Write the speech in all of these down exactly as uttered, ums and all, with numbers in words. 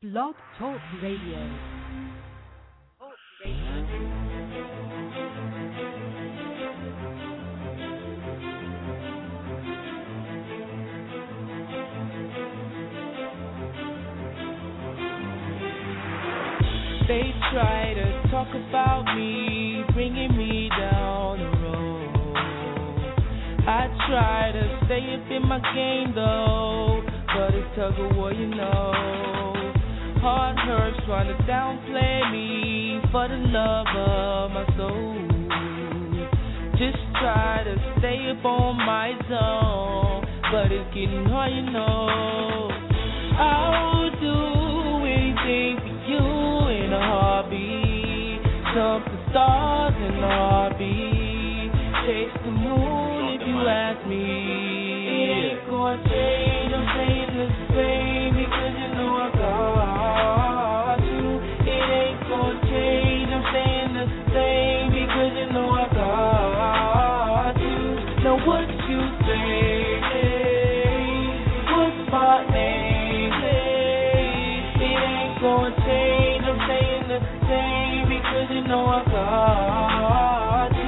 Blog Talk Radio. They try to talk about me, bringing me down the road. I try to stay up in my game though, but it's tug of war, you know. Heart hurts trying to downplay me for the love of my soul. Just try to stay up on my zone, but it's getting hard, you know. I will do anything for you in a heartbeat. Jump the stars in a heartbeat. Chase the moon if you ask me. It ain't gonna change, I'm saying the same because you know I got you. It ain't gonna change, I'm saying the same because you know I got you. Now what you say? What's my name? It ain't gonna change, I'm saying the same because you know I got you.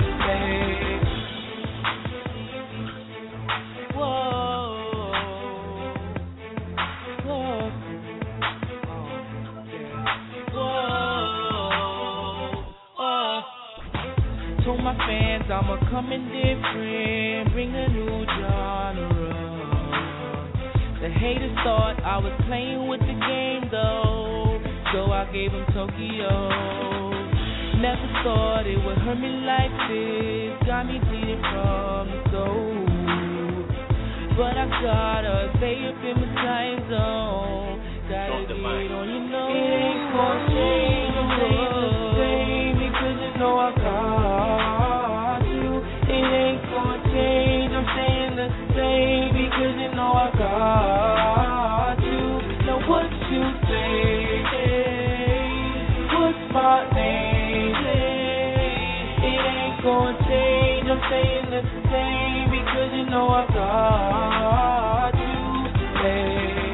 Told my fans I'ma come in different, bring a new genre. The haters thought I was playing with the game though, so I gave them Tokyo. Never thought it would hurt me like this, got me bleeding from the soul. But I gotta stay up in my time zone, gotta get on your nose. It ain't gonna change, I'm saying the same because you know I got you. It ain't gonna change, I'm saying the same because you know I got you. Now what you say? What's my name? It ain't gonna change, I'm saying the same because you know I got you. Hey.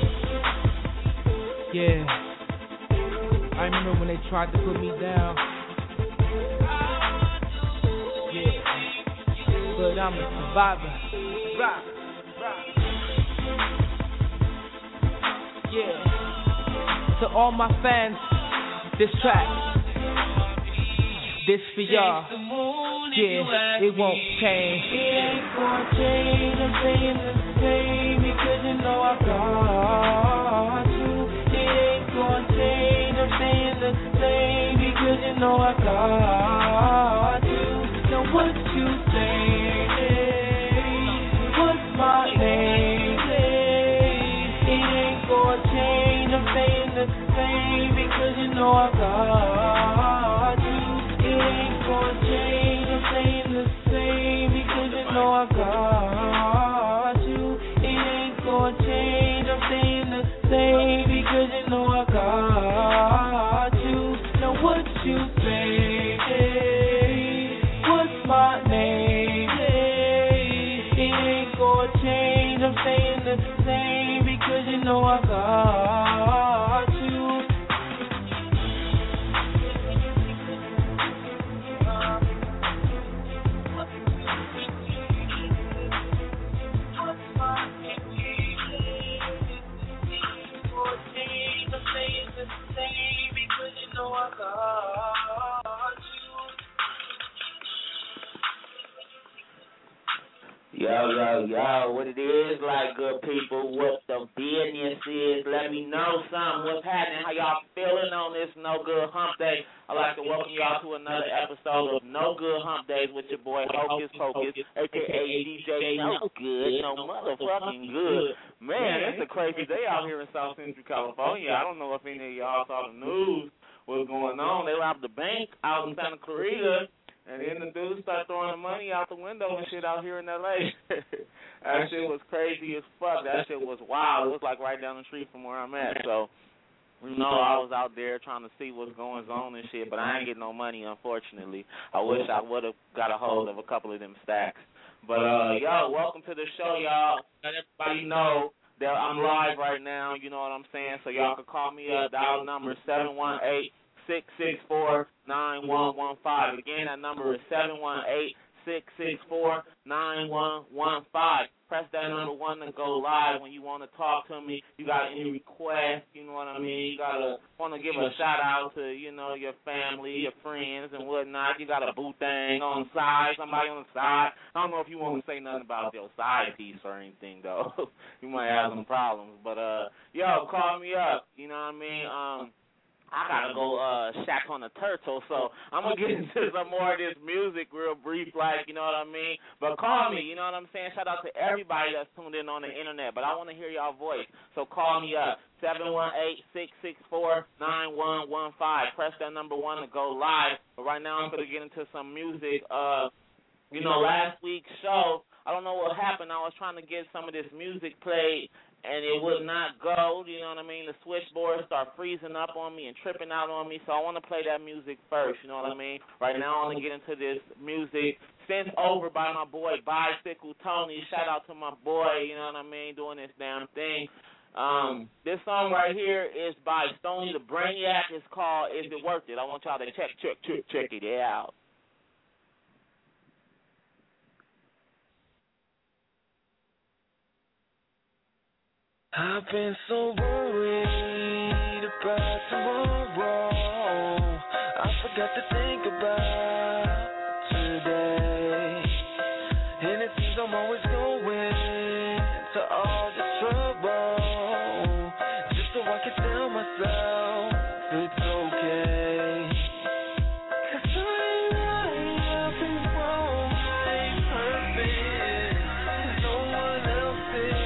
Yeah, I remember when they tried to put me down. Yeah, but I'm a survivor. Rock, rock. Yeah, to all my fans, this track, this for y'all. Yeah, it won't change. It ain't gonna change, I'm saying the same because you know I got you. It ain't gonna change, I'm saying the same because you know I got you. Now what you say? What's my name? It ain't gonna change, I'm saying the same because you know I got you. It ain't gonna change, I'm saying the same because you know I got you. It ain't gonna change, I'm saying the same because you know I got you. Now what you say? What's my name? It ain't gonna change, I'm saying the same because you know I got you. Yo, yo, yo, what it is like, good people, what the business is, let me know something, what's happening, how y'all feeling on this No Good Hump Day. I'd like to welcome y'all to another episode of No Good Hump Days with your boy Hocus Pocus, a k a. D J No Good, no motherfucking good. Man, it's a crazy day out here in South Central California. I don't know if any of y'all saw the news, what's going on. They robbed the bank out in Santa Clarita. And then the dudes start throwing the money out the window and shit out here in L A That shit was crazy as fuck. That shit was wild. It was like right down the street from where I'm at. So, you know, I was out there trying to see what's going on and shit, but I ain't getting no money, unfortunately. I wish I would have got a hold of a couple of them stacks. But, uh, yo, welcome to the show, y'all. Let everybody know There, I'm live right now, you know what I'm saying? So y'all can call me up. Dial number seven one eight, six six four, nine one one five. Again, that number is seven one eight, six six four, nine one one five. Press that number one to go live when you want to talk to me. You got any requests, you know what I mean? You got to want to give a shout out to, you know, your family, your friends and whatnot. You got a boo thing on the side, somebody on the side. I don't know if you want to say nothing about your side piece or anything, though. You might have some problems. But, uh, yo, call me up, you know what I mean? Um, I gotta go uh shack on the turtle, so I'm gonna get into some more of this music real brief, like, you know what I mean? But call me, you know what I'm saying? Shout out to everybody that's tuned in on the internet, but I want to hear y'all voice, so call me up, seven one eight, six six four, nine one one five. Press that number one to go live, but right now I'm gonna get into some music. Uh, you know, last week's show, I don't know what happened. I was trying to get some of this music played, and it would not go, you know what I mean? The switchboard started freezing up on me and tripping out on me, so I want to play that music first, you know what I mean? Right now I want to get into this music sent over by my boy Bicycle Tony. Shout out to my boy, you know what I mean, doing this damn thing. Um, this song right here is by Stoney the Brainiac. It's called Is It Worth It? I want y'all to check, check, check, check it out. I've been so worried about tomorrow, I forgot to think about today. And it seems I'm always going to all this trouble, just so I can tell myself it's okay. Cause I ain't right, nothing's wrong, I ain't perfect, no one else is.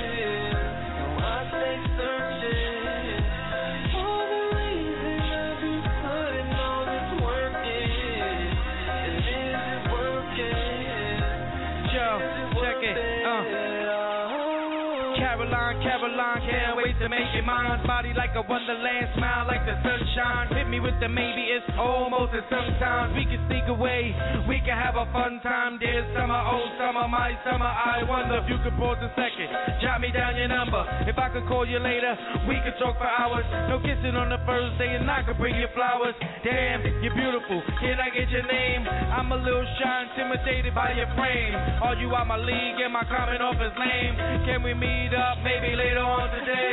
Caroline, can't wait to make it mine. Body like a wonderland, smile like the sunshine. Hit me with the maybe, it's almost and sometimes we can sneak away, we can have a fun time. Dear summer, oh summer, my summer, I wonder if you could pause a second, jot me down your number. If I could call you later, we could talk for hours. No kissing on the first day and I could bring you flowers. Damn, you're beautiful, can I get your name? I'm a little shy, intimidated by your frame. Are you out my league and my comment off is lame? Can we meet up maybe later on today?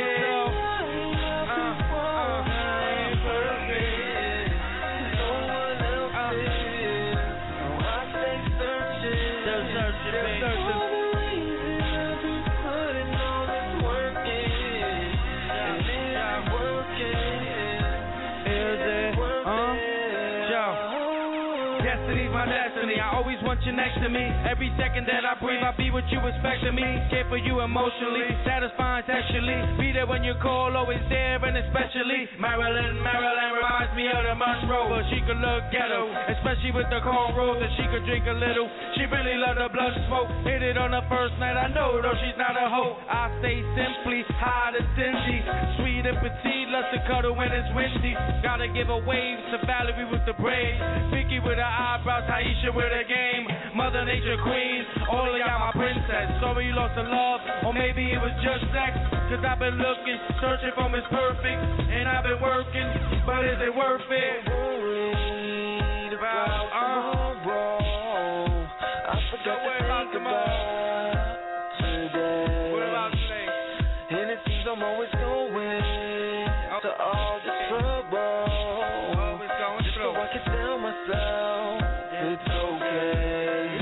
Uh, uh, ain't perfect, no one else uh, is. So I stay searching, still searching, still searching. All the reasons I've been putting all this work in, and it's working. Is it worth uh, it? Yo, destiny's my destiny. I always want you next to me. Every second that I breathe, I be what you expect of me. Care for you emotionally, satisfying sexually. Be there when you call, always there, and especially Marilyn. Marilyn reminds me of the Monroe, but she could look ghetto, especially with the cornrows, and she could drink a little. She really loved the blood smoke. Hit it on the first night, I know, though she's not a hoe. I stay simply high to stingy, sweet and petite, loves to cuddle when it's windy. Gotta give a wave to Valerie with the braids, Vicky with her eyebrows, Taisha with her game. Mother Nature Queen, all of y'all my princess. Sorry you lost the love, or maybe it was just sex. Cause I've been looking, searching for Miss Perfect, and I've been working, but is it worth it? Worried about tomorrow, I forgot to think about today. What about today? And it seems I'm always going to all this trouble, always going just so I can tell myself it's okay.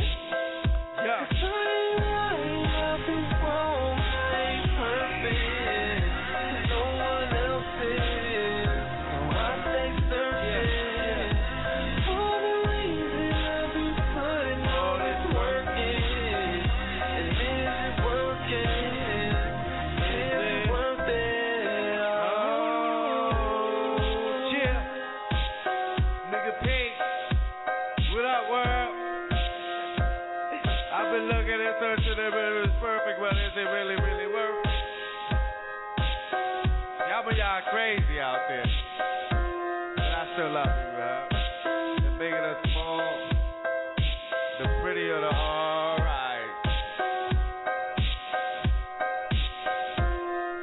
Crazy out there, but I still love you, man. The bigger the small, the prettier the alright.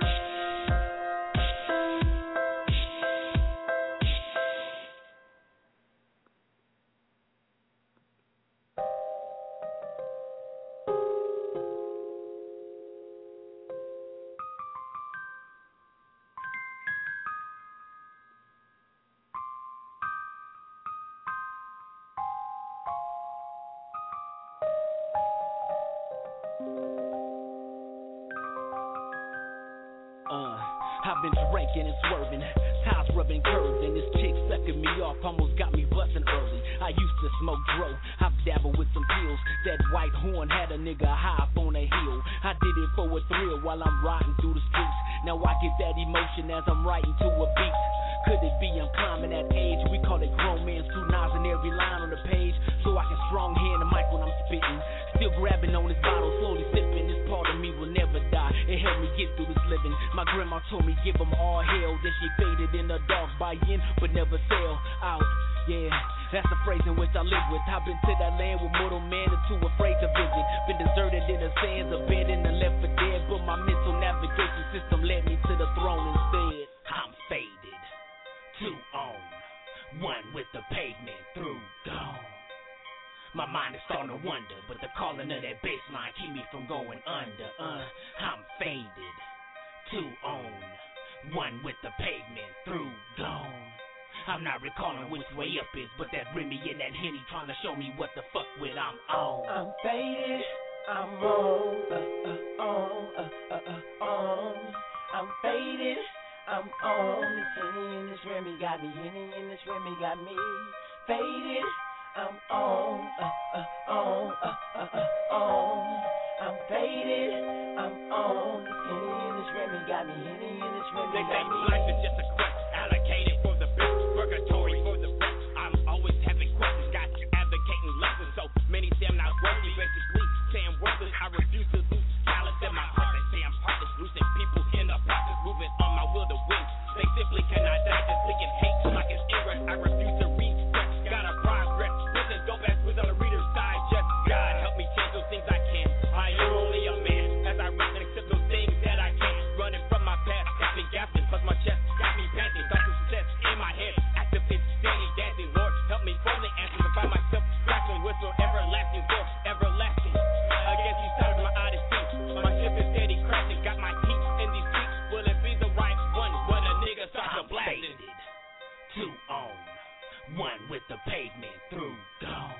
I've been drinking and swerving, ties rubbing curves, and this chick sucking me off almost got me busting early. I used to smoke dro, I've dabbled with some pills. That white horn had a nigga high up on a hill. I did it for a thrill while I'm riding through the streets. Now I get that emotion as I'm writing to a beat. Could it be I'm climbing that age? We call it grown man's two knives in every line on the page. So I can strong hand the mic when I'm spitting. Still grabbing on this bottle, slowly sipping. This part of me will never die. It helped me get through this living. My grandma told me give them all hell. Then she faded in the dark, buy in but never sell out. Yeah, that's the phrase in which I live with. I've been to that land with mortal man and too afraid to visit. Been deserted in the sands, abandoned and left for dead. But my mental navigation system led me to the throne instead. I'm faded, two on, one with the pavement through, gone. My mind is starting to wonder, but the calling of that bass line keep me from going under. Uh, I'm faded, two on, one with the pavement through, gone. I'm not recalling which way up is, but that Remy and that Henny trying to show me what the fuck with I'm on. I'm faded, I'm on, uh, uh, on, uh, uh, uh, on. I'm faded, I'm on. This Henny and this Remy got me, Henny and this Remy got me. Faded, I'm on, uh, uh, on, uh, uh, uh, on. I'm faded, I'm on. This Henny and this Remy got me, Henny and this Remy they got me. Life is just a quest, allocated for the best, purgatory for the rest. I'm always having questions, got you advocating lessons. So many say I'm not worthy, basically saying worthless. I refuse to lose talent in my heart. They say I'm heartless, losing people in the process, moving on my will to win. They simply cannot die, just thinking hate like it's ingress. I refuse to regress, gotta progress. Listen, go back with on the reader's digest. God help me change those things I can. I am only a man as I rap and accept those things that I can't. Running from my past, got me gasping, plus my chest got me panting. Thoughts of success in my head, active and steady dancing. Lord, help me find the answers and find myself grasping with your everlasting door, everlasting. Against these sides of my odyssey, my ship is steady crashing. Got my teeth in these seats. Will it be the right one? When a nigga starts to blasting. Two on, one with the pavement through, gone.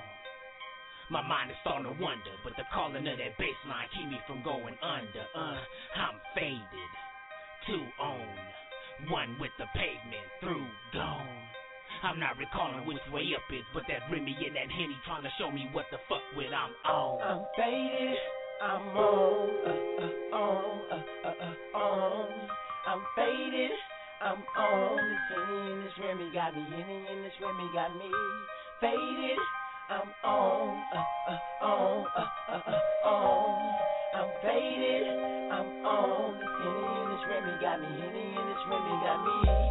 My mind is starting to wonder, but the calling of that bass line keep me from going under. Uh, I'm faded, two on, one with the pavement through, gone. I'm not recalling which way up is, but that Remy and that Henny trying to show me what the fuck with I'm on. I'm faded, I'm on, uh, uh, on, uh, uh, uh, on. I'm faded, I'm on. This Henny and this Remy got me, Henny and this Remy got me. Faded, I'm on, uh, uh, on, uh, uh, uh, on. I'm faded, I'm on. This Henny and this Remy got me, Henny and this Remy got me.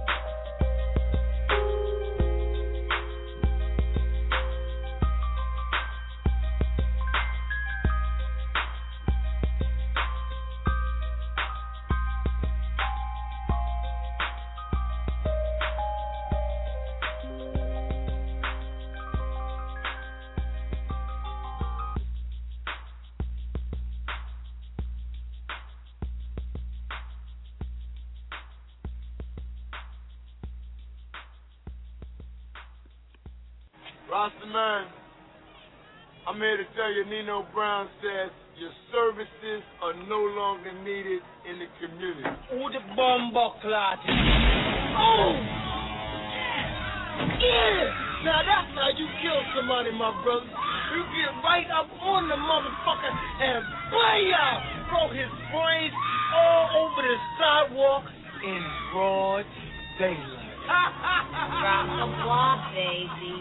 Rastaman, I'm here to tell you Nino Brown says your services are no longer needed in the community. Ooh, the bomba clot. Oh! Yeah! Now that's how you kill somebody, my brother. You get right up on the motherfucker and bam! Throw his brains all over the sidewalk in broad daylight. Rock the block, baby.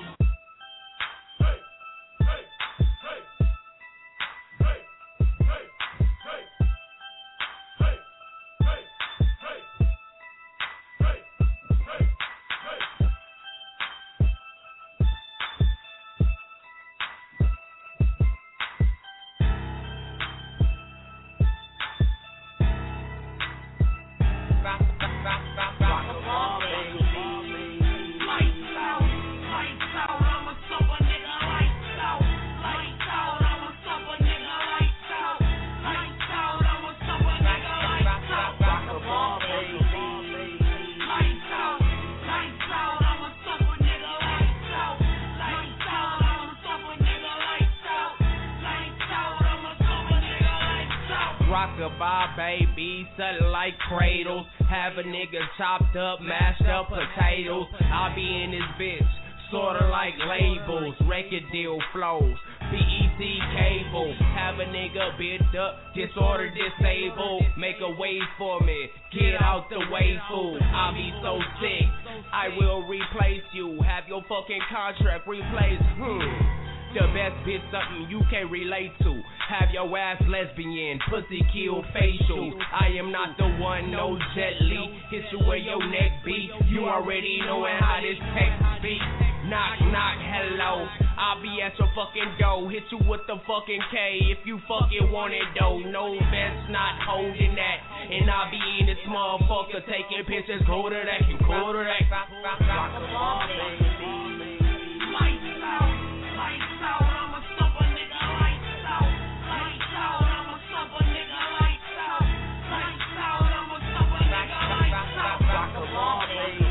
Rock-a-bye, baby, set it like cradles. Have a nigga chopped up, mashed up potatoes. I be in this bitch, sorta like labels, record deal flows, B E C cable. Have a nigga bit up, disorder disabled. Make a way for me, get out the way, fool. I be so sick, I will replace you. Have your fucking contract replaced. Hmm. The best bitch, something you can relate to. Have your ass lesbian, pussy kill facial. I am not the one, no Jet Li. Hit you where your neck be. You already knowin' how this text be. Knock, knock, hello. I'll be at your fucking door. Hit you with the fucking K if you fucking want it though. No vest, not holding that. And I'll be in this motherfucker taking pictures. Go to that, you go to that. Rock the ball, baby. Lights out. Lights out, I'ma stump a nigga, lights out. Lights out, I'ma stump a nigga, lights out. Lights out, I'ma stump a nigga, lights out. Rock the ball, baby.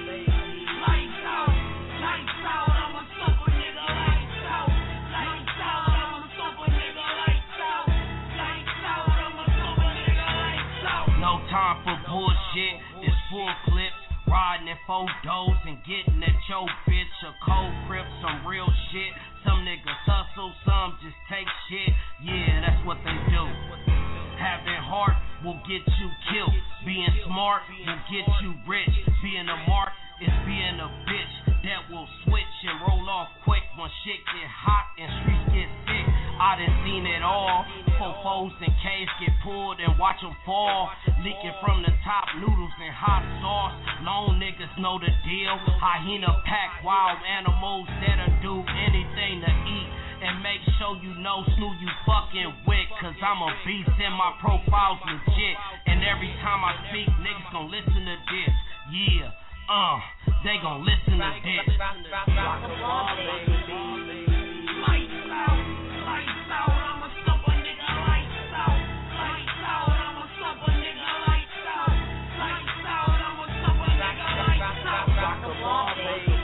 Lights out, lights out, I'ma stump a nigga, lights out. Lights out, I'ma stump a nigga, lights out. Lights out, I'ma stump a nigga, lights out. No time for bullshit, it's full clips. Riding in four doors and getting at your bitch. A cold grip, some real shit. Some niggas hustle, some just take shit. Yeah, that's what they do. Having heart will get you killed. Being smart will get you rich. Being a mark is being a bitch that will switch and roll off quick when shit get hot and streets get sick. I done seen it all. Fofos and caves get pulled and watch them fall. Leaking from the top, noodles and hot sauce. Lone niggas know the deal. Hyena pack wild animals that'll do anything to eat. And make sure you know who you fucking with. Cause I'm a beast and my profile's legit. And every time I speak, niggas gon' listen to this. Yeah, uh, they gon' listen to this. Rock the ball, baby. Lights out, lights out, I'ma stump a nigga, lights out. Lights out, I'ma stump a nigga, lights out. Lights out, I'ma stump a nigga, lights out. Rock the ball, baby.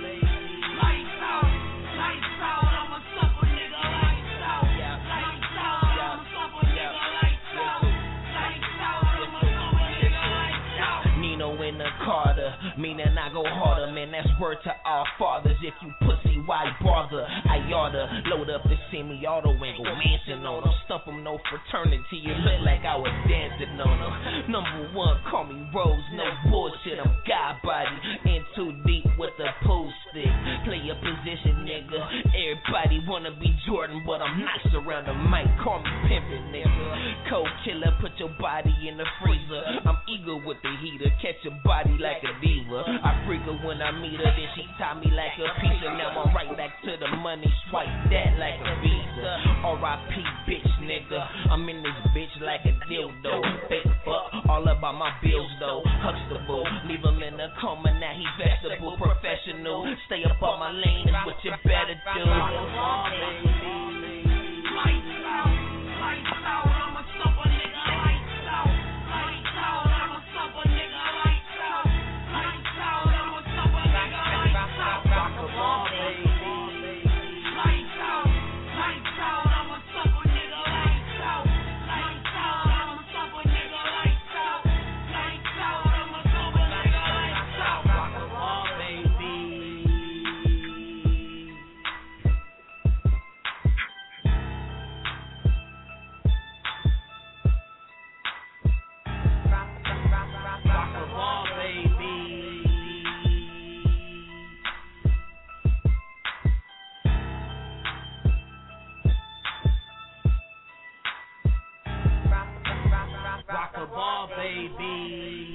Lights out, lights out, I'ma stump a nigga, lights out. Lights out, I'ma stump a nigga, lights out. Lights out, I'ma stump a nigga, lights out. Nino in the Carter, meaning I go harder, man, that's word to our fathers. If you pussy, why bother? I oughta load up the semi-auto and go mansion on them. Stump them, no fraternity, it look like I was dancing on them. Number one, call me Rose, no bullshit, I'm God body. In too deep with the pool stick. Play your position, nigga. Everybody wanna be Jordan, but I'm nice around the mic, call me pimpin', nigga. Cold killer, put your body in the freezer. I'm eager with the heater, catch your body like a diva. I freak her when I meet her, then she tie me like a pizza. Now I'm right back to the money, swipe that like a visa. R I P bitch nigga, I'm in this bitch like a dildo. Fake fuck, all about my bills though. Huxtable, leave him in a coma, now he vegetable. Professional, stay up on my lane is what you better do. Lights out, lights out, I'ma stump a nigga, lights out. Lights out, I'ma stump a nigga, lights out. Lights out, I'ma stump a nigga, lights out. Rock the ball, baby. Lights out, lights out, I'ma stump a nigga, lights out. Lights out, I'ma stump a nigga, lights out. Lights out, I'ma stump a nigga, lights out. Rock the ball, baby. Rock the ball, baby. Rock the ball, baby.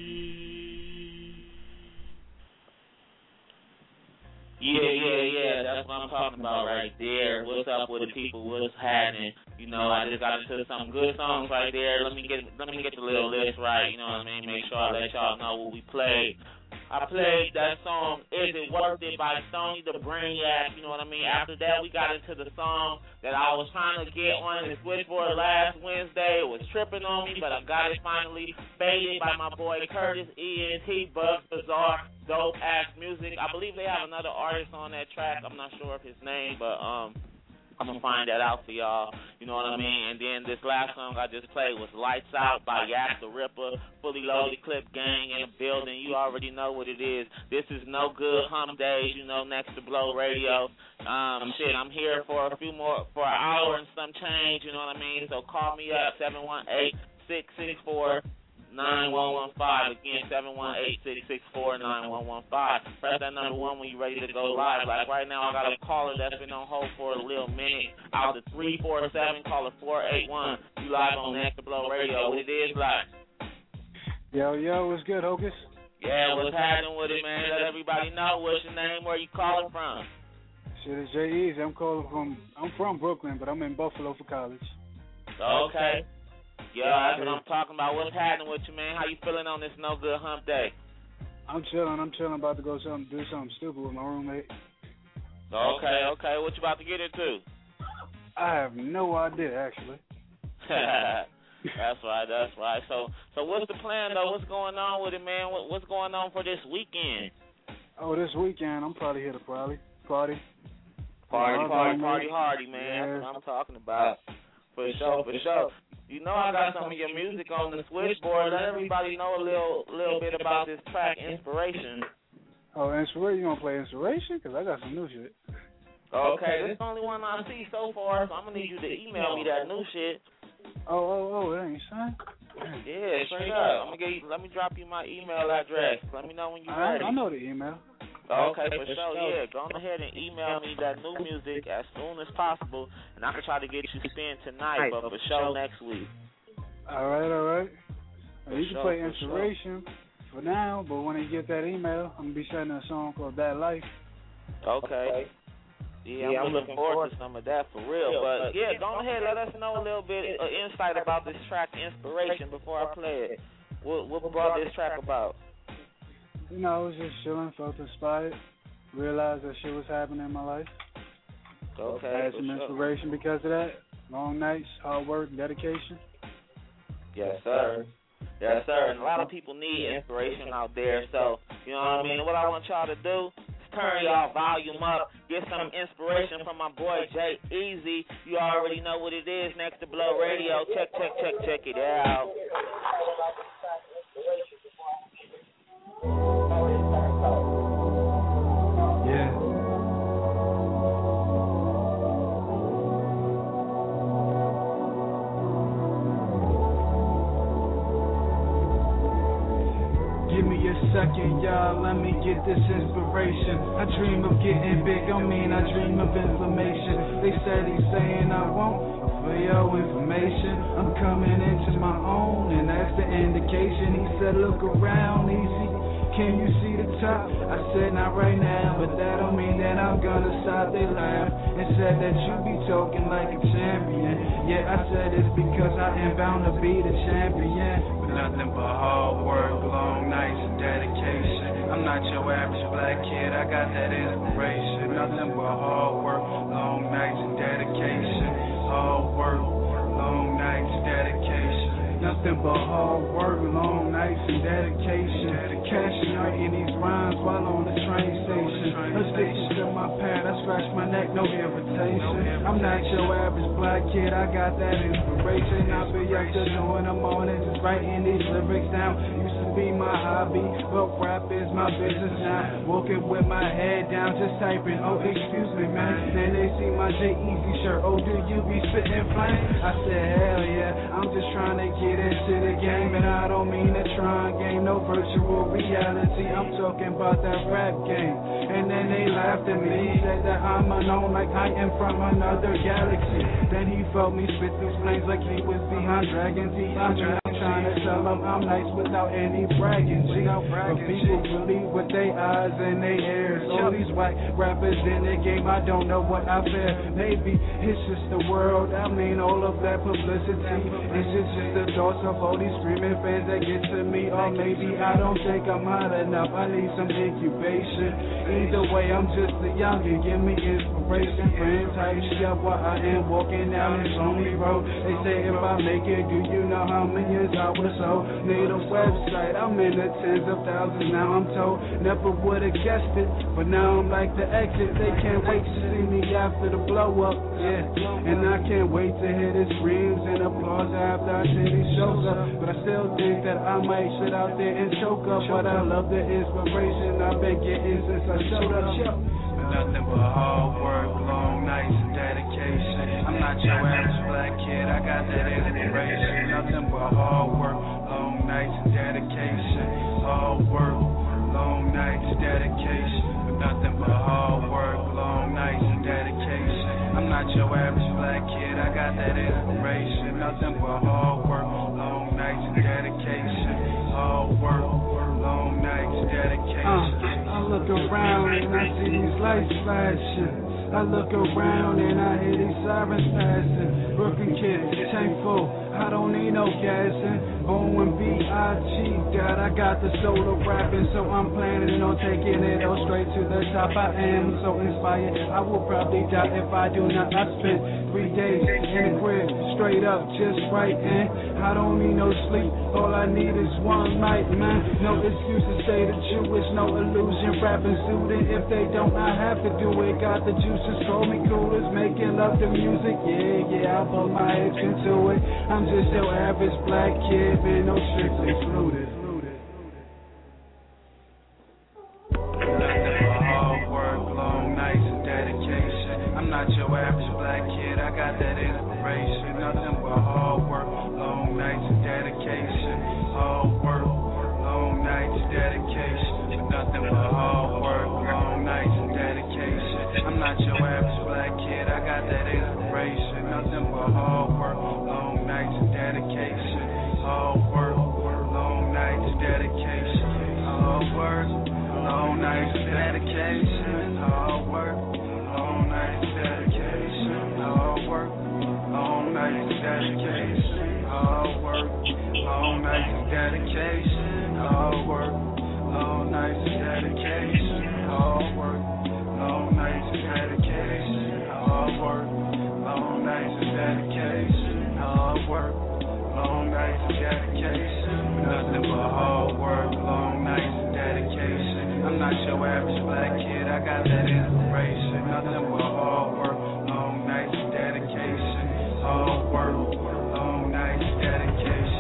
Yeah, yeah, yeah, that's what I'm talking about right there. What's up with the people? What's happening? You know, I just got into some good songs right there. Let me get let me get the little list right. You know what I mean? Make sure I let y'all know what we played. I played that song, Is It Worth It by Stoney the Brainiac, you know what I mean? After that, we got into the song that I was trying to get on the switchboard last Wednesday. It was tripping on me, but I got it finally. Faded by my boy Curtis, E N T, Bugs Bizarre, dope-ass music. I believe they have another artist on that track. I'm not sure of his name, but, um, I'm going to find that out for y'all, you know what I mean? And then this last song I just played was Lights Out by Yak the Ripper, Fully Loaded Clip Gang in the building. You already know what it is. This is No Good Hump Days, you know, next to Blow Radio. Um, shit, I'm here for a few more, for an hour and some change, you know what I mean? So call me up, seven one eight, six six four, nine one one five. Again, seven one eight, six six four, nine one one five. Press that number one when you're ready to go live. Like right now, I got a caller that's been on hold for a little minute. Out the three four seven, caller four eight one. You live on Next to Blow Radio. What it is like? Yo, yo, what's good, Hocus? Yeah, what's happening with it, man? Let everybody know what's your name, where you calling from. Shit, it's Jay Easy. I'm calling from, I'm from Brooklyn, but I'm in Buffalo for college. Okay. Yeah, that's what I'm talking about. What's happening with you, man? How you feeling on this No Good Hump Day? I'm chilling. I'm chilling. About to go something, do something stupid with my roommate. Okay, okay. What you about to get into? I have no idea, actually. That's right. That's right. So, so what's the plan though? What's going on with it, man? What, what's going on for this weekend? Oh, this weekend I'm probably here to probably party. Party, party, party, hardy, man. Yeah. That's what I'm talking about. For sure, for sure. You know I got some of your music on the switchboard. Let everybody know a little little bit about this track, Inspiration. Oh, Inspiration? You want to play Inspiration? Because I got some new shit. Okay, this is the only one I see so far, so I'm going to need you to email me that new shit. Oh, oh, oh, that ain't son? Yeah, straight up. I'm gonna get you, let me drop you my email address. Let me know when you're ready. I, I know the email. Okay, for sure, yeah. Go ahead and email me that new music as soon as possible, and I can try to get you spin tonight, but for sure next week. All right, all right. For you can sure, play for Inspiration sure. for now, but when you get that email, I'm going to be sending a song called That Life. Okay. Yeah, yeah, I'm, I'm looking forward to some of that for real. But, yeah, go ahead, let us know a little bit of insight about this track, Inspiration, before I play it. What, what brought this track about? You know, I was just chilling, felt inspired, realized that shit was happening in my life. Okay. I had some sure. inspiration because of that. Long nights, hard work, dedication. Yes, sir. Yes, sir. And a lot of people need inspiration out there. So, you know what I mean? What I want y'all to do, turn y'all volume up, get some inspiration from my boy Jay Easy. You already know what it is, Next to Blow Radio. Check, check, check, check it out. Yeah. Give me a second, y'all, let me get this inspiration. I dream of getting big, I mean I dream of inflammation. They said he's saying I won't, for your information, I'm coming into my own, and that's the indication. He said look around, easy, can you see the top? I said not right now, but that don't mean that I'm gonna stop. They laughed and said that you be talking like a champion. Yeah, I said it's because I am bound to be the champion. Nothing but hard work, long nights, and dedication. I'm not your average black kid, I got that inspiration. Nothing but hard work, long nights, and dedication. Hard work, long nights, dedication. Nothing but hard work, long nights, and dedication. Cashing out in these rhymes while on the train station. Addicted to my pad, I scratch my neck, no irritation. I'm not your average black kid, I got that inspiration. I be out there doing the morning, just writing these lyrics down. Used to be my hobby, but rap is my business now. Walking with my head down, just typing, oh excuse me man. Then they see my J Easy shirt, oh do you be spitting flame? I said hell yeah, I'm just trying to get into the game, and I don't mean to try and game no virtual reality. I'm talking about that rap game. And then they laughed at me, said that I'm unknown, like I am from another galaxy. Then he felt me spit these flames like he was behind Dragon Teeth. I mean, I'm trying to tell him I'm nice without any bragging. G. But people believe with their eyes and their ears. All these white rappers in the game, I don't know what I fear. Maybe it's just the world, I mean all of that publicity. It's just, just the thoughts of all these screaming fans that get to me. Or maybe I don't think I'm hot enough, I need some incubation. Either way, I'm just a youngin', give me inspiration. Friends hype me up while I am walking down this lonely road. They say if I make it, do you know how many years I was so? Need a website, I'm in the tens of thousands now, I'm told. Never would've guessed it, but now I'm like the exit. They can't wait to see me after the blow up, yeah. And I can't wait to hear the screams and applause after I see these shows up. But I still think that I might sit out there and choke up. But I love the inspiration I've been getting since I showed up. Nothing but hard work, long nights and dedication. I'm not your average black kid, I got that inspiration. Nothing but hard work, long nights and dedication. Hard work, long nights, dedication. But nothing but hard work, long nights and dedication. I'm not your average black kid, I got that inspiration. Nothing but hard work, long nights and dedication. Hard work, long nights, dedication. Uh, I look around and I see these lights flashing. I look around and I hear these sirens passing. Brooklyn kid, tank full, I don't need no gassing. O and B I G, God, I got the soul of rapping, so I'm planning on taking it all straight to the top. I am so inspired, I will probably die if I do not. I spent three days in the crib, straight up, just writing. I don't need no sleep, all I need is one night, man. No excuse to say the Jewish, no illusion. Rapping student, if they don't, I have to do it. Got the juices, call me coolers, making love to music. Yeah, yeah, I put my hips into it. I'm just your average black kid, man, no tricks excluded. Nothing but hard work, long nights and dedication. I'm not your average black kid, I got that inspiration. Nothing but hard work, long nights and dedication. Hard work, long nights, dedication. Nothing but hard work, long nights and dedication. I'm not your average black kid, I got that inspiration. Nothing but hard work, long nights and dedication. Hard work, long nights, dedication. Hard work, long nights, dedication. Hard work, long nights, dedication. Hard work, long nights, dedication. Hard work, long nights, dedication. Hard work, long nights, dedication. Hard work, long nights, dedication. Hard work, long nights, dedication. Hard work, long nights, dedication. Nothing but hard work, long nights, dedication. I'm not your average black kid, I got that inspiration. Nothing but hard work, long nights, dedication. Hard work, long nights, dedication.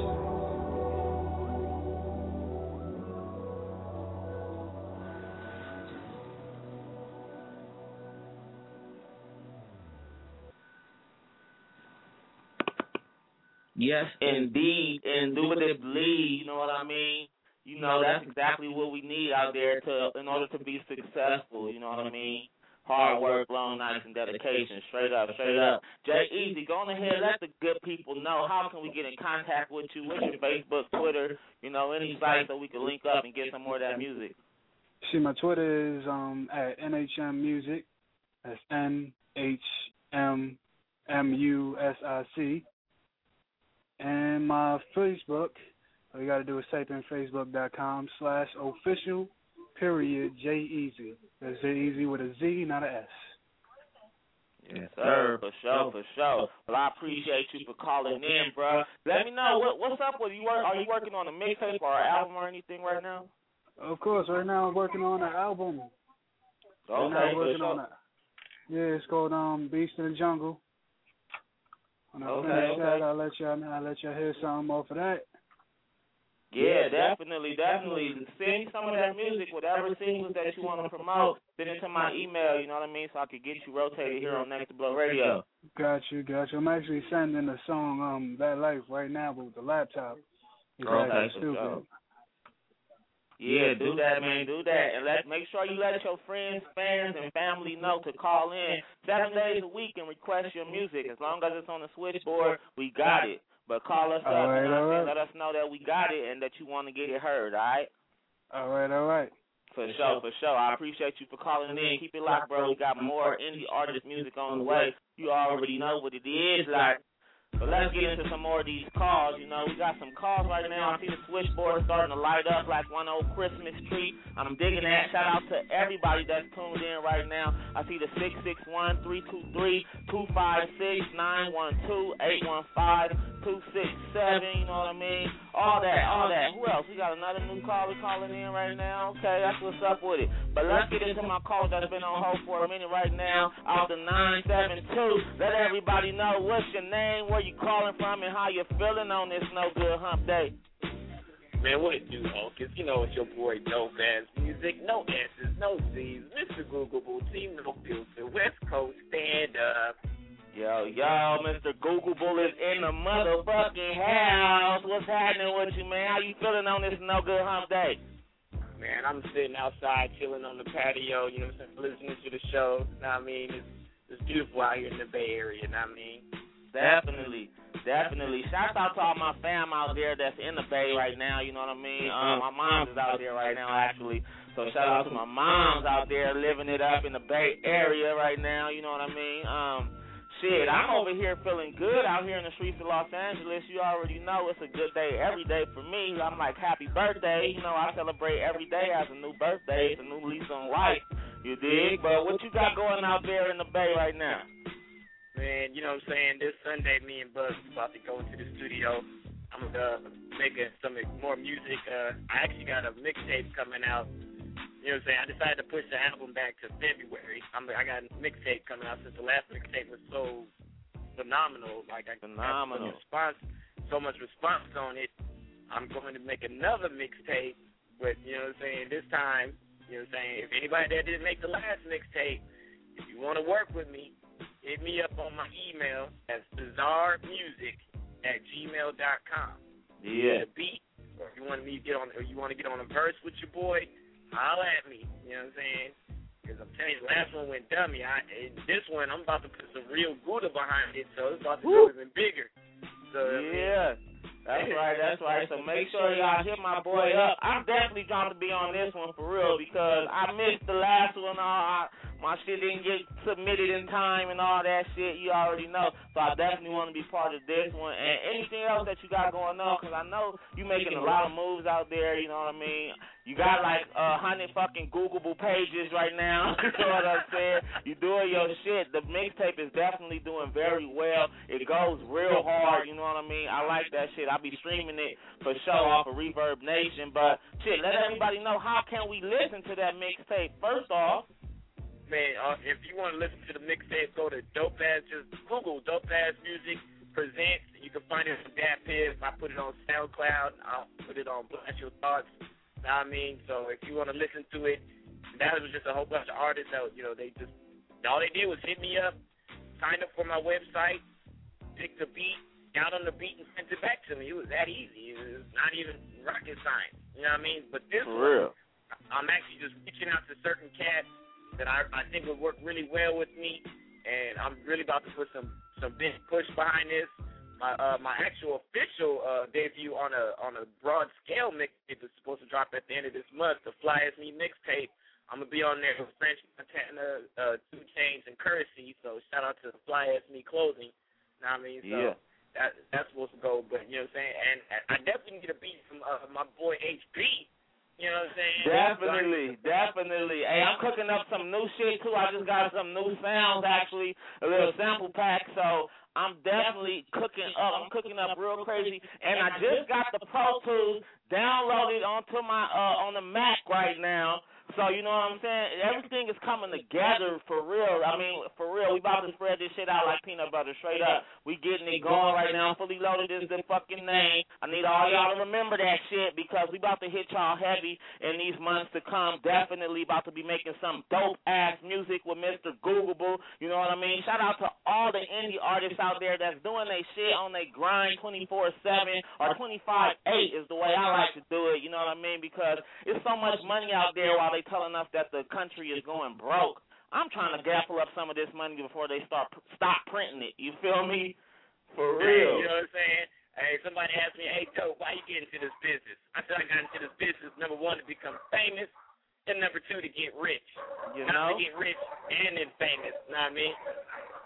Yes, indeed, indubitably, you know what I mean? You know, that's exactly what we need out there to, in order to be successful, you know what I mean? Hard work, long nights, and dedication, straight up, straight up. Jay Easy, go on ahead, let the good people know, how can we get in contact with you? What's your Facebook, Twitter, you know, any site so we can link up and get some more of that music? See, my Twitter is um at N H M Music. That's N H M M U S I C. And my Facebook, all you got to do is type in facebook.com slash official period J Easy. That's J Easy with a Z, not a S. Yes, sir. For sure, for sure. Well, I appreciate you for calling in, bro. Let me know, what, what's up with you? Work, are you working on a mixtape or an album or anything right now? Of course. Right now I'm working on an album. Okay, right now I'm working for sure. on a, yeah, it's called um, Beast in the Jungle. When I okay, finish okay. that, I'll let y'all I'll let y'all hear something off of that. Yeah, definitely, definitely. Send me some of that music, whatever singles that you want to promote. Send it to my email, you know what I mean, so I could get you rotated here on Next to Blow Radio. Got you, got you. I'm actually sending a song, um, That Life, right now with the laptop. It's okay, stupid. sure. Yeah, do that, man, do that. And let make sure you let your friends, fans, and family know to call in seven days a week and request your music. As long as it's on the switchboard, we got it. But call us all up right, and all right. let us know that we got it and that you want to get it heard, all right? All right, all right. For sure, for sure. I appreciate you for calling in. Keep it locked, bro. We got more indie artist music on the way. You already know what it is like. But let's get into some more of these calls. You know, we got some calls right now. I see the switchboard starting to light up like one old Christmas tree. I'm digging that. Shout out to everybody that's tuned in right now. I see the six six one, three two three, two five six, nine one two, eight one five, two six seven, you know what I mean? All that, all that. Who else? We got another new caller calling in right now. Okay, that's what's up with it. But let's get into my call that's been on hold for a minute right now. Out the nine seven two. Let everybody know what's your name, where you calling from, and how you feeling on this No Good Hump Day. Man, what it do, Uncas? You know it's your boy Dope Ass Music. No S's, no Z's. Mister Googleable, Team No Filter, West Coast, stand up. Yo, yo, Mister Googleable is in the motherfucking house. What's happening with you, man? How you feeling on this No Good Hump Day? Man, I'm sitting outside, chilling on the patio, you know what I'm saying, listening to the show. You know what I mean? It's, it's beautiful out here in the Bay Area, you know what I mean? Definitely, definitely. Shout out to all my fam out there that's in the Bay right now, you know what I mean? Um, my mom's is out there right now, actually. So shout out to my moms out there living it up in the Bay Area right now, you know what I mean? Um, shit, I'm over here feeling good out here in the streets of Los Angeles. You already know it's a good day every day for me. I'm like, happy birthday. You know, I celebrate every day as a new birthday. It's a new lease on life, you dig? But what you got going out there in the Bay right now? Man, you know what I'm saying? This Sunday, me and Buzz about to go into the studio. I'm uh, making some more music. Uh, I actually got a mixtape coming out. You know what I'm saying? I decided to push the album back to February. I'm, I got a mixtape coming out since the last mixtape was so phenomenal. Like I phenomenal. got so, response, so much response on it. I'm going to make another mixtape, but you know what I'm saying? This time, you know what I'm saying? If anybody that didn't make the last mixtape, if you want to work with me, hit me up on my email at bizarremusic at gmail dot com. Yeah. The beat, or if you want me to get on, or you want to get on a verse with your boy, holla at me. You know what I'm saying? Because I'm telling you, the last one went dummy. I, and this one, I'm about to put some real Gouda behind it, so it's about to go even bigger. So, yeah. That's right, that's right. So make sure y'all hit my boy up. I'm definitely trying to be on this one for real because I missed the last one. All I, my shit didn't get submitted in time and all that shit. You already know. So I definitely want to be part of this one. And anything else that you got going on, because I know you making a lot of moves out there, you know what I mean? You got like a hundred fucking Googleable pages right now. You know what I'm saying? You doing your shit. The mixtape is definitely doing very well. It goes real hard, you know what I mean? I like that shit. I be streaming it for show off of Reverb Nation. But shit, let everybody know how can we listen to that mixtape. First off, man, uh, if you want to listen to the mixtape, go to Dope Ass. Just Google Dope Ass Music Presents. You can find it on DatPiff. I put it on SoundCloud. I'll put it on Blast Your Thoughts. You know what I mean? So if you want to listen to it, that was just a whole bunch of artists that, you know, they just, all they did was hit me up, signed up for my website, picked the beat, got on the beat, and sent it back to me. It was that easy. It was not even rocket science. You know what I mean? But this for one, real. I'm actually just reaching out to certain cats that I, I think would work really well with me, and I'm really about to put some, some big push behind this. My uh, my actual official uh, debut on a on a broad scale mixtape is supposed to drop at the end of this month. The Fly As Me mixtape. I'm gonna be on there with French Montana, uh, Two Chainz, and Currency. So shout out to the Fly As Me clothing. You know what I mean? So yeah. that that's supposed to go. But you know what I'm saying? And I definitely need a beat from uh, my boy H B. You know what I'm saying? Definitely, definitely. Hey, I'm cooking up some new shit too. I just got some new sounds actually, a little sample pack. So I'm definitely cooking up. I'm cooking up real crazy, and I just got the Pro Tools downloaded onto my uh on the Mac right now. So you know what I'm saying? Everything is coming together for real. I mean, for real. We about to spread this shit out like peanut butter, straight up. We getting it going right now. Fully Loaded is the fucking name. I need all y'all to remember that shit because we about to hit y'all heavy in these months to come. Definitely about to be making some dope ass music with Mister Googleable. You know what I mean? Shout out to all the indie artists out there that's doing their shit on their grind twenty-four seven or twenty-five eight is the way I like to do it. You know what I mean? Because it's so much money out there while they telling us that the country is going broke. I'm trying to gaffle up some of this money before they start stop printing it. You feel me? For real. Hey, you know what I'm saying? Hey, somebody asked me, hey, Dope, why you get into this business? I said I got into this business, number one, to become famous, and number two, to get rich. You Not know? to get rich and then famous, you know what I mean?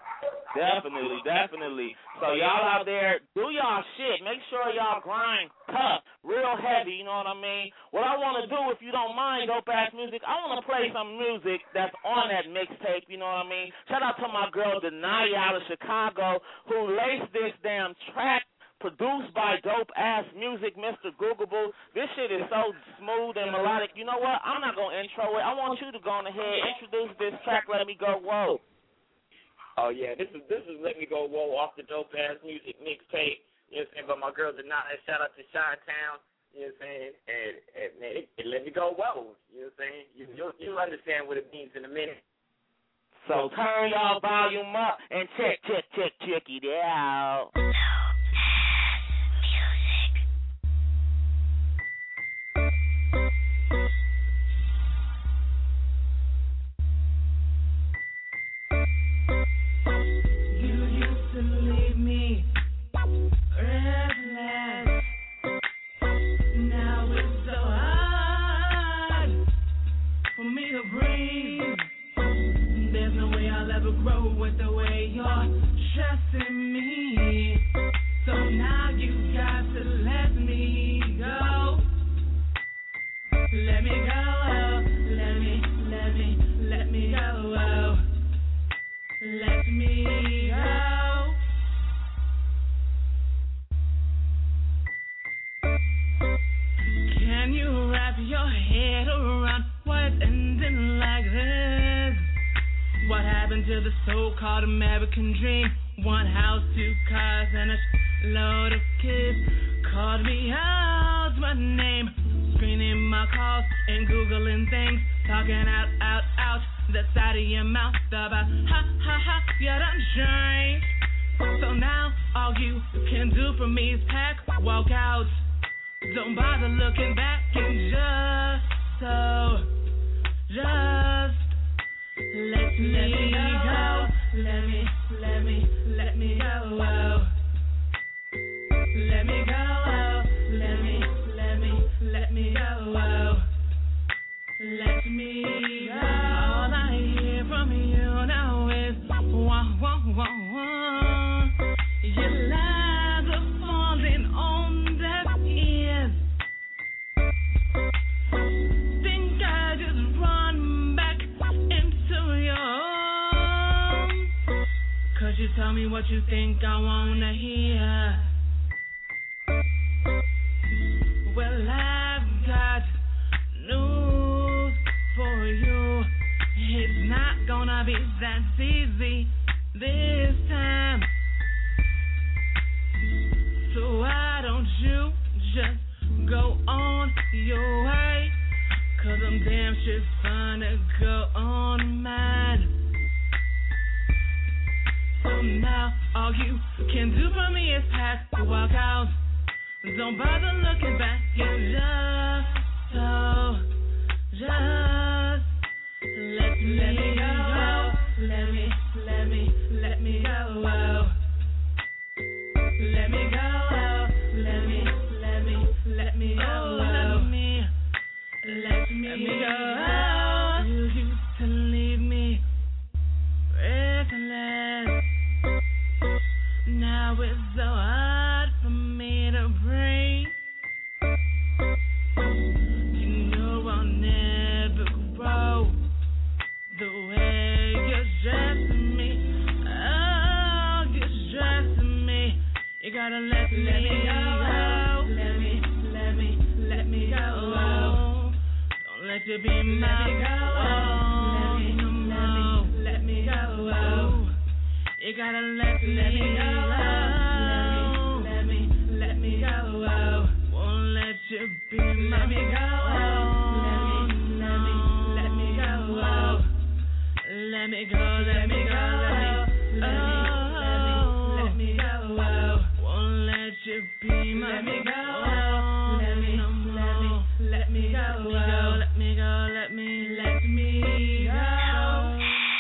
Definitely, definitely. So y'all out there, do y'all shit. Make sure y'all grind tough, real heavy, you know what I mean? What I want to do, if you don't mind, Dope Ass Music, I want to play some music that's on that mixtape, you know what I mean? Shout out to my girl, Denai, out of Chicago, who laced this damn track, produced by Dope Ass Music, Mister Googleable. This shit is so smooth and melodic. You know what? I'm not going to intro it. I want you to go on ahead, introduce this track, Let Me Go Whoa. Oh, yeah, this is this is Let Me Go Whoa off the Dope Ass Music mixtape. You know what I'm saying? But my girl Denai, shout out to Chi-Town. You know what I'm saying? And, and man, it, it let me go whoa. You know what I'm saying? You, you'll, you'll understand what it means in a minute. So turn y'all volume up and check, check, check, check it out. So-called American dream. One house, two cars, and a load of kids. Called me out my name, screening my calls and Googling things. Talking out, out, out the side of your mouth about ha, ha, ha, yeah, I'm strange. So now all you can do for me is pack, walk out. Don't bother looking back and just so, just let me, let me go. Let me, let me, let me go. Let me go. Let me, let me, let me go. Let me go. All I hear from you now is wah, wah, wah, wah. Your lies are falling on deaf ears. Think I just run back into your arms? Cause you tell me what you think I wanna hear. Well, I've got news for you. It's not gonna be that easy this time. So why don't you just go on your way? Cause I'm damn sure gonna go on mine. So now all you can do for me is pack, walk out. Don't bother looking back and just so, just let me, let me go. Let me, let me, let me go. Let me go. Let me, let me, let me go. Let me, let me go. You used to leave me reckless. Now it's so hard for me to breathe. You know I'll never grow the way you're stressing me. Oh, you're stressing me. You gotta let, let me go. Let me, let me, let me go. Don't let you be my go. Let me, let me, let me go. You gotta let, let me go. Let me, let me, let me go. Won't let you be my let me go. Let me, let me, let me go. Let me go, let me go. Let me, let me, let me go. Won't let you be my let me go. Let me, let me, let me go. Let me go, let me, let me go.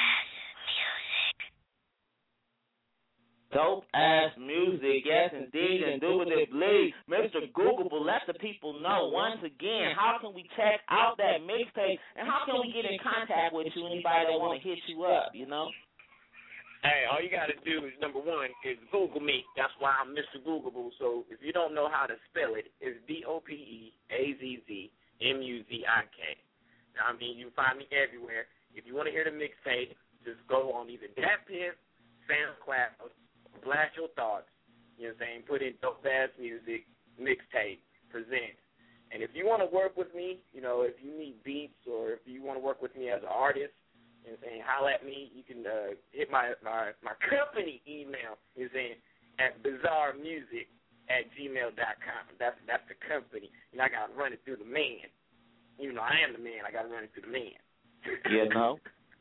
Dope ass music, yes indeed, indubitably. Mister Googleable, let the people know once again, how can we check out that mixtape and how can we get in contact with you, anybody that want to hit you up, you know? Hey, all you got to do is, number one, is Google me. That's why I'm Mister Googleable. So if you don't know how to spell it, it's D O P E A Z Z M U Z I K. Now, I mean, you can find me everywhere. If you want to hear the mixtape, just go on either DatPiff, SoundCloud, Blast Your Thoughts, you know what I'm saying, put in Dope Ass Music, mixtape, present. And if you want to work with me, you know, if you need beats or if you want to work with me as an artist, you know what I'm saying, holler at me. You can uh, hit my, my, my company email, you know what I'm saying, at bizarre music at gmail dot com. That's that's the company. And I got to run it through the man. Even though I am the man, I got to run it through the man. You know?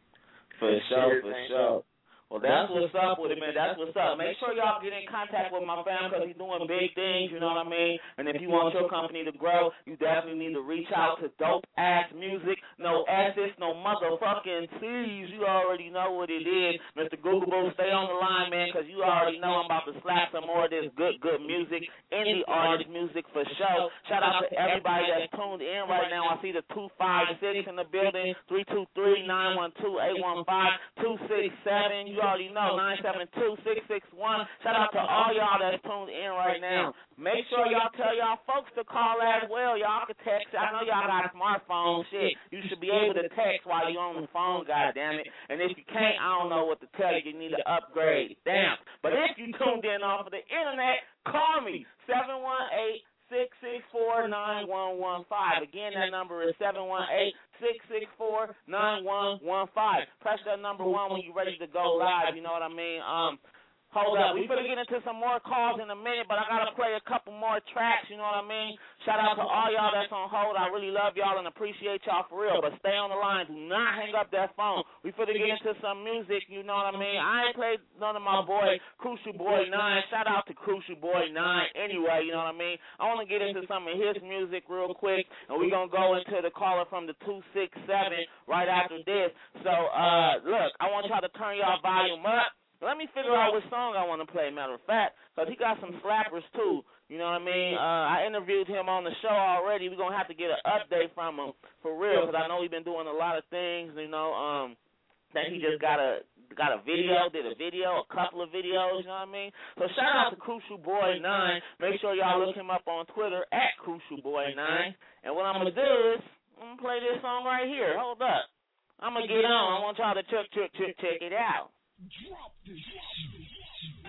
For sure, for sure. Well, that's what's up with it, man. That's what's up. Make sure y'all get in contact with my fam because he's doing big things, you know what I mean? And if you want your company to grow, you definitely need to reach out to Dope Ass Music. No S's, no motherfucking C's. You already know what it is. Mister Googleable, stay on the line, man, because you already know I'm about to slap some more of this good, good music, indie artist music for show. Shout out to everybody that's tuned in right now. I see the two five six in the building, three two three, nine one two, eight one five, two six seven. You already know, nine seven two, six six one. Shout out to all y'all that's tuned in right now. Make sure y'all tell y'all folks to call as well. Y'all can text. I know y'all got a smartphone. Shit, you should be able to text while you're on the phone, goddammit. And if you can't, I don't know what to tell you. You need to upgrade. Damn. But if you tuned in off of the internet, call me, seven one eight, six six four, nine one one five. Again, that number is seven one eight, six six four, nine one one five. Press that number one when you're ready to go live, you know what I mean? Um, hold up. We're going to get into some more calls in a minute, but I got to play a couple more tracks, you know what I mean? Shout out to all y'all that's on hold. I really love y'all and appreciate y'all for real, but stay on the line. Do not hang up that phone. We're going to get into some music, you know what I mean? I ain't played none of my boy, Crucial Boy nine. Shout out to Crucial Boy nine anyway, you know what I mean? I want to get into some of his music real quick, and we're going to go into the caller from the two six seven right after this. So, uh, look, I want y'all to turn y'all volume up. Let me figure out which song I want to play, matter of fact, because he got some slappers, too. You know what I mean? Uh, I interviewed him on the show already. We're going to have to get an update from him for real, because I know he's been doing a lot of things, you know. Um, I think he just got a got a video, did a video, a couple of videos, you know what I mean? So shout out to Crucial Boy nine. Make sure y'all look him up on Twitter, at Crucial Boy nine. And what I'm going to do is, I'm going to play this song right here. Hold up. I'm going to get on. I want y'all to check, check, check, check it out. Drop this shit. You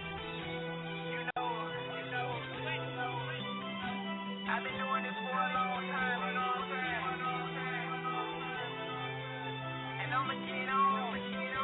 know, you know, I've been doing this for a long time, you know what I'm saying? And I'ma get on.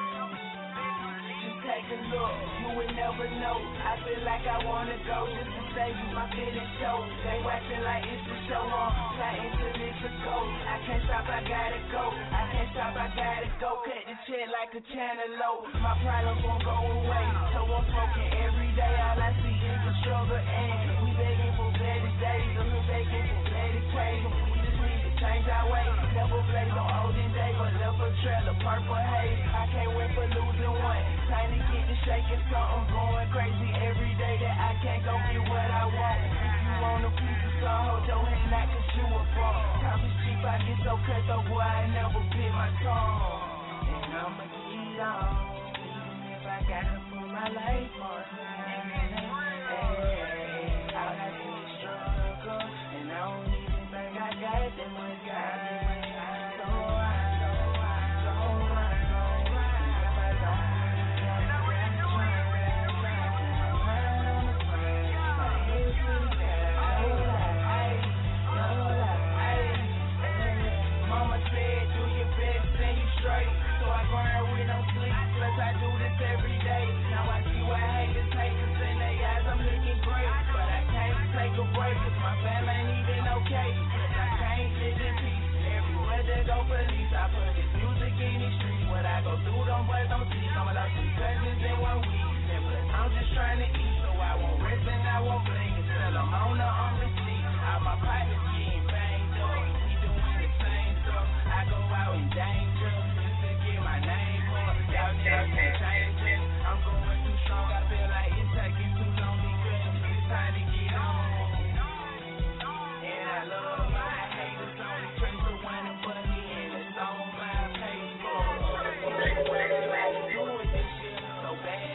Just take a look, you would never know. I feel like I wanna go just to save you my fitting show. They watching like it's a show on, plotting to this to go. I can't stop, I gotta go. I can't stop, I gotta go. Cut the check like a channel low. My problems won't go away, so I'm smoking every day. All I see is the struggle, and we begging for better days. I'm begging for better ways. We just need to change our ways. Never blaze on olden days, but left a trail of purple haze. I can't wait for losing one. Time to get to shaking something, going crazy every day that I can't go get what I want. If you want a piece of some, hold your hand out, cause you a bum. Time is cheap, I get so cut though, boy, I never bit my tongue. And I'ma get on, even if I gotta put my life on line. Hey, all I do is struggle, and I don't even think I got that much time. I do this every day. Now I see why haters hate us in their eyes. I'm looking great, but I can't take a break, cause my family ain't even okay. Cause I can't live in peace. Everywhere they go police, I put this music in the streets. What I go through, them boys don't see. I'm lost three cousins in one week. Simple, I'm just trying to eat, so I won't rest and I won't blink until I'm on the on the seat. All my partners getting banged up. We doing the same stuff. I go out in danger just to get my name up. Y'all just can't change it. I'm going too strong. I feel like it's taking too long because it's time to get on. And I love my haters. Only trace the one for me, and it's on my paper. Doing this shit so bad.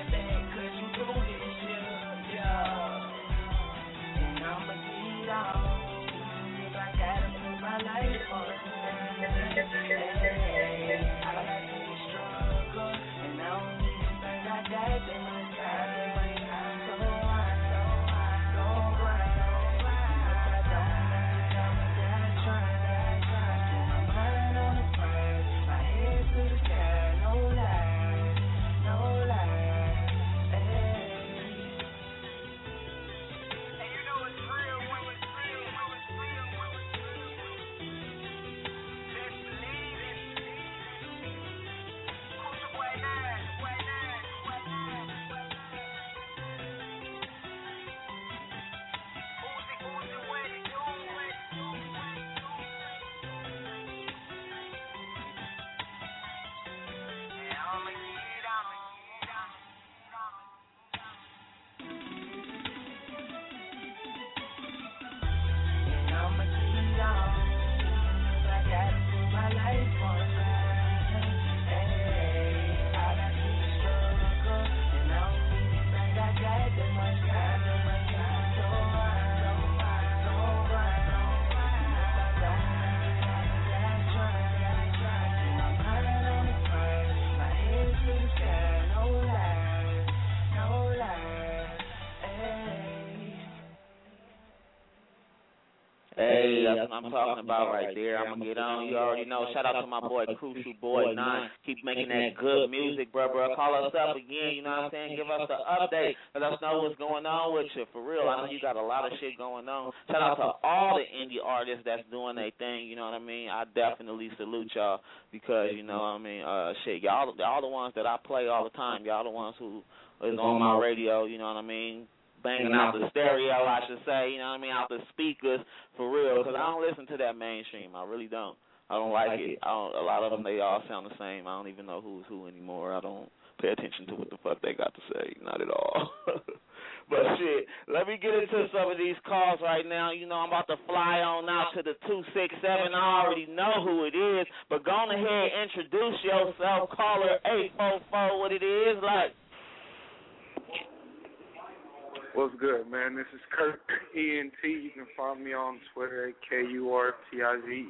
that's what I'm talking about right there. I'm gonna get on. You already know. Shout out to my boy Crucial Boy Nine. Keep making that good music, bro, bro. Call us up again. You know what I'm saying? Give us the update. Let us know what's going on with you. For real, I know you got a lot of shit going on. Shout out to all the indie artists that's doing their thing. You know what I mean? I definitely salute y'all because you know what I mean. Uh, shit, y'all, all the ones that I play all the time. Y'all the ones who is on my radio. You know what I mean? Banging out the stereo, I should say, you know what I mean, out the speakers, for real, because I don't listen to that mainstream. I really don't. I don't like it. I don't, a lot of them, they all sound the same. I don't even know who's who anymore. I don't pay attention to what the fuck they got to say, not at all. But shit, let me get into some of these calls right now. You know, I'm about to fly on out to the two six seven. I already know who it is, but go on ahead, introduce yourself, caller eight four four, what it is, like. What's good, man? This is Kurt, E N T. You can find me on Twitter at K U R T I Z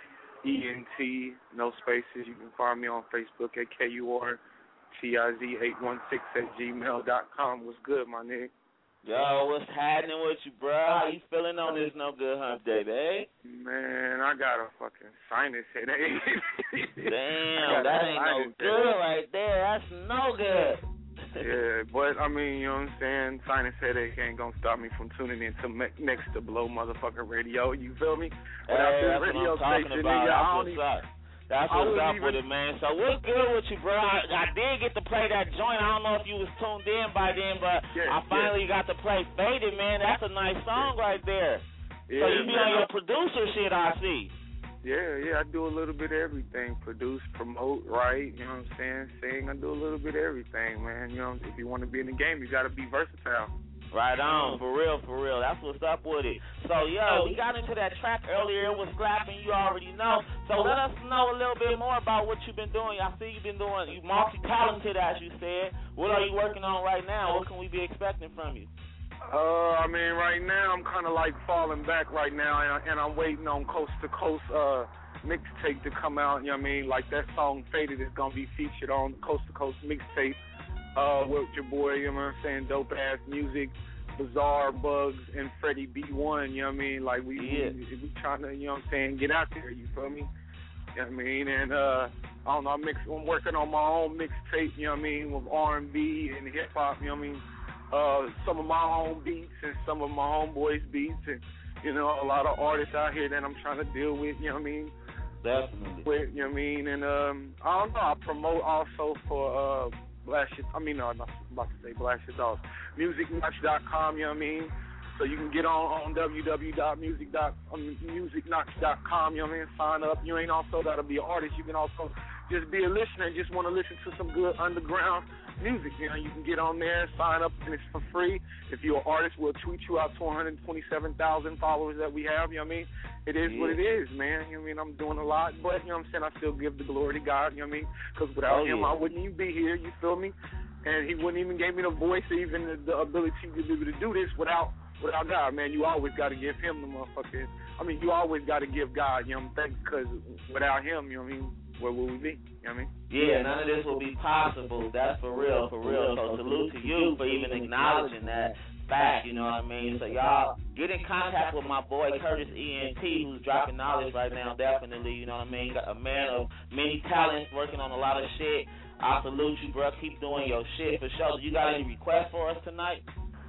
E N T, no spaces. You can find me on Facebook at K U R T I Z eight one six at gmail dot com. What's good, my nigga? Yo, what's happening with you, bro? How you feeling on this No Good Hump Day, babe? Man, I got a fucking sinus headache. Damn, that ain't no good right there. That's no good. Yeah, but I mean, you know what I'm saying? Sinus headache ain't gonna stop me from tuning in to me- next to Blow motherfucking radio. You feel me? Without hey, this that's radio what I'm talking station, about. nigga, That's I don't what's even, up. That's what's up even, with it, man. So what's good with you, bro? I, I did get to play that joint. I don't know if you was tuned in by then, but yeah, I finally yeah. got to play Faded, man. That's a nice song yeah. right there. Yeah, so you be man. on your producer shit, I see. Yeah, yeah, I do a little bit of everything. Produce, promote, write, you know what I'm saying? Sing, I do a little bit of everything, man. You know, if you want to be in the game, you got to be versatile. Right on, for real, for real. That's what's up with it. So, yo, we got into that track earlier. It was slapping, you already know. So let us know a little bit more about what you've been doing. I see you've been doing, you multi-talented, as you said. What are you working on right now? What can we be expecting from you? Uh, I mean, right now I'm kind of like falling back right now, and, I, and I'm waiting on Coast to Coast uh, mixtape to come out. You know what I mean? Like that song Faded is gonna be featured on Coast to Coast mixtape uh, with your boy. You know what I'm saying? Dope ass music, Bizarre, Bugs, and Freddie B one. You know what I mean? Like we yeah. we, we trying to, you know what I'm saying, get out there. You feel me? You know what I mean? And uh, I don't know. I'm, mix, I'm working on my own mixtape. You know what I mean? With R and B and hip hop. You know what I mean? Uh, some of my own beats and some of my homeboys' beats, and you know, a lot of artists out here that I'm trying to deal with. You know what I mean? Definitely. With, you know what I mean? And um, I don't know. I promote also for uh, Blast Your, I mean, no, I'm not about to say Blast Your Dogs. music notch dot com. You know what I mean? So you can get on on w w w dot music dot notch dot com. You know what I mean? Sign up. You ain't also got to be an artist. You can also just be a listener and just want to listen to some good underground music. You know, you can get on there, sign up, and it's for free. If you're an artist, we'll tweet you out to one hundred twenty-seven thousand followers that we have. You know what I mean? It is yeah. what it is, man. You know what I mean? I'm doing a lot, but, you know what I'm saying, I still give the glory to God, you know what I mean? Because without oh, him, yeah. I wouldn't even be here, you feel me? And he wouldn't even give me the voice or even the, the ability to be able to do this without without God, man. You always got to give him the motherfucker. I mean, you always got to give God, you know what I'm saying? Because without him, you know what I mean? Where will we be? You know what I mean? Yeah, none of this will be possible. That's for real, for real. So salute to you for even acknowledging that fact, you know what I mean? So y'all get in contact with my boy Curtis E N T, who's dropping knowledge right now, definitely, you know what I mean? Got a man of many talents, working on a lot of shit. I salute you, bro. Keep doing your shit for sure. You got any requests for us tonight?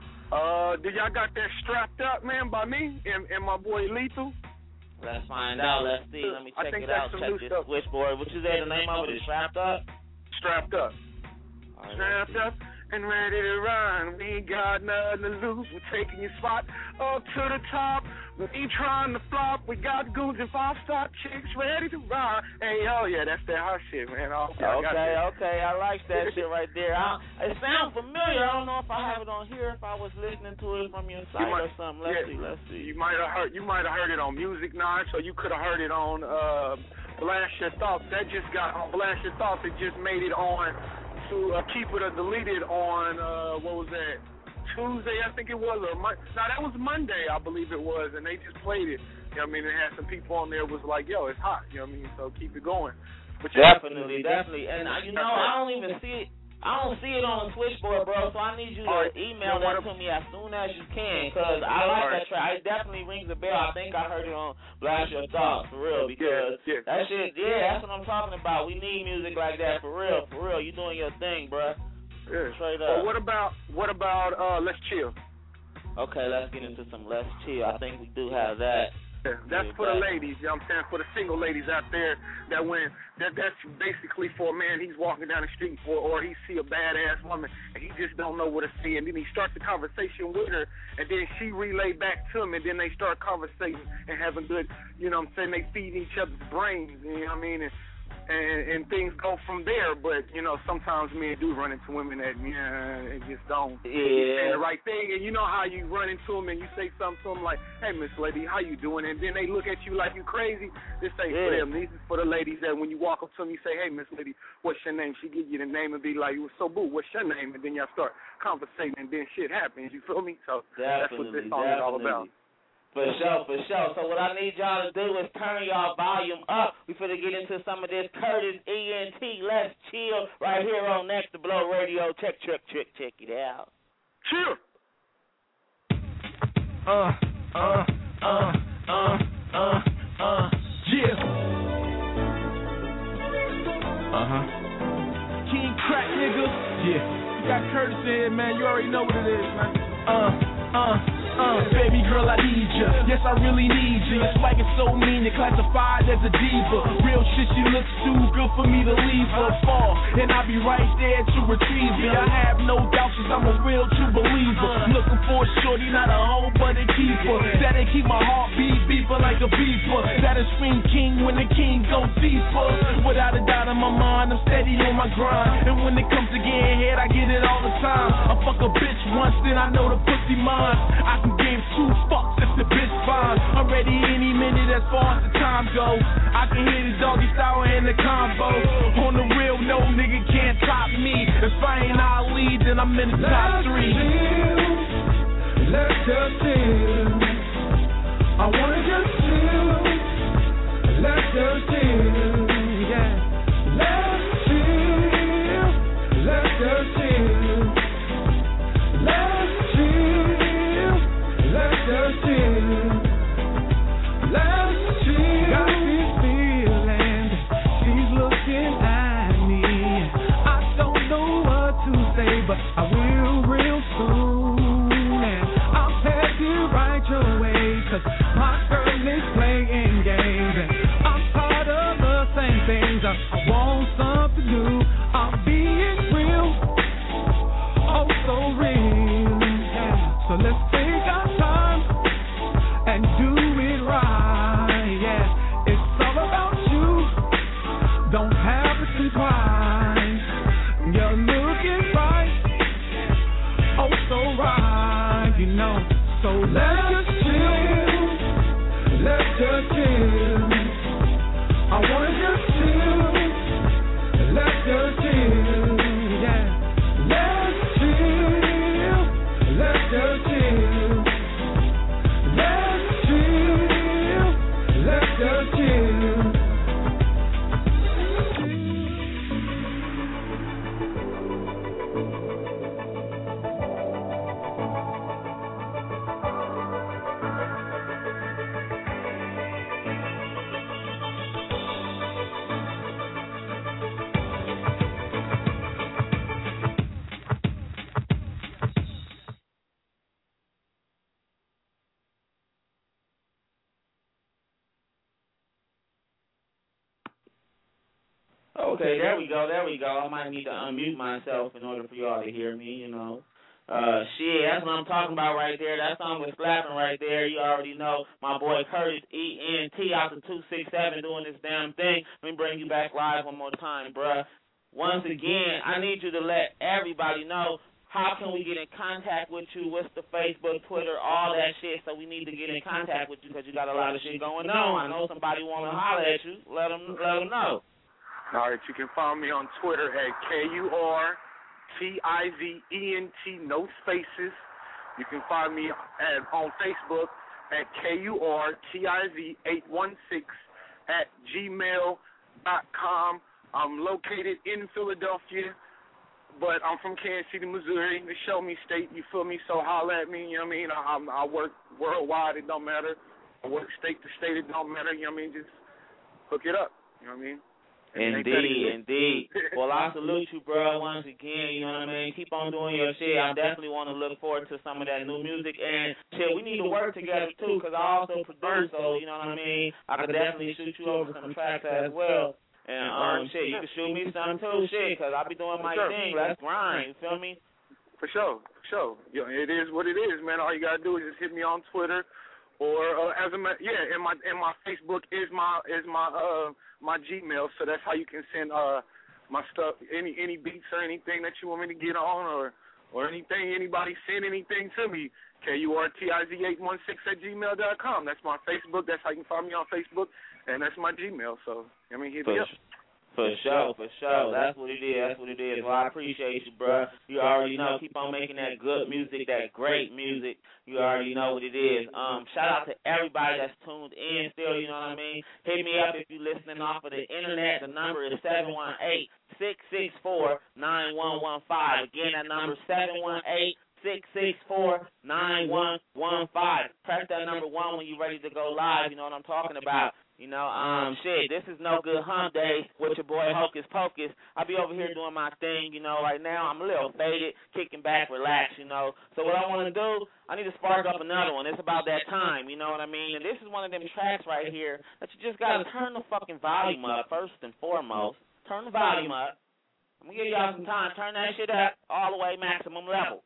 Uh, do y'all got that Strapped Up, man, by me and, and my boy Lethal? Let's find out. Let's see. Let me check it out. Check this stuff. switchboard. What you say the name of it is? Strapped Up? Strapped Up. Right, Strapped Up and ready to run. We ain't got nothing to lose. We're taking your spot up to the top. We ain't trying to flop. We got goons and five-star chicks ready to ride. Hey, oh, yeah, that's that hot shit, man. Oh, okay, okay, I okay. I like that shit right there. I, it sounds familiar. I don't know if I have it on here, if I was listening to it from your site might, or something. Let's yeah, see, let's see. You might have heard You might have heard it on Music Notch, or you could have heard it on uh, Blast Your Thoughts. That just got on Blast Your Thoughts. It just made it on to uh, keep it or delete it on, uh, what was that, Tuesday, I think it was, or Mon- no, that was Monday, I believe it was, and they just played it. You know what I mean? It had some people on there was like, yo, it's hot, you know what I mean? So keep it going. But definitely, definitely. And, uh, you know, I don't even see it. I don't see it on the switchboard, bro, so I need you to right. email yeah, that to me as soon as you can, because I like right. that track. It definitely rings a bell. I think I heard it on Blast Your Thoughts, for real, because yeah, yeah. that shit, yeah, that's what I'm talking about. We need music like that, for real, for real. You doing your thing, bro. Yeah. Straight up. Well, what about, what about uh, Let's Chill? Okay, let's get into some Let's Chill. I think we do have that. Yeah, that's for the ladies, you know what I'm saying? For the single ladies out there that when that that's basically for a man, he's walking down the street for, or he see a badass woman and he just don't know what to say, and then he starts the conversation with her, and then she relay back to him, and then they start conversating and having good, you know what I'm saying? They feed each other's brains, you know what I mean? And and, and things go from there. But you know, sometimes men do run into women that yeah, it just don't yeah. say the right thing. And you know how you run into them and you say something to them like, "Hey, Miss Lady, how you doing?" And then they look at you like you crazy. This ain't yeah. for them. This is for the ladies that when you walk up to them, you say, "Hey, Miss Lady, what's your name?" She give you the name and be like, "So boo, what's your name?" And then y'all start conversating, and then shit happens. You feel me? So definitely, that's what this song is all about. For sure, for sure. So what I need y'all to do is turn y'all volume up. We finna get into some of this Curtis E N T. Let's chill right here on Next to Blow Radio. Check, check, check, check it out. Chill. Uh, uh, uh, uh, uh, uh, yeah. Uh-huh. King Crack, nigga. Yeah. You got Curtis in here, man. You already know what it is, man. Uh, uh. Uh, baby girl, I need ya. Yes, I really need ya. Your swag is so mean, you're classified as a diva. Real shit, she looks too good for me to leave her fall. And I'll be right there to retrieve ya. I have no doubt, cause I'm a real true believer. Looking for a shorty, not a hoe, but a keeper. That'll keep my heart beat beeping like a beeper. That'll scream king when the king goes deeper. Without a doubt in my mind, I'm steady on my grind. And when it comes to getting head, I get it all the time. I fuck a bitch once, then I know the pussy mine. I can give two fucks if the bitch fine. I'm ready any minute as far as the time goes. I can hear the doggy style and the combo. On the real, no nigga can't top me. If I ain't Ali, then I'm in the top three. Let's just chill. I wanna just chill. Let's just chill. Yeah. Let's chill. Let's just chill. Let's chill. Let's just chill. Let's chill. Got this feeling she's looking at me. I don't know what to say, but I will real soon. And I'll pass it right your way, cause my girl is playing games. And I'm tired of the same things. I, I want something new. I'm being real. Oh, so real. Yeah. So let's take our time and do it right, yeah. It's all about you. Don't have to surprise. You're looking right. Oh, so right, you know. So let's just chill. Let's just chill. I wanna just chill. Let's just chill, yeah. Let's chill. Let's just chill. Let's chill. Let's just chill. Okay, there we go, there we go. I might need to unmute myself in order for y'all to hear me, you know. Uh, shit, that's what I'm talking about right there. That song was slapping right there. You already know my boy Curtis E N T out the two six seven doing this damn thing. Let me bring you back live one more time, bruh. Once again, I need you to let everybody know how can we get in contact with you. What's the Facebook, Twitter, all that shit. So we need to get in contact with you because you got a lot of shit going on. I know somebody want to holler at you. Let them, let them know. All right, you can find me on Twitter at K U R T I V E N T, no spaces. You can find me at, on Facebook at K U R T I V eight one six at gmail dot com. I'm located in Philadelphia, but I'm from Kansas City, Missouri. The show me state, you feel me? So holla at me, you know what I mean? I, I work worldwide, it don't matter. I work state to state, it don't matter, you know what I mean? Just hook it up, you know what I mean? Indeed, indeed. Well, I salute you, bro, once again, you know what I mean? Keep on doing your shit. I definitely want to look forward to some of that new music. And, shit, we need to work together, too, because I also produce, so, you know what I mean? I could definitely shoot you over some tracks as well. And, um, shit, you can shoot me some, too, shit, because I be doing my sure. thing. Let's grind, you feel me? For sure, for sure. You know, it is what it is, man. All you got to do is just hit me on Twitter. Or uh, as a yeah, and my and my Facebook is my is my uh my Gmail, so that's how you can send uh my stuff, any any beats or anything that you want me to get on, or or anything anybody send anything to me. K U R T I Z eight one six at gmail dot com. That's my Facebook. That's how you can find me on Facebook, and that's my Gmail. So I mean, hit me up. For sure, for sure. That's what it is. That's what it is. Well, I appreciate you, bro. You already know. Keep on making that good music, that great music. You already know what it is. Um, shout out to everybody that's tuned in still, you know what I mean? Hit me up if you're listening off of the internet. The number is seven one eight, six six four, nine one one five. Again, that number is seven one eight, six six four, nine one one five. Press that number one when you're ready to go live. You know what I'm talking about. You know, um, shit, this is No Good Hump Day with your boy Hocus Pocus. I be over here doing my thing, you know, right now. I'm a little faded, kicking back, relax, you know. So what I want to do, I need to spark up another one. It's about that time, you know what I mean? And this is one of them tracks right here that you just got to turn the fucking volume up first and foremost. Turn the volume up. I'm going to give y'all some time. Turn that shit up all the way maximum level.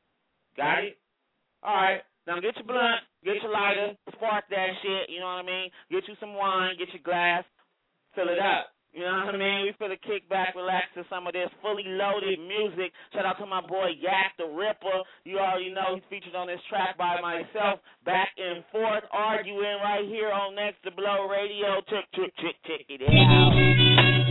Got it? All right. Now get your blunt, get your lighter, spark that shit, you know what I mean? Get you some wine, get your glass, fill it up. You know what I mean? We finna kick back, relax to some of this fully loaded music. Shout out to my boy Yak the Ripper. You already know he's featured on this track by myself. Back and forth, arguing right here on Next to Blow Radio. Check, check, check, check it out.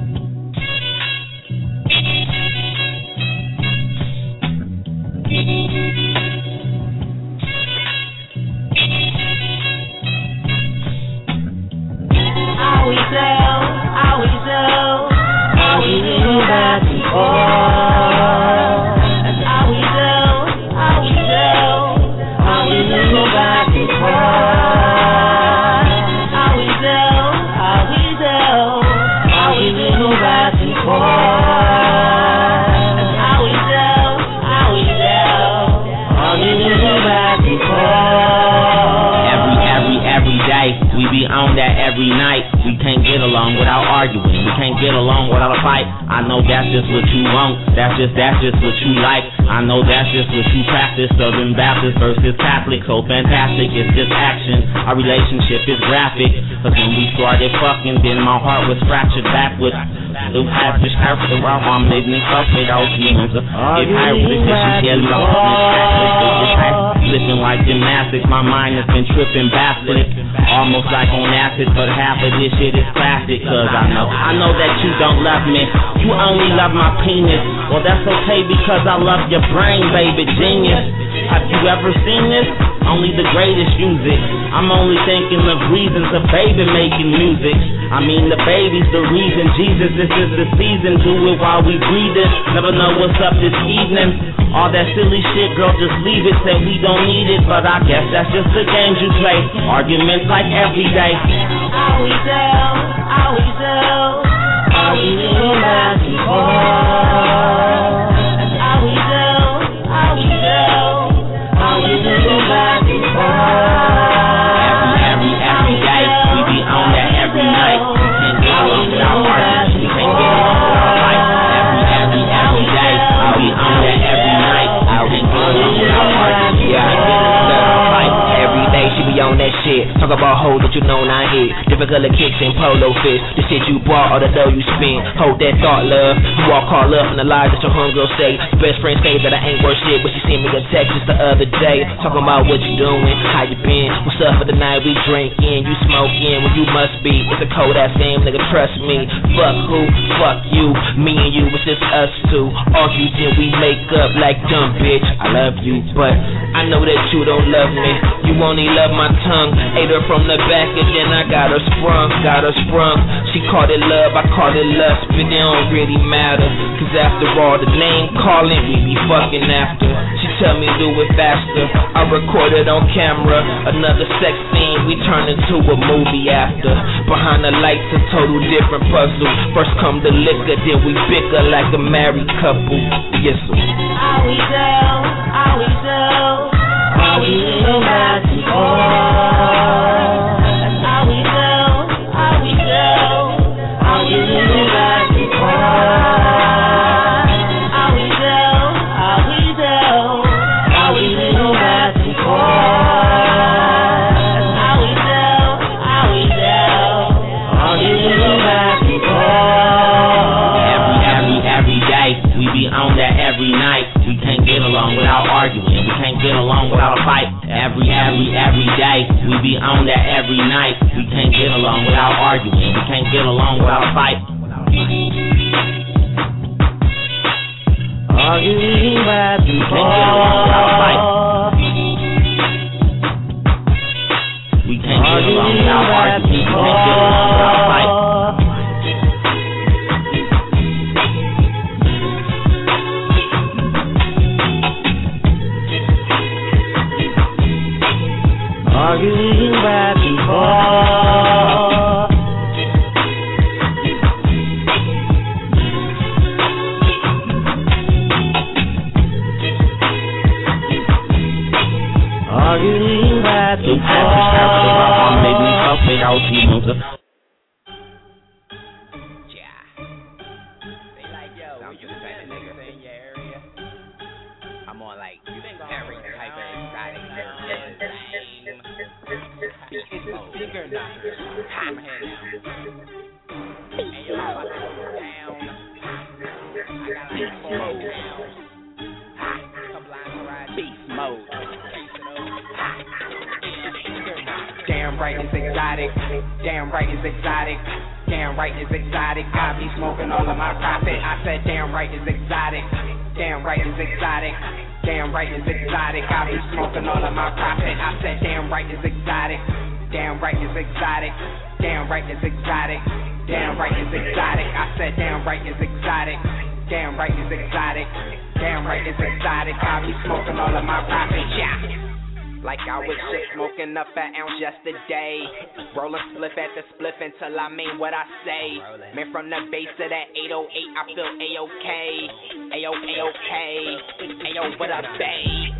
How we do, how we do, how we do that before. That's how we do, how we do, how we do that before. How we do, how we do, how we do that before. That's how we do, how we do, how we do that before. Every, every, every day, we be on that every night. We can't get along without arguing. We can't get along without a fight. I know that's just what you want. That's just that's just what you like. I know that's just what you practice. Southern Baptist versus Catholic. So fantastic, it's just action. Our relationship is graphic. Cause when we started fucking, then my heart was fractured backwards. The happy carpet around my midnight carpet out humans. If I repetition, yeah, lost slipping like gymnastics. My mind has been tripping backwards. Almost like on acid, but half of this shit is plastic. Cause I know, I know that you don't love me. You only love my penis. Well, that's okay because I love your brain, baby, genius. Have you ever seen this? Only the greatest use it. I'm only thinking of reasons a baby making music. I mean the baby's the reason. Jesus, this is the season. Do it while we breathe it. Never know what's up this evening. All that silly shit, girl, just leave it. Say we don't need it, but I guess that's just the games you play. Arguments like every day. How we do, how we do, how we do that before. That's how we do, how we do, how we do that before. Every, every, every day, we be on that every night. We can't get along without arguments. We can't get along without fight. Every, every, every day, we be on that every night. We can't get along without arguments. We can't get along without fight. Every day she be on that shit. Talk about hoes that you know not hit. Different color kicks and polo fits. The shit you bought or the dough you spent. Hold that thought, love. You all call up in the lies that your homegirl say. Your best friend say that I ain't worth shit, but she sent me a text just the other day. Talking about what you doing, how you been. What's up for the night we drinking? You smoking, well you must be. It's a cold ass game, nigga, trust me. Fuck who? Fuck you. Me and you, it's just us two. Argue then we make up like dumb bitch. I love you, but I know that you don't love me. You only love my tongue. Ate her from the back and then I got her sprung, got her sprung. She called it love, I called it lust, but it don't really matter. Cause after all, the name calling, we be fucking after. She tell me do it faster, I record it on camera. Another sex scene, we turn into a movie after. Behind the lights, a total different puzzle. First come the liquor, then we bicker like a married couple. Yes, sir. How we do, how we do, how we do that before. That's how we do, how we do, how we do that before. How we do, how we do, how we do that before. That's how we do, how we do, how we do that before. Every, every, every day, we be on that every night. We can't get along without arguing. We can't get along without a fight. Every, every, every day, we be on that every night. We can't get along without arguing. We can't get along without a fight. Arguing back and forth. We can't get along without a fight. We can't get along without arguing. We can't get along without a fight. Arguing back and forth. Arguing back and forth. Maybe up without you. Bigger now. I'm here now. Hey, yo, I'm down. I got like four rounds. Couple lines to ride. Beast mode. Damn right it's exotic. Damn right it's exotic. Damn right it's exotic. I be smoking all of my profit. I said damn right it's exotic. Damn right it's exotic. Damn right it's exotic. I be smoking all of my profit. I said damn right it's exotic. Damn right it's exotic. Damn right it's exotic. Damn right it's exotic. I said damn right it's exotic. Damn right it's exotic. Damn right it's exotic. I be smoking all of my profit. Yeah. Like I was just smoking up an ounce yesterday. Rolling spliff at the spliff until I mean what I say. Man, from the base of that eight oh eight, I feel A-OK. A-O, A-OK. Ayo, what up, babe?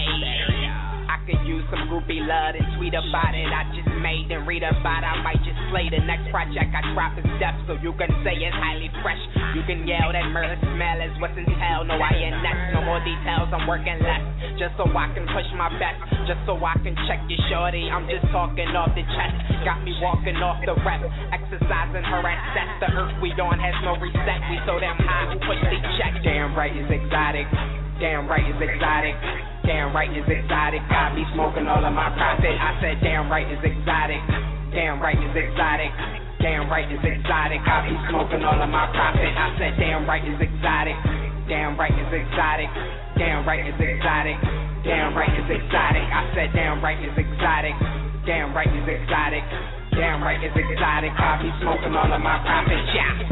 I could use some groupie love and tweet about it. I just made and read about it. I might just play the next project I drop is depth, so you can say it's highly fresh. You can yell that murder smell is what's in hell. No I N S, no more details, I'm working less. Just so I can push my best, just so I can check your shorty. I'm just talking off the chest, got me walking off the rep. Exercising her assets, the earth we on has no reset. We so damn high, who push the check. Damn right is exotic. Damn right is exotic. Damn right is exotic. I be smoking all of my profit. I said damn right is exotic. Damn right is exotic. Damn right is exotic. I be smoking all of my profit. I said damn right is exotic. Damn right is exotic. Damn right is exotic. Damn right is exotic. I said damn right is exotic. Damn right is exotic. Damn right is exotic. I be smoking all of my profit. Yeah.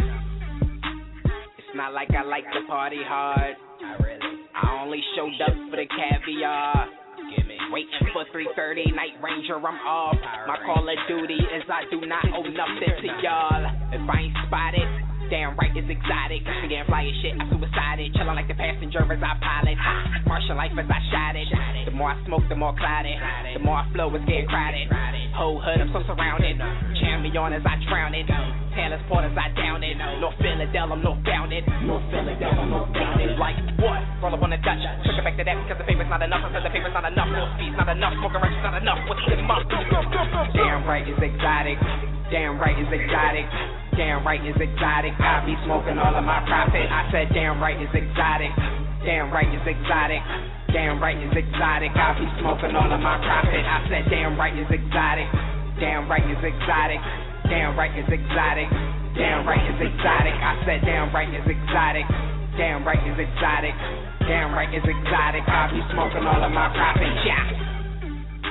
It's not like I like to party hard. I really. I only showed up for the caviar. Waiting for three thirty, Night Ranger, I'm off. My call of duty is I do not owe nothing to y'all. If I ain't spotted, damn right it's exotic. She damn fly as shit, I suicided. Chillin' like the passenger as I pilot. Ha, Martian life as I shot it. The more I smoke, the more clouded. The more I flow, it's getting crowded. Whole hood, I'm so surrounded. Champion as I drown it. Taylor's Port as I down it. North Philadelphia, I'm north bound it. North Philadelphia, I'm north bound it. Like what? Roll up on the Dutch. Took it back to that because the paper's not enough. I said the paper's not enough. Full speed's not enough. Smoking rush is not enough. What's the month? Damn right it's exotic. Damn right it's exotic. Damn right it's exotic. I be smoking all of my profit. I said damn right it's exotic. Damn right it's exotic. Damn right it's exotic. I be smoking all of my profit. I said damn right it's exotic. Damn right it's exotic. Damn right it's exotic. Damn right it's exotic. I said damn right it's exotic. Damn right it's exotic. Damn right it's exotic. I be smoking all of my profit. Yeah.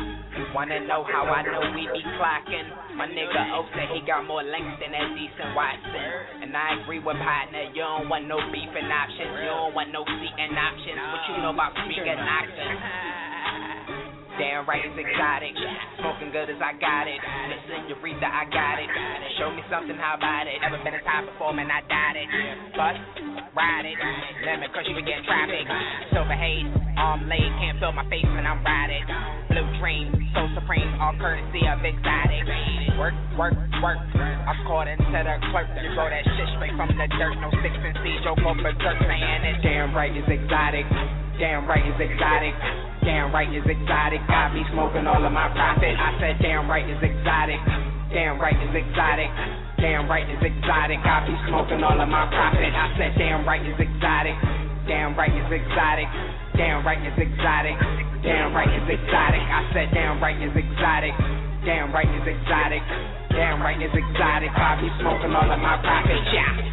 Wanna know how I know we be clocking? My nigga O said he got more length than that decent Watson. And I agree with partner, you don't want no beefing options. You don't want no seating options. What you know about speaking options? Damn right it's exotic. Smoking good as I got it. Listen, Eureka, I got it. Show me something, how about it? Never been a top performer, I died it. But ride it. Lemon, cause you can get traffic. Silver haze, arm laid, can't feel my face when I'm riding. Blue dream, so supreme, all courtesy of exotic. Work, work, work. I'm caught into the clerk. You go that shit straight from the dirt. No six and C, Joe go berserk, saying it. Damn right it's exotic. Damn right it's exotic. Damn right it's exotic. Got me smoking all of my profit. I said damn right it's exotic. Damn right it's exotic. Damn right it's exotic. Got me smoking all of my profit. I said damn right it's exotic. Damn right it's exotic. Damn right it's exotic. Damn right it's exotic. I said damn right it's exotic. Damn right it's exotic. Damn right it's exotic. Got me smoking all of my profit. Yeah.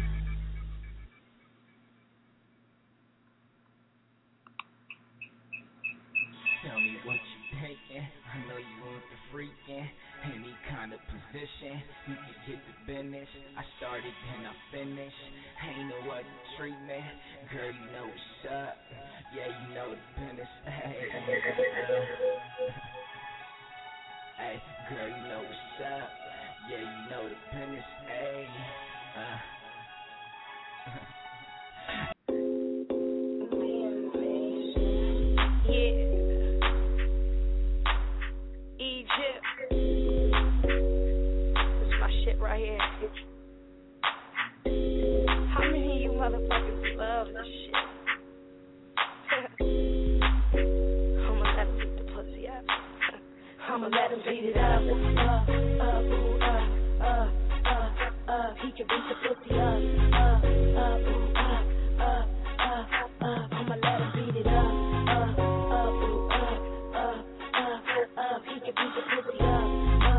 Tell me what you taking. I know you want the freaking. Any kind of position, you can get the business. I started and I finished. Ain't no other treatment. Girl, you know what's up. Yeah, you know the business. Hey, hey, girl, you know what's up. Yeah, you know the business. Hey, uh. Right here. How many of you motherfuckers love this shit? I'ma let him beat the pussy up. I'ma let him beat it up. Uh, uh, ooh, uh, uh, uh, uh. He can beat the pussy up. Uh, uh, ooh, uh, uh, uh, uh. I'ma let him beat it up. Uh, uh, ooh, uh, uh, uh, uh. He can beat the pussy up.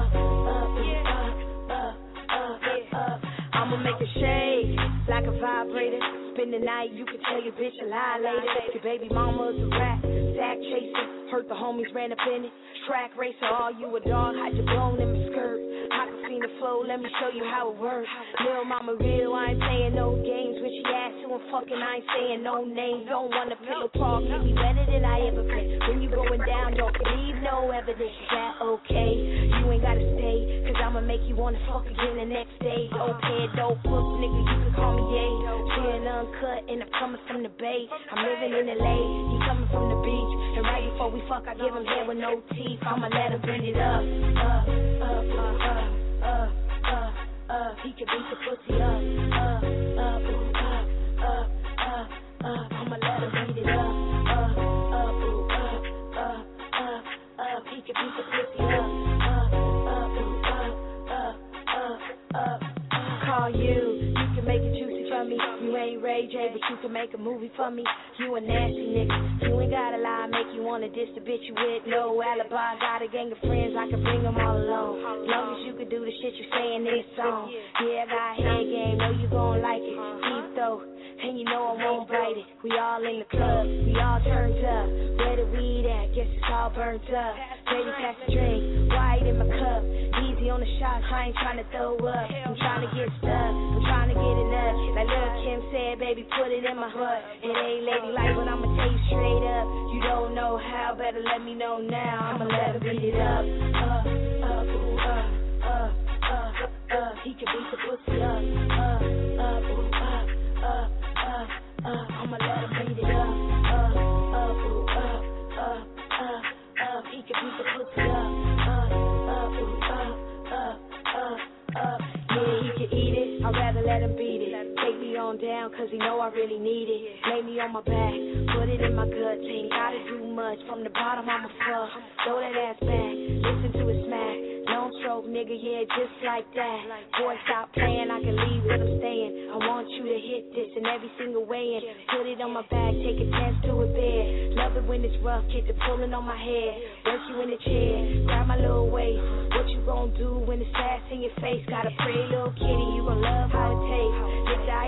I'ma make a shake like a vibrator. Spend the night, you can tell your bitch a lie later. Your baby mama's a rat, sack chaser. Hurt the homies, ran up in it. Track racer, all you a dog, hide your blown in my skirt. I can see the flow, let me show you how it works. Lil' mama real, I ain't playing no games. When she asked who I'm fucking, I ain't saying no names. Don't wanna pillow talk, get me better than I ever been. When you going down, don't leave no evidence. Is that okay? You ain't gotta stay, cause I'ma make you wanna fuck again the next day. Dope head, dope book, nigga, you can call me Ye. Chin uncut, and I'm coming from the Bay. I'm living in L A, he coming from the beach. And right before we fuck, I give him head with no teeth. I'ma let him bring it up, up, up, up, up, up, up. He can beat the pussy up, up, up, up, up, up, up. I'ma let him beat it up, up, up, up, up, up, up. He can beat the pussy up, up, up, up, up, up, up. Call you, you can make it juicy for me. You ain't Ray J, but you can make a movie for me. You a nasty nigga, you ain't gotta lie, make you wanna diss the bitch you with no alibi. Got a gang of friends, I can bring them all along. As long as you can do the shit you say in this song. Yeah, I got head game, know you gon' like it. Deep though, and you know I won't bite it. We all in the club, we all turned up. Where the weed at? Guess it's all burnt up. Baby, pass the drink, white in my cup. Easy on the shots, I ain't tryna throw up. I'm tryna get stuck, I'm tryna get enough. Like Lil' Kim said, baby, put it in my butt. It ain't ladylike, but I'ma tell you straight up. You don't know how, better let me know now. I'ma let her beat it up, up, up, ooh, up, up, up, up. He can beat the pussy up, up, up, ooh, up, up, up, up. I'ma let her beat it up, up, up, ooh, up, up, up, up. He can beat the pussy up, up, up, ooh, up, up, up, up. Yeah, he can eat it, I'd rather let him beat it. Take me on down, cause he know I really need it. Lay me on my back, put it in my guts. Ain't gotta do much, from the bottom I'ma fuck. Throw that ass back, listen to it smack. Long stroke, nigga, yeah, just like that. Boy, stop playing, I can leave, but I'm staying. I want you to hit this in every single way and put it on my back, take a chance to a bed. Love it when it's rough, get the pulling on my head. Work you in the chair, grab my little waist. What you gon' do when it's fast in your face? Got a pretty little kitty, you gon' love how it tastes. Lick the ice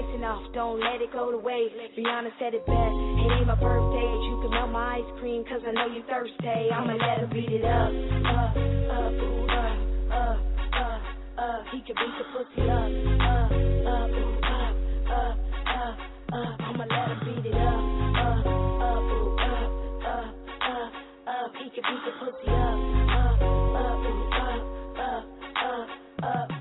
listen off, don't let it go to waste. Rihanna said it best, it ain't my birthday, but you can melt my ice cream, cause I know you thirsty. I'ma let her beat it up, up, up, ooh, up, up, up, up. He can beat the pussy up, up, up, ooh, up, up, up, up. I'ma let her beat it up, up, up, ooh, up, up, up, up. He can beat the pussy up, up, up, ooh, up, up, up, up.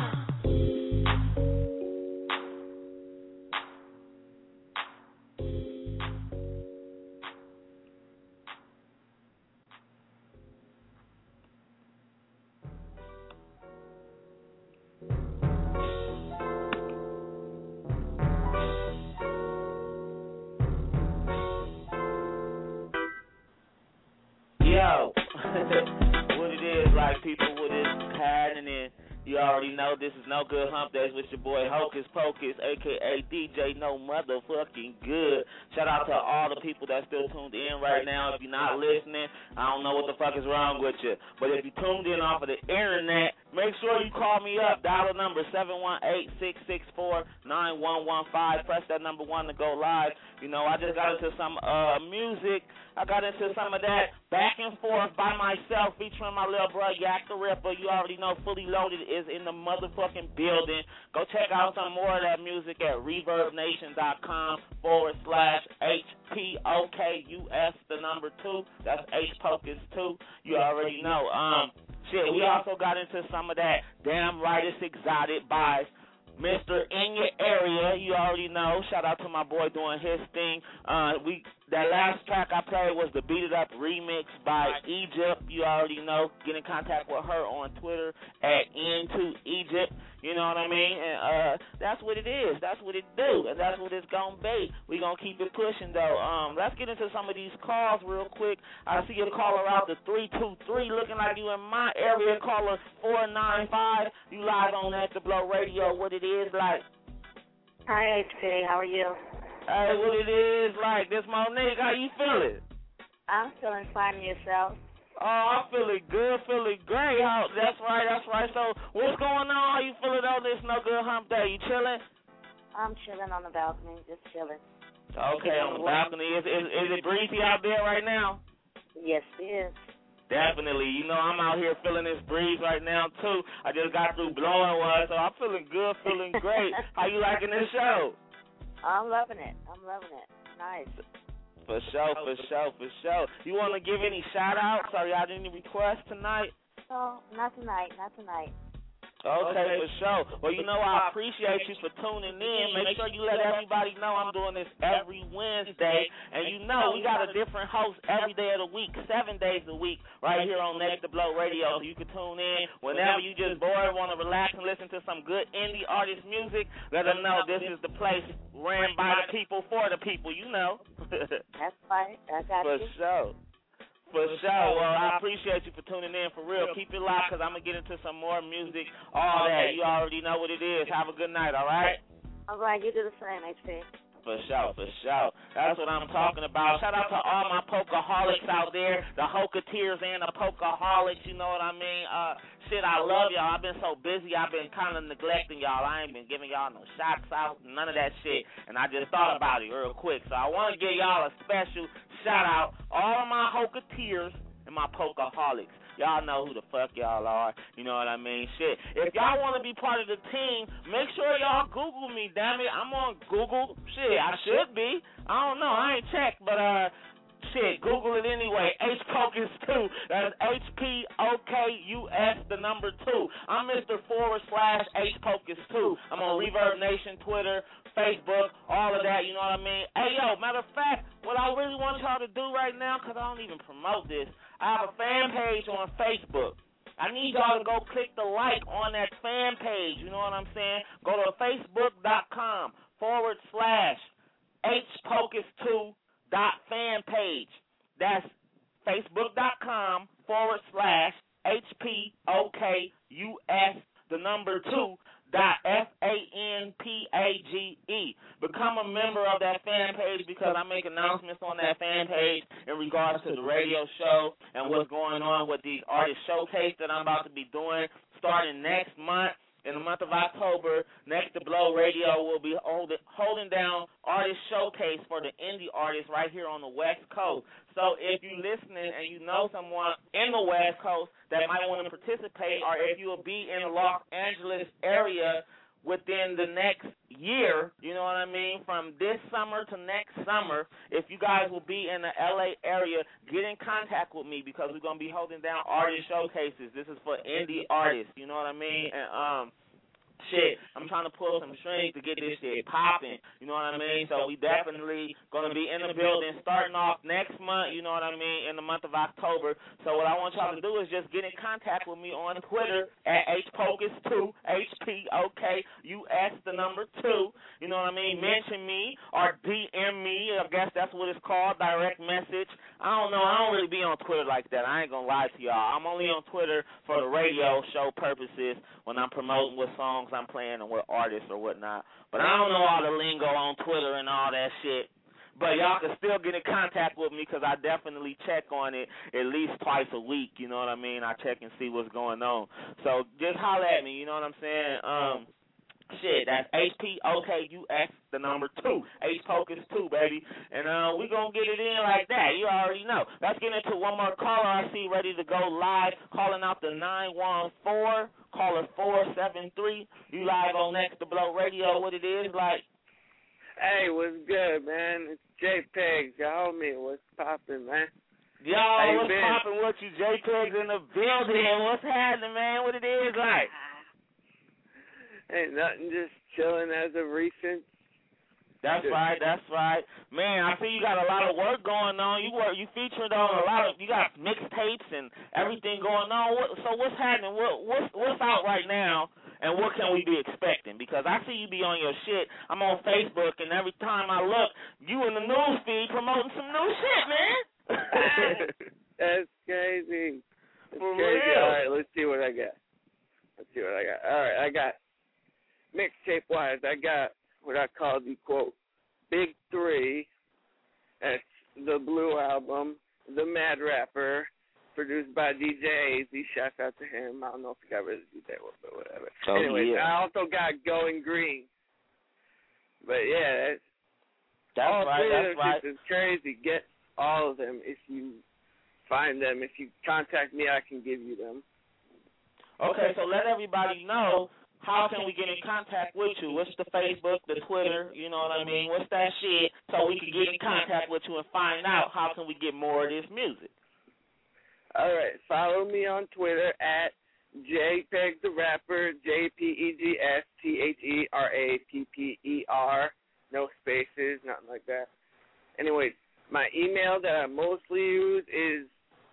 Yo, what it is, like people, what is happening? You already know this is No Good Hump Days with your boy Hocus Pocus, a k a. D J No Motherfucking Good. Shout out to all the people that still tuned in right now. If you're not listening, I don't know what the fuck is wrong with you. But if you tuned in off of the internet, make sure you call me up. Dial the number seven one eight, six six four, nine one one five. Press that number one to go live. You know, I just got into some uh, music. I got into some of that back and forth by myself featuring my little bro Yak the Ripper. You already know Fully Loaded is in the motherfucking building. Go check out some more of that music at ReverbNation.com forward slash HPOKUS, the number two. That's H Pocus two. You already know. Um, shit, we also got into some of that Damn Right It's Exotic by Mister In Your Area. You already know. Shout out to my boy doing his thing. Uh, we that last track I played was the Beat It Up remix by Egypt. You already know. Get in contact with her on Twitter at Into Egypt. You know what I mean? And uh, that's what it is. That's what it do. And that's what it's gonna be. We gonna keep it pushing though. Um, let's get into some of these calls real quick. I see a caller out the three two three, looking like you in my area. Caller four nine five. You live on At The Blow Radio. What it is like? Hi, H P. How are you? Hey, what it is like? This Monique. How you feeling? I'm feeling fine. Yourself? Oh, I'm feeling good, feeling great. Oh, that's right, that's right. So, what's going on? How you feeling on this No Good Hump Day? You chilling? I'm chilling on the balcony, just chilling. Okay, on the balcony. Is, is, is it breezy out there right now? Yes, it is. Definitely. You know, I'm out here feeling this breeze right now, too. I just got through blowing one, so I'm feeling good, feeling great. How you liking this show? I'm loving it. I'm loving it. Nice. For sure, for sure, for sure. You want to give any shout-outs? Are y'all any requests tonight? Oh, not tonight, not tonight. Okay, for sure. Well, you know, I appreciate you for tuning in. Make sure you let everybody know I'm doing this every Wednesday. And you know, we got a different host every day of the week, seven days a week, right here on Next to Blow Radio. So you can tune in whenever you just bored, want to relax and listen to some good indie artist music. Let them know this is the place ran by the people for the people, you know. That's right. I got for you. sure. For sure. Well, I appreciate you for tuning in for real. Keep it locked because I'm going to get into some more music, all that. You already know what it is. Have a good night, all right? All right. You do the same, H P. For sure, for sure. That's what I'm talking about. Shout out to all my Pokaholics out there, the Hoketeers and the Pokaholics, you know what I mean? Uh, shit, I love y'all. I've been so busy, I've been kind of neglecting y'all. I ain't been giving y'all no shots out, none of that shit. And I just thought about it real quick. So I want to give y'all a special shout out, all of my Hoketeers and my Pokaholics. Y'all know who the fuck y'all are. You know what I mean? Shit. If y'all want to be part of the team, make sure y'all Google me, damn it. I'm on Google. Shit, I should be. I don't know. I ain't checked, but, uh, shit, Google it anyway. H Pocus two. That's H P O K U S, the number two. I'm Mister forward slash H Pocus two. I'm on Reverb Nation, Twitter, Facebook, all of that, you know what I mean? Hey, yo, matter of fact, what I really want y'all to do right now, because I don't even promote this, I have a fan page on Facebook. I need y'all to go click the like on that fan page, you know what I'm saying? Go to Facebook.com forward slash H Pocus two dot fan page. That's Facebook.com forward slash H P O K U S, the number two, dot F A N P A G E. Become a member of that fan page because I make announcements on that fan page in regards to the radio show and what's going on with the artist showcase that I'm about to be doing starting next month. in the month of October, Next to Blow Radio will be hold, holding down artist showcase for the indie artists right here on the West Coast. So if you're listening and you know someone in the West Coast that might want to participate, or if you will be in the Los Angeles area within the next year, you know what I mean, from this summer to next summer, if you guys will be in the L A area, get in contact with me because we're going to be holding down artist showcases. This is for indie artists, you know what I mean? And, um, shit, I'm trying to pull some strings to get this shit popping, you know what I mean? So we definitely going to be in the building starting off next month, you know what I mean, in the month of October. So what I want y'all to do is just get in contact with me on Twitter at H Pocus two, H P O K U S, the number two, you know what I mean? Mention me or D M me, I guess that's what it's called, direct message. I don't know, I don't really be on Twitter like that. I ain't going to lie to y'all. I'm only on Twitter for the radio show purposes when I'm promoting what songs I'm playing and what artists or whatnot. But I don't know all the lingo on Twitter and all that shit. But y'all can still get in contact with me because I definitely check on it at least twice a week, you know what I mean? I check and see what's going on. So just holler at me, you know what I'm saying? Um, shit, that's H P O K U S, the number two. H Pocus two, baby. And uh, we going to get it in like that. You already know. Let's get into one more caller I see ready to go live, calling out the nine one four, caller four seven three. You live on Next to Blow Radio. What it is like? Hey, what's good, man? It's JPEG, y'all. Me, what's poppin', man? Y'all, what's poppin' with you? JPEG's in the building. What's happening, man? What it is like? Ain't nothing, just chilling as of recent. That's right, that's right. Man, I see you got a lot of work going on. You work, you featured on a lot of, you got mixtapes and everything going on. What, so what's happening? What, what's, what's out right now, and what can we be expecting? Because I see you be on your shit. I'm on Facebook, and every time I look, you in the news feed promoting some new shit, man. That's crazy. That's For crazy. real. All right, let's see what I got. Let's see what I got. All right, I got mixtape-wise, I got what I call the, quote, Big Three. That's the Blue album, The Mad Rapper, produced by D J A Z. Shout out to him. I don't know if he got rid of D J, but whatever. Oh, Anyways, yeah. I also got Going Green. But, yeah, that's, That's all right, three that's of them right. shits is crazy. Get all of them if you find them. If you contact me, I can give you them. Okay, so let everybody know, how can we get in contact with you? What's the Facebook, the Twitter, you know what I mean? What's that shit so we can get in contact with you and find out how can we get more of this music? All right, follow me on Twitter at JPEG the Rapper, J P E G S T H E R A P P E R, no spaces, nothing like that. Anyways, my email that I mostly use is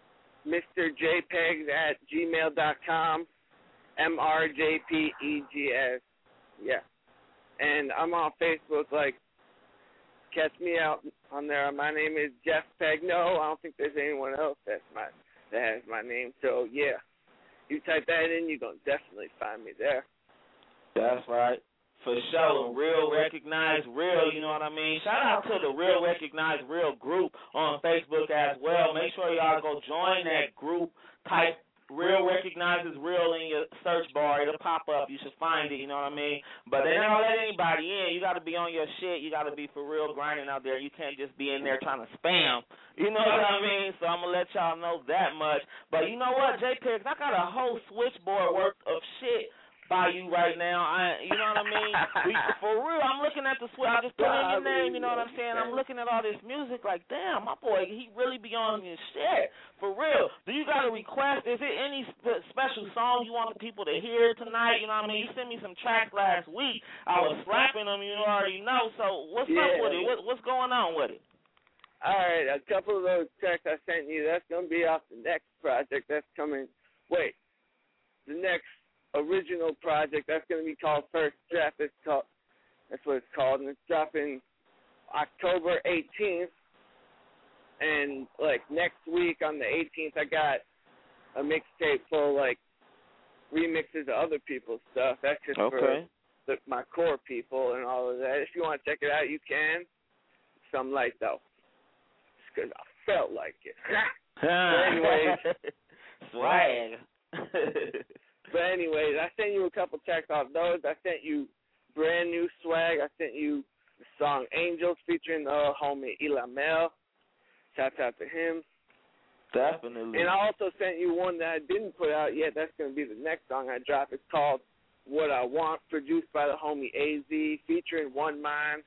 MrJPEGs at gmail dot com. M R J P E G S, yeah. And I'm on Facebook, like, catch me out on there. My name is Jeff Pegno. I don't think there's anyone else that's my, that has my name. So, yeah, you type that in, you're going to definitely find me there. That's right. For sure. Real Recognize Real, you know what I mean? Shout out to the Real Recognize Real group on Facebook as well. Make sure y'all go join that group. Type Real Recognizes Real in your search bar. It'll pop up. You should find it, you know what I mean? But they don't let anybody in. You got to be on your shit. You got to be for real grinding out there. You can't just be in there trying to spam. You know what I mean? So I'm going to let y'all know that much. But you know what, JPEGs, I got a whole switchboard worth of shit by you right now. I, you know what I mean? We, for real, I'm looking at the switch. I just put in your name, you know what I'm saying? I'm looking at all this music like, damn, my boy, he really be on his shit. For real. Do you got a request? Is it any sp- special song you want the people to hear tonight? You know what I mean? You sent me some tracks last week. I was slapping them, you already know. So what's Yeah. up with it? What, what's going on with it? All right, a couple of those tracks I sent you, that's going to be off the next project that's coming. Wait, the next original project that's going to be called First Draft. It's called, that's what it's called, and it's dropping October eighteenth. And like next week on the eighteenth, I got a mixtape full of like remixes of other people's stuff. That's just Okay. for the, my core people and all of that. If you want to check it out, you can. Some light though, just because I felt like it. But anyways, Swag. But anyways, I sent you a couple tracks off those. I sent you brand new swag. I sent you the song Angels featuring the uh, homie Elamel. Shout out to him. Definitely. And I also sent you one that I didn't put out yet. That's going to be the next song I drop. It's called What I Want, produced by the homie A Z, featuring One Mind.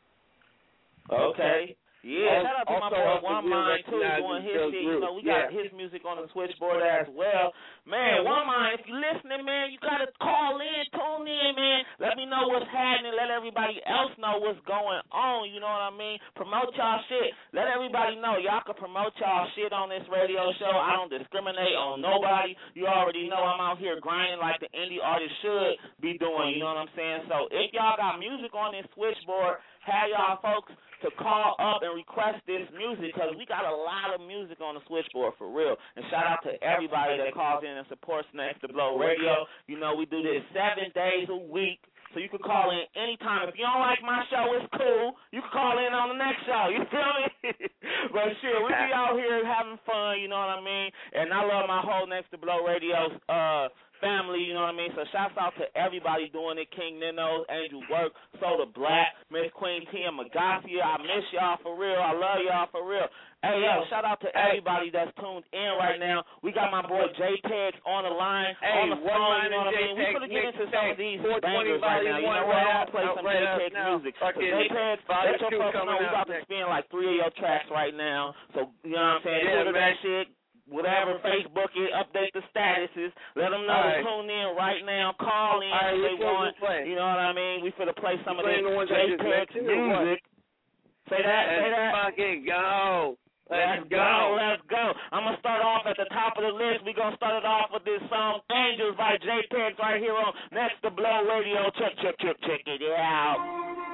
Okay. Yeah, Also- shout out to my also boy off the One Real Mind too, Recognizing doing his Bill shit. You Group. know, we Yeah. got his music on the switchboard as well. Man, One Mind, if you listening, man, you gotta call in, tune in, man. Let me know what's happening. Let everybody else know what's going on. You know what I mean? Promote y'all shit. Let everybody know y'all can promote y'all shit on this radio show. I don't discriminate on nobody. You already know I'm out here grinding like the indie artist should be doing. You know what I'm saying? So if y'all got music on this switchboard, have y'all folks to call up and request this music, because we got a lot of music on the switchboard for real. And shout out to everybody that calls in and supports Next to Blow Radio. You know, we do this seven days a week, so you can call in anytime. If you don't like my show, it's cool. You can call in on the next show. You feel me? But shit, we be out here having fun, you know what I mean? And I love my whole Next to Blow Radio uh family, you know what I mean? So shouts out to everybody doing it. King Nino, Angel Work, Soda Black, Miss Queen T and Magasia. I miss y'all for real. I love y'all for real. Hey, yo, shout out to everybody that's tuned in right now. We got my boy JPEGs on the line, Hey, on the one phone, line you know what I mean? and We're going to get into some of these bangers four twenty right now. You know what? I want to play some right JPEGs now. music. So Fucking JPEGs, Volume let your two folks know coming we out about to next. spin like three of your tracks right now. So, you know what I'm saying? Yeah, Twitter man. that shit. Whatever, Facebook it, update the statuses. Let them know All to right. tune in right now. Call in All right, if they which one want. we play? You know what I mean? We finna play some of You playing this the ones I just JPEG mentioned or what? music. Say that, say Let's that. fucking go. Let's, Let's go. Let's go. I'm going to start off at the top of the list. We're going to start it off with this song, Angels by JPEG, right here on Next to Blow Radio. Check, check, check, check it out.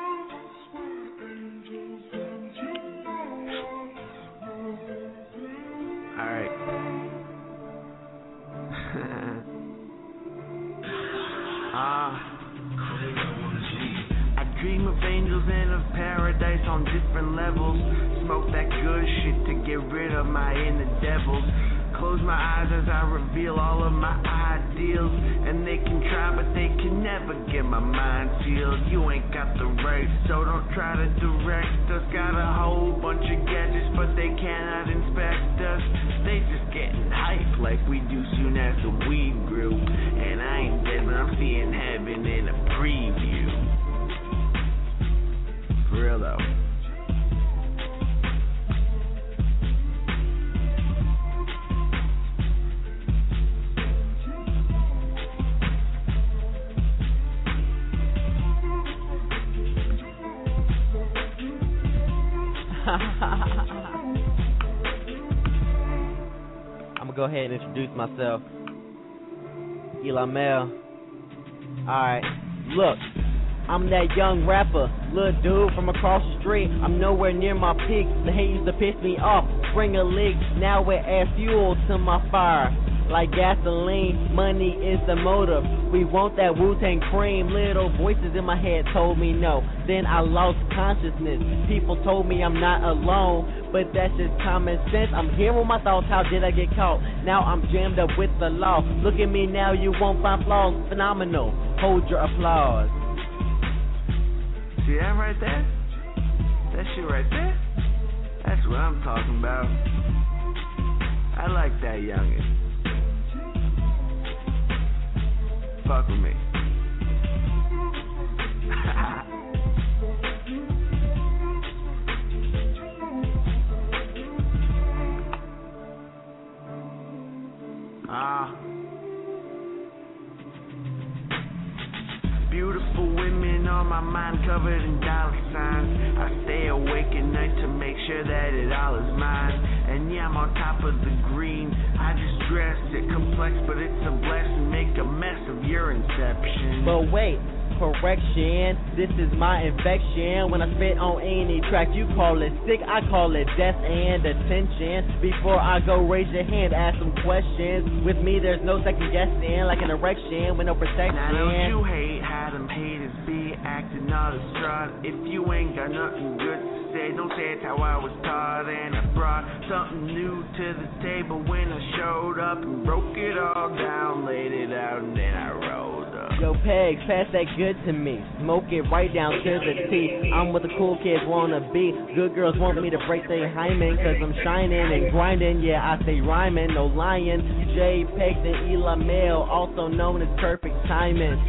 All right. Ah. I dream of angels and of paradise on different levels. Smoke that good shit to get rid of my inner devils. Close my eyes as I reveal all of my ideals. And they can try, but they can never get my mind sealed. You ain't got the right, so don't try to direct us. Got a whole bunch of gadgets, but they cannot inspect us. They just getting hype like we do soon as the weed grew. And I ain't dead, but I'm seeing heaven in a preview. For real though. I'm gonna go ahead and introduce myself. Elamel. Alright, look, I'm that young rapper, little dude from across the street. I'm nowhere near my peak. The hate used to piss me off. Spring a leak, now it adds fuel to my fire. Like gasoline, money is the motive. We want that Wu-Tang cream. Little voices in my head told me no. Then I lost consciousness. People told me I'm not alone, but that's just common sense. I'm hearing my thoughts. How did I get caught? Now I'm jammed up with the law. Look at me now, you won't find flaws. Phenomenal. Hold your applause. See that right there? That shit right there? That's what I'm talking about. I like that youngin'. Fuck with me. Ah. Beautiful women on my mind, covered in dollar signs. I stay awake at night to make sure that it all is mine. And yeah, I'm on top of the green. I just dressed it complex, but it's a blessing. Make a mess of your inception. But wait, correction, this is my infection. When I spit on any track, you call it sick, I call it death and attention. Before I go, raise your hand, ask some questions. With me, there's no second guessing, like an erection with no protection. Now don't you hate how them haters be acting and all distraught. If you ain't got nothing good to say, don't say it's how I was taught. And I brought something new to the table when I showed up and broke it all down, laid it out, and then I rolled up. Yo, Peg, pass that good to me. Smoke it right down to the T. I'm what the cool kids wanna be. Good girls want me to break their hymen, cause I'm shining and grinding. Yeah, I say rhyming, no lying. J Pegs and Eli Mail, also known as Perfect Timing.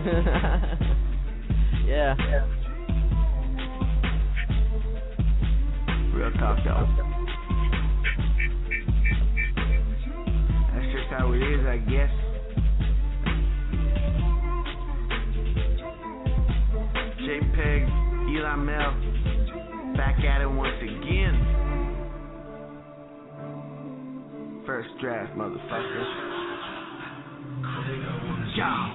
Yeah. Real talk though. That's just how it is, I guess. JPEG, Eli Mel, back at it once again. First draft, motherfucker. Yo.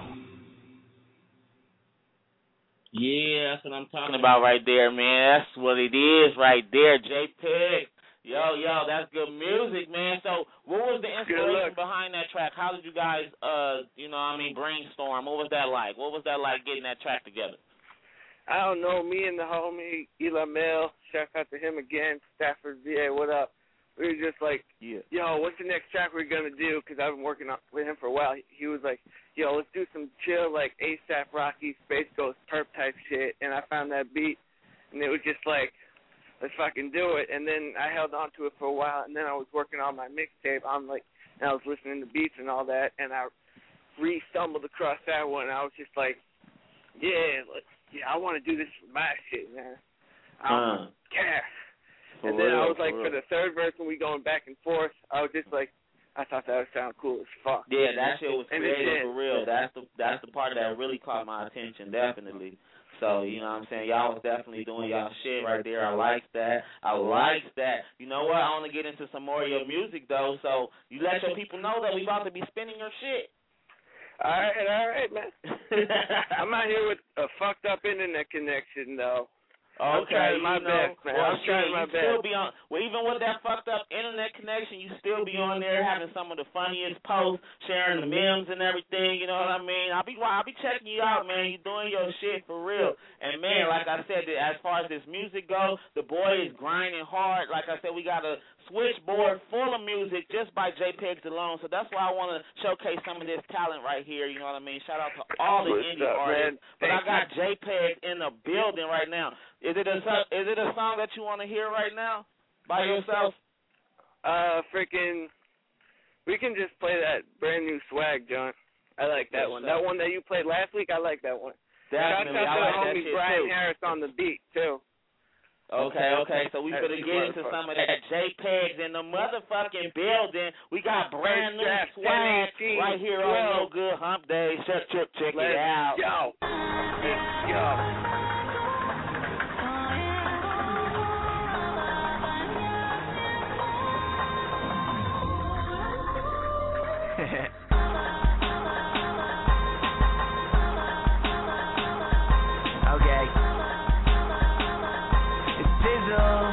Yeah, that's what I'm talking about right there, man. That's what it is right there, JPEG. Yo, yo, that's good music, man. So what was the inspiration behind that track? How did you guys, uh, you know what I mean, brainstorm? What was that like? What was that like getting that track together? I don't know, me and the homie Eli Mel, shout out to him again, Stafford, V A, what up? We were just like, yeah. yo, what's the next track we're going to do? Because I've been working on, with him for a while. He was like, yo, let's do some chill, like ASAP Rocky, Space Ghost, Perp type shit. And I found that beat, and it was just like, let's fucking do it. And then I held on to it for a while, and then I was working on my mixtape. I'm like, and I was listening to beats and all that, and I re-stumbled across that one. And I was just like, yeah, let's, yeah, I want to do this for my shit, man. I don't uh, care. For and then real, I was like, for, for the third verse, when we going back and forth, I was just like, I thought that would sound cool as fuck. Yeah, that shit was and creative for real. That's the that's the part that really caught my attention, definitely. So, you know what I'm saying? Y'all was definitely doing y'all shit right there. I like that. I like that. You know what? I want to get into some more of your music, though. So you let your people know that we about to be spinning your shit. All right, all right, man. I'm out here with a fucked up internet connection, though. I'm Okay, trying my you know, best, man. well, I'm trying shit, my you best. still be on. Well, even with that fucked up internet connection, you still be on there having some of the funniest posts, sharing the memes and everything. You know what I mean? I'll be, I'll be checking you out, man. You doing your shit for real. And man, like I said, as far as this music goes, the boy is grinding hard. Like I said, we got a switchboard full of music just by JPEGs alone. So that's why I want to showcase some of this talent right here. You know what I mean? Shout out to all the What's indie up, artists. man? But I Thank got JPEGs in the building right now. Is it a is it a song that you want to hear right now by yourself? Uh, freaking, we can just play that brand new swag, John. I like that Yes, one. sir. That one that you played last week, I like that one. Definitely, Shout out I to like the that homie shit Brian too. Harris on the beat too. Okay, okay, so we That's finna you get into motherfucker. some of that JPEGs in the motherfucking building. We got brand new First draft, swag ten eighteen, right here on No twelve. Good Hump Day. Check, check, check it Let's out. go. Let's go. Okay. It's Dizzle.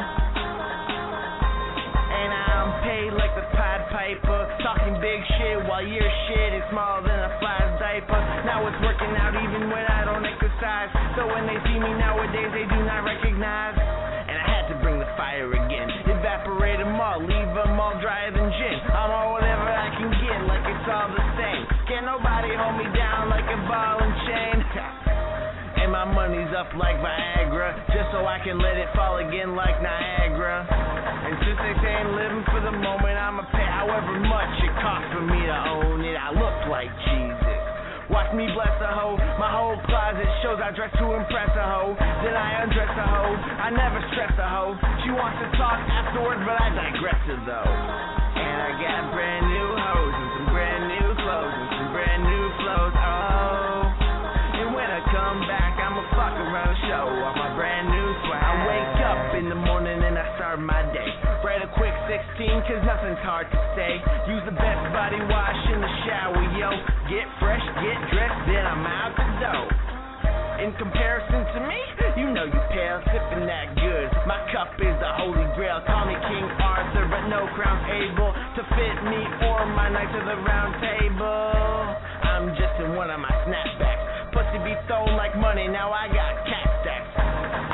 And I'm paid like the Pied Piper. Talking big shit while your shit is smaller than a fly's diaper. Now it's working out even when I don't exercise. So when they see me nowadays, they do not recognize. And I had to bring the fire again. Evaporate them all, leave them all drier than gin. I'm on whatever I can get, like it's all the same. Can't nobody hold me down like a ball and chain. And my money's up like Viagra, just so I can let it fall again like Niagara. And since they say I'm living for the moment, I'ma pay however much it costs for me to own it. I look like Jesus. Watch me bless a hoe. My whole closet shows I dress to impress a hoe. Then I undress a hoe. I never stress a hoe. She wants to talk afterwards, but I digress her though. And I got brand new hoes and some brand new clothes and some brand new flows. Oh, and when I come back, I'ma fuck around and show off my brand new swag. I wake up in the morning and I start my day. Write a quick sixteen, cause nothing's hard to say. Use the best body wash in the shower, yo. Get fresh, get dressed, then I'm out the door. In comparison to me, you know you pale, sipping that good. My cup is the holy grail. Call me King Arthur, but no crown's able to fit me or my knights of the round table. I'm just in one of my snapbacks. Pussy be thrown like money, now I got cats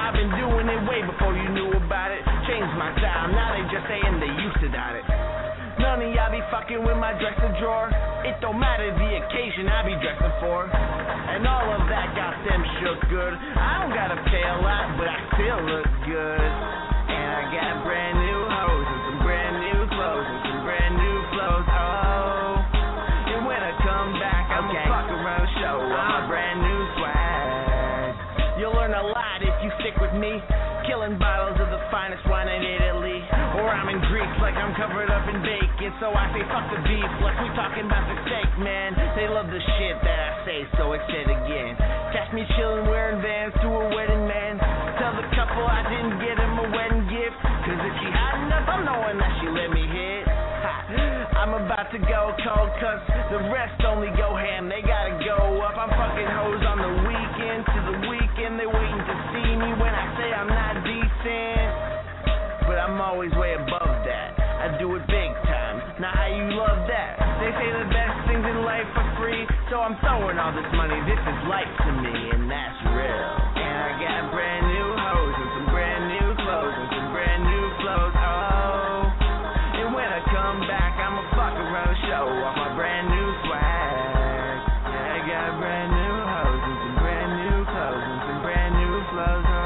I've been doing it way before you knew about it. Changed my style, now they just saying they used to doubt it. None of y'all be fucking with my dresser drawer. It don't matter the occasion I be dressing for. And all of that got them shook good. I don't gotta pay a lot, but I still look good. And I got brand new hoes and some brand new clothes and some brand new flows. Oh, and when I come back, I'ma okay. fuck around the show on my brand new swag. You'll learn a lot if you stick with me. Killing bottles of the finest wine in Italy. Or I'm in Greece like I'm covered up in bacon. So I say fuck the beef like we talking about the steak, man. They love the shit that I say, so I say it again. Catch me chillin' wearing Vans to a wedding, man. Tell the couple I didn't get him a wedding gift. Cause if she hot enough, I'm knowing that she let me hit. Ha. I'm about to go cold cause the rest only go ham. They gotta go up. I'm fucking hoes on the weekend to the weekend. They waiting to see me when I say I'm not decent. But I'm always way above that. I do it big time. Now how you love that? They say the best things in life are free, so I'm throwing all this money. This is life to me, and that's real. And I got brand new hoes and some brand new clothes and some brand new flows. Oh, and when I come back, I'ma fuck around the show off my brand new swag. Yeah, I got brand new hoes and some brand new clothes and some brand new flows. Oh.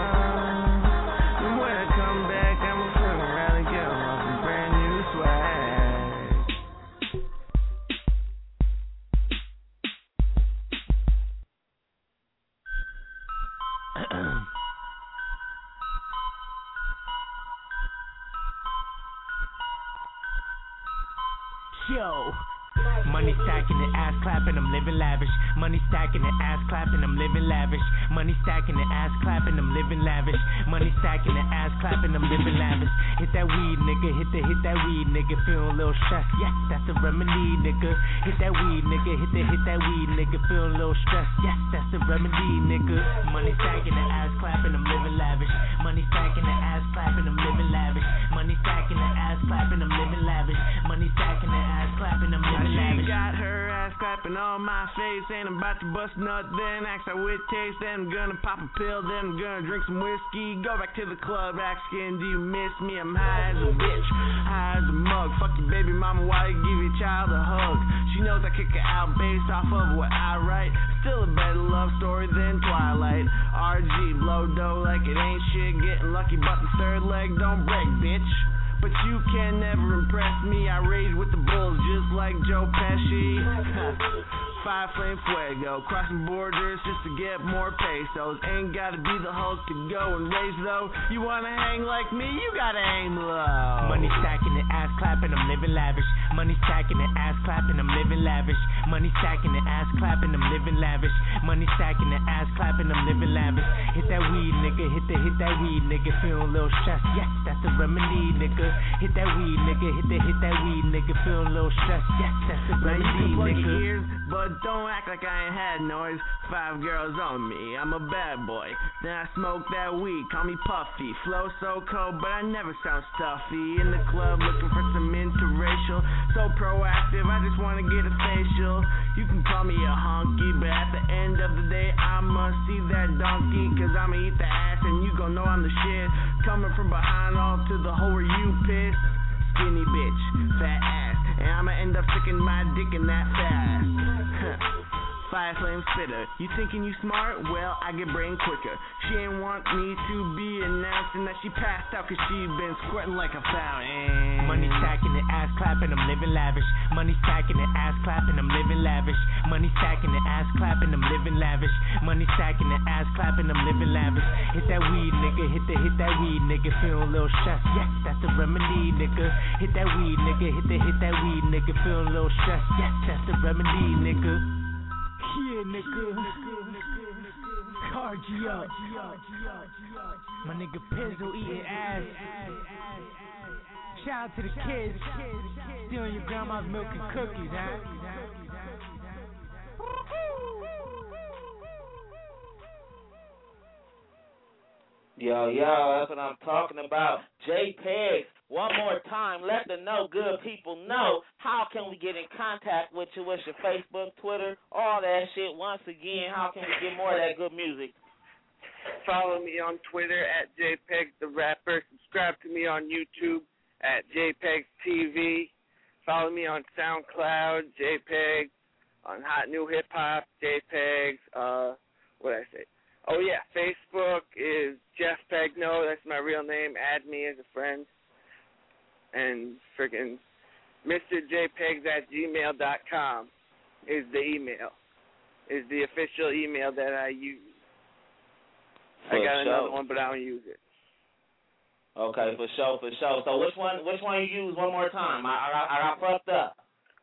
Yo, money stacking and ass clapping, I'm living lavish. Money stacking and ass clapping, I'm living lavish. Money stacking and ass clapping, I'm living lavish. Money stacking and ass clapping, I'm living lavish. Hit that weed, nigga, hit the hit that weed, nigga, feeling a little stressed. Yes, that's a remedy, nigga. Hit that weed, nigga, hit the hit that weed, nigga, feeling a little stressed. Yes, that's the remedy, nigga. Money stacking and ass clapping, I'm living lavish. Money stacking and ass clapping, I'm living lavish. Money stacking and ass clapping, I'm living lavish. Money stacking and ass clapping, I'm living lavish. She got her ass clapping on my face. Ain't about to bust nut, then ask how it tastes. Then I'm gonna pop a pill, then I'm gonna drink some whiskey. Go back to the club, asking, do you miss me? I'm high as a bitch, high as a mug. Fuck your baby mama while you give your child a hug. She knows I kick her out based off of what I write. Still a better love story than Twilight. R G, blow dough like it ain't shit. Getting lucky, but the third leg don't break, bitch. But you can never impress me. I rage with the bulls just like Joe Pesci. Five flame fuego, crossing borders just to get more pesos. Ain't gotta be the Hulk to go and raise though. You wanna hang like me? You gotta aim low. Money stacking and ass clapping, I'm living lavish. Money stacking and ass clapping, I'm living lavish. Money stacking and ass clapping, I'm living lavish. Money stacking and ass clapping, I'm living lavish. Hit that weed, nigga, hit the hit that weed, nigga, feeling a little stressed. Yes, that's the remedy, nigga. Hit that weed, nigga, hit the hit that weed, nigga, feeling a little stressed. Yes, that's the remedy, nigga. Ears, but don't act like I ain't had noise. Five girls on me, I'm a bad boy. Then I smoke that weed, call me Puffy. Flow so cold, but I never sound stuffy. In the club looking for some interracial. So proactive, I just wanna get a facial. You can call me a honky, but at the end of the day, I'ma see that donkey. Cause I'ma eat the ass and you gon' know I'm the shit. Coming from behind all to the hole where you pissed. Skinny bitch, fat ass, and I'ma end up sticking my dick in that fast. Fire flame spitter, you thinking you smart? Well, I get brain quicker. She ain't want me to be announcing that she passed out cause she been squirting like a fountain. Money stacking and ass clapping, I'm living lavish. Money stacking and ass clapping, I'm living lavish. Money stacking and ass clapping, I'm living lavish. Money stacking and ass clapping, I'm living lavish. Hit that weed, nigga, hit the hit that weed, nigga, feeling a little stressed. Yes, that's the remedy, nigga. Hit that weed, nigga, hit the hit that weed, nigga, feeling a little stressed. Yes, that's the remedy, nigga. Yeah, nigga. Card you up. My nigga Pizzle eating ass. Shout out to the kids. Stealing your grandma's milk and cookies, huh? Yo, yo, that's what I'm talking about. JPEG, one more time, let the no good people know how can we get in contact with you. What's your Facebook, Twitter, all that shit. Once again, how can we get more of that good music? follow me on Twitter at JPEG the Rapper. Subscribe to me on YouTube at JPEG T V. Follow me on SoundCloud, JPEG. On Hot New Hip Hop, JPEGs. Uh, what did I say? Oh yeah, Facebook is Jeff Pegno. That's my real name. Add me as a friend. And freaking Mister JPEGs at gmail dot com is the email. Is the official email that I use. For I got sure. another one, but I don't use it. Okay, for sure, for sure. So which one? Which one you use? One more time. I I, got- I got fucked up.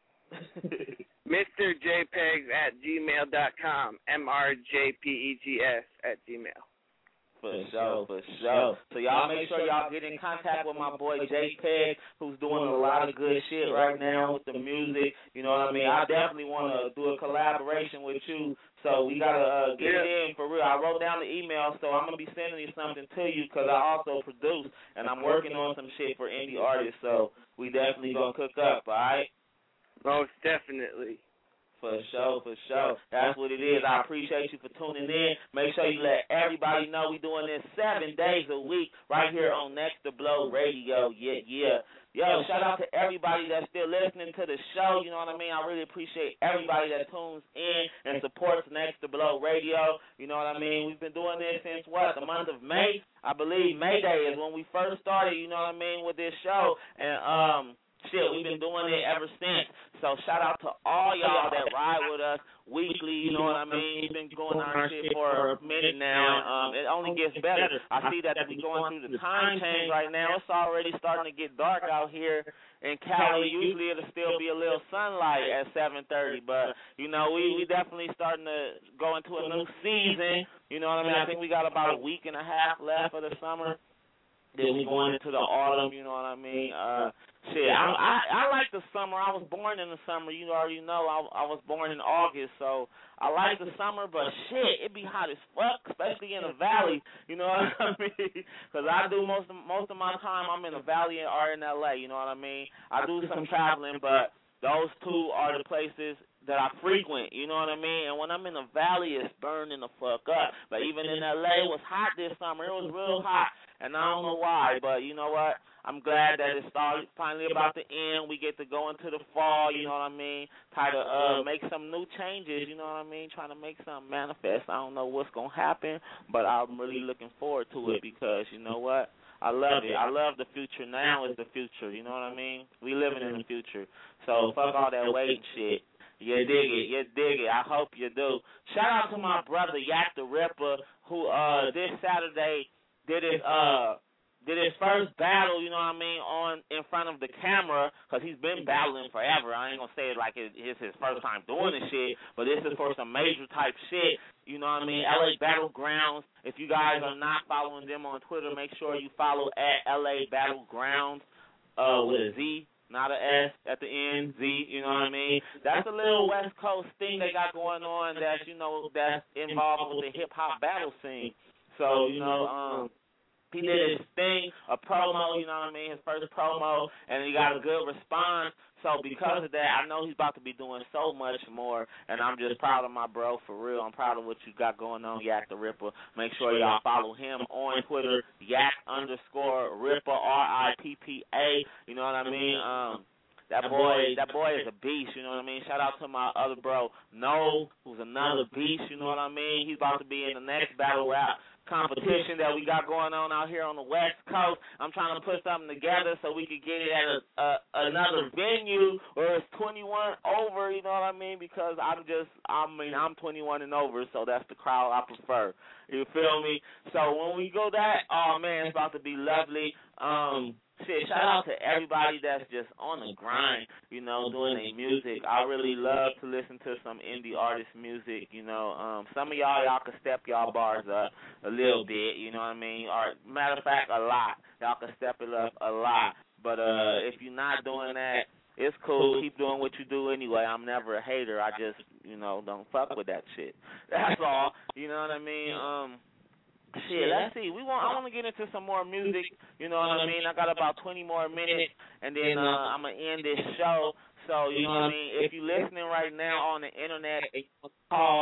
Mister JPEGs at gmail dot com. M R J P E G S at Gmail. For sure, for sure. So y'all make sure y'all get in contact with my boy JPEG, who's doing a lot of good shit right now with the music. You know what I mean? I definitely want to do a collaboration with you. So we got to uh, get it in for real. I wrote down the email, so I'm going to be sending you something to you because I also produce, and I'm working on some shit for indie artists. So we definitely going to cook up, all right? Most definitely. For sure, for sure. That's what it is. I appreciate you for tuning in. Make sure you let everybody know we doing this seven days a week right here on Next to Blow Radio. Yeah, yeah. Yo, shout out to everybody that's still listening to the show. You know what I mean? I really appreciate everybody that tunes in and supports Next to Blow Radio. You know what I mean? We've been doing this since, what, the month of May? I believe May Day is when we first started, you know what I mean, with this show. And, um... shit, we've been doing it ever since. So shout out to all y'all that ride with us weekly, you know what I mean? We've been going our shit for a minute now. Um, it only gets better. I see that we're going through the time change right now. It's already starting to get dark out here in Cali. Usually it'll still be a little sunlight at seven thirty, but, you know, we, we definitely starting to go into a new season. You know what I mean? I think we got about a week and a half left of the summer. Then we going into the autumn, you know what I mean? Uh, shit, I, I I like the summer. I was born in the summer. You already know I, I was born in August, so I like the summer. But shit, it be hot as fuck, especially in the valley. You know what I mean? Because I do most of, most of my time I'm in the valley or in L A. You know what I mean? I do some traveling, but those two are the places that I frequent, you know what I mean? And when I'm in the valley, it's burning the fuck up. But even in L A, it was hot this summer. It was real hot, and I don't know why. But you know what? I'm glad that it's started, finally about to end. We get to go into the fall, you know what I mean? Try to uh, make some new changes, you know what I mean? Trying to make something manifest. I don't know what's going to happen, but I'm really looking forward to it because, you know what? I love it. I love the future. Now is the future, you know what I mean? We living in the future. So fuck all that waiting shit. You dig it, you dig it. I hope you do. Shout out to my brother Yak the Ripper, who uh this Saturday did his uh did his first battle, you know what I mean, on in front of the camera, because he's been battling forever. I ain't gonna say it like it, it's his first time doing this shit, but this is for some major type shit. You know what I mean? L A Battlegrounds. If you guys are not following them on Twitter, make sure you follow at L A Battlegrounds uh with a Z. Not a S at the end, Z, you know what I mean? That's a little West Coast thing they got going on that's, you know, that's involved with the hip-hop battle scene. So, you know, um, he did his thing, a promo, you know what I mean, his first promo, and he got a good response. So because of that, I know he's about to be doing so much more, and I'm just proud of my bro, for real. I'm proud of what you got going on, Yak the Ripper. Make sure y'all follow him on Twitter, Yak underscore Ripper, R I P P A, you know what I mean? Um, that boy, that boy is a beast, you know what I mean? Shout out to my other bro, No, who's another beast, you know what I mean? He's about to be in the next battle rap competition that we got going on out here on the West Coast. I'm trying to put something together so we could get it at a, a, another venue where it's twenty-one over, you know what I mean? Because I'm just, I mean, I'm twenty-one and over, so that's the crowd I prefer. You feel me? So when we go that, oh man, it's about to be lovely. Um, shit, shout out to everybody that's just on the grind, you know, doing their music. I really love to listen to some indie artist music, you know. Um, some of y'all, y'all can step y'all bars up a little bit, you know what I mean? Or matter of fact, a lot. Y'all can step it up a lot. But uh, if you're not doing that, it's cool. Keep doing what you do anyway. I'm never a hater. I just, you know, don't fuck with that shit. That's all. You know what I mean? Um, shit, let's see. We want. I want to get into some more music. You know what I mean? I got about twenty more minutes, and then uh, I'm going to end this show. So, you know what I mean? If you're listening right now on the internet, call.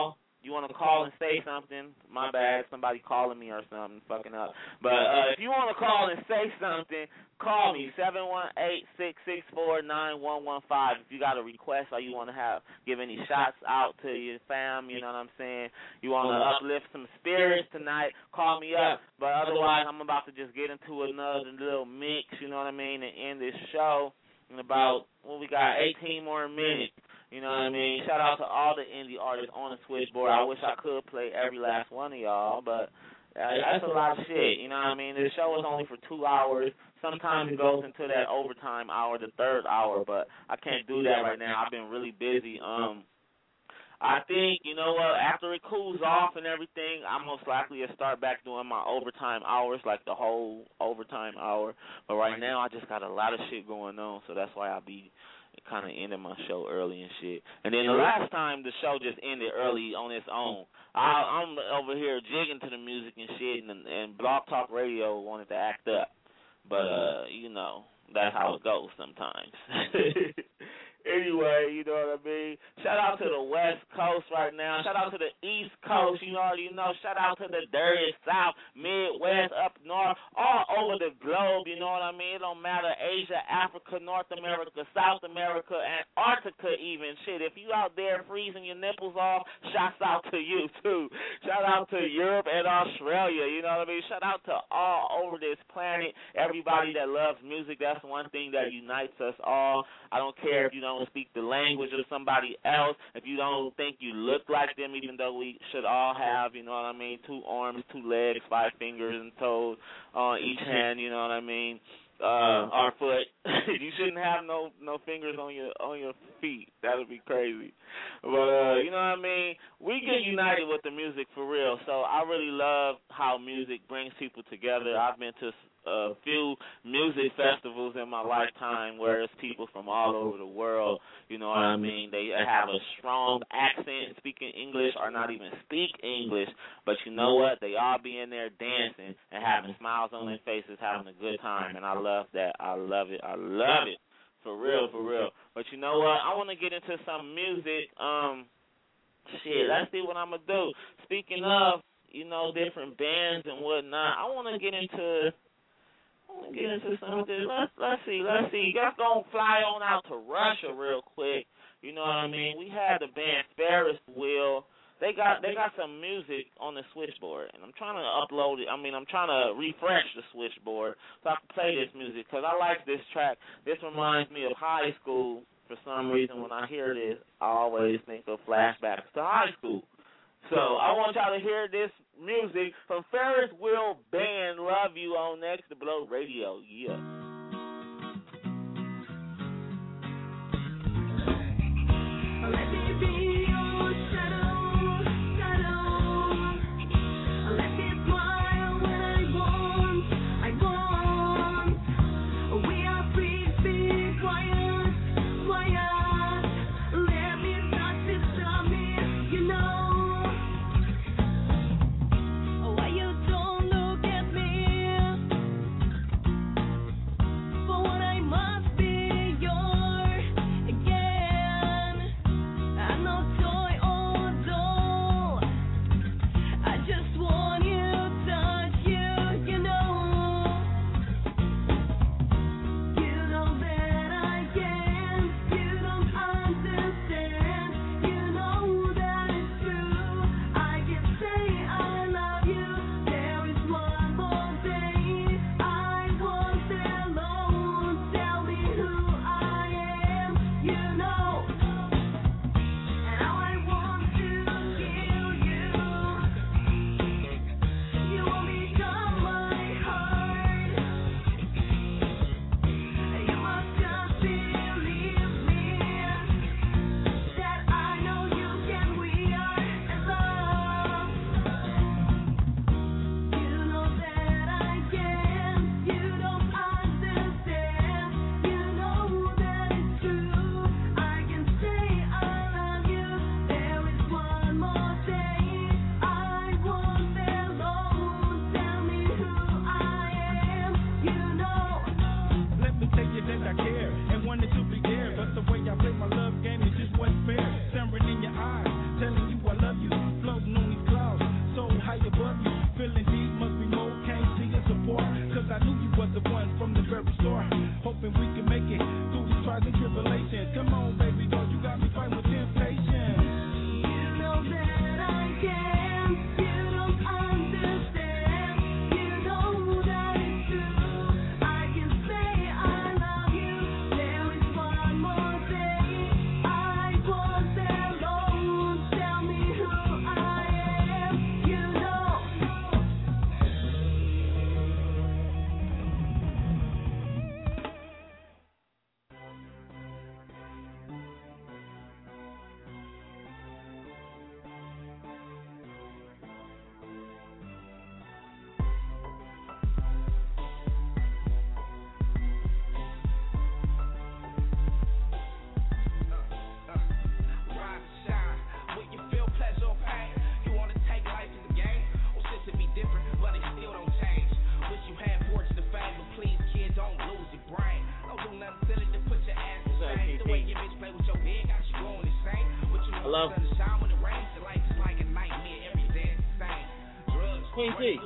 you want to call and say something, my bad, somebody calling me or something, fucking up. But uh, if you want to call and say something, call me, seven one eight, six six four, nine one one five. If you got a request or you want to have give any shots out to your fam, you know what I'm saying, you want to uplift some spirits tonight, call me up. But otherwise, I'm about to just get into another little mix, you know what I mean, and end this show in about, well, we got eighteen more minutes. You know what I mean? Shout out to all the indie artists on the switchboard. I wish I could play every last one of y'all, but uh, that's a lot of shit. You know what I mean? The show is only for two hours. Sometimes it goes into that overtime hour, the third hour, but I can't do that right now. I've been really busy. Um, I think, you know what, after it cools off and everything, I most likely will start back doing my overtime hours, like the whole overtime hour. But right now, I just got a lot of shit going on, so that's why I'll be kind of ending my show early and shit. And then the last time, the show just ended early on its own. I, I'm over here jigging to the music and shit, and, and Blog Talk Radio wanted to act up. But, uh, you know, that's how it goes sometimes. Anyway, you know what I mean? Shout out to the West Coast right now. Shout out to the East Coast. You already know. Shout out to the dirty South, Midwest, up north, all over the globe. You know what I mean? It don't matter. Asia, Africa, North America, South America, Antarctica even. Shit, if you out there freezing your nipples off, shouts out to you, too. Shout out to Europe and Australia. You know what I mean? Shout out to all over this planet. Everybody that loves music, that's one thing that unites us all. I don't care if you don't speak the language of somebody else, if you don't think you look like them, even though we should all have, you know what I mean, two arms, two legs, five fingers and toes on each hand, you know what I mean, uh, or foot. You shouldn't have no no fingers on your on your feet. That would be crazy. But, uh, you know what I mean? We get united with the music for real, so I really love how music brings people together. I've been to a few music festivals in my lifetime where it's people from all over the world, you know what I mean? They have a strong accent, speaking English or not even speak English, but you know what? They all be in there dancing and having smiles on their faces, having a good time, and I love that. I love it. I love it. For real, for real. But you know what? I want to get into some music. Um, shit, let's see what I'm going to do. Speaking of, you know, different bands and whatnot, I want to get into... I want to get into something. Let's, let's see, let's see. Let's go fly on out to Russia real quick. You know what I mean? We had the band Ferris Wheel. They got they got some music on the switchboard, and I'm trying to upload it. I mean, I'm trying to refresh the switchboard so I can play this music because I like this track. This reminds me of high school. For some reason, when I hear this, I always think of flashbacks to high school. So I want y'all to hear this music from Ferris Wheel Band. Love You on Next to Blow Radio. Yeah. Let me be your shadow, shadow. Let me smile when I want, I want. We are free, be quiet, quiet. Let me touch this tummy, you know. Why you don't look at me for what I must be yours again? I know Hello. Queen T.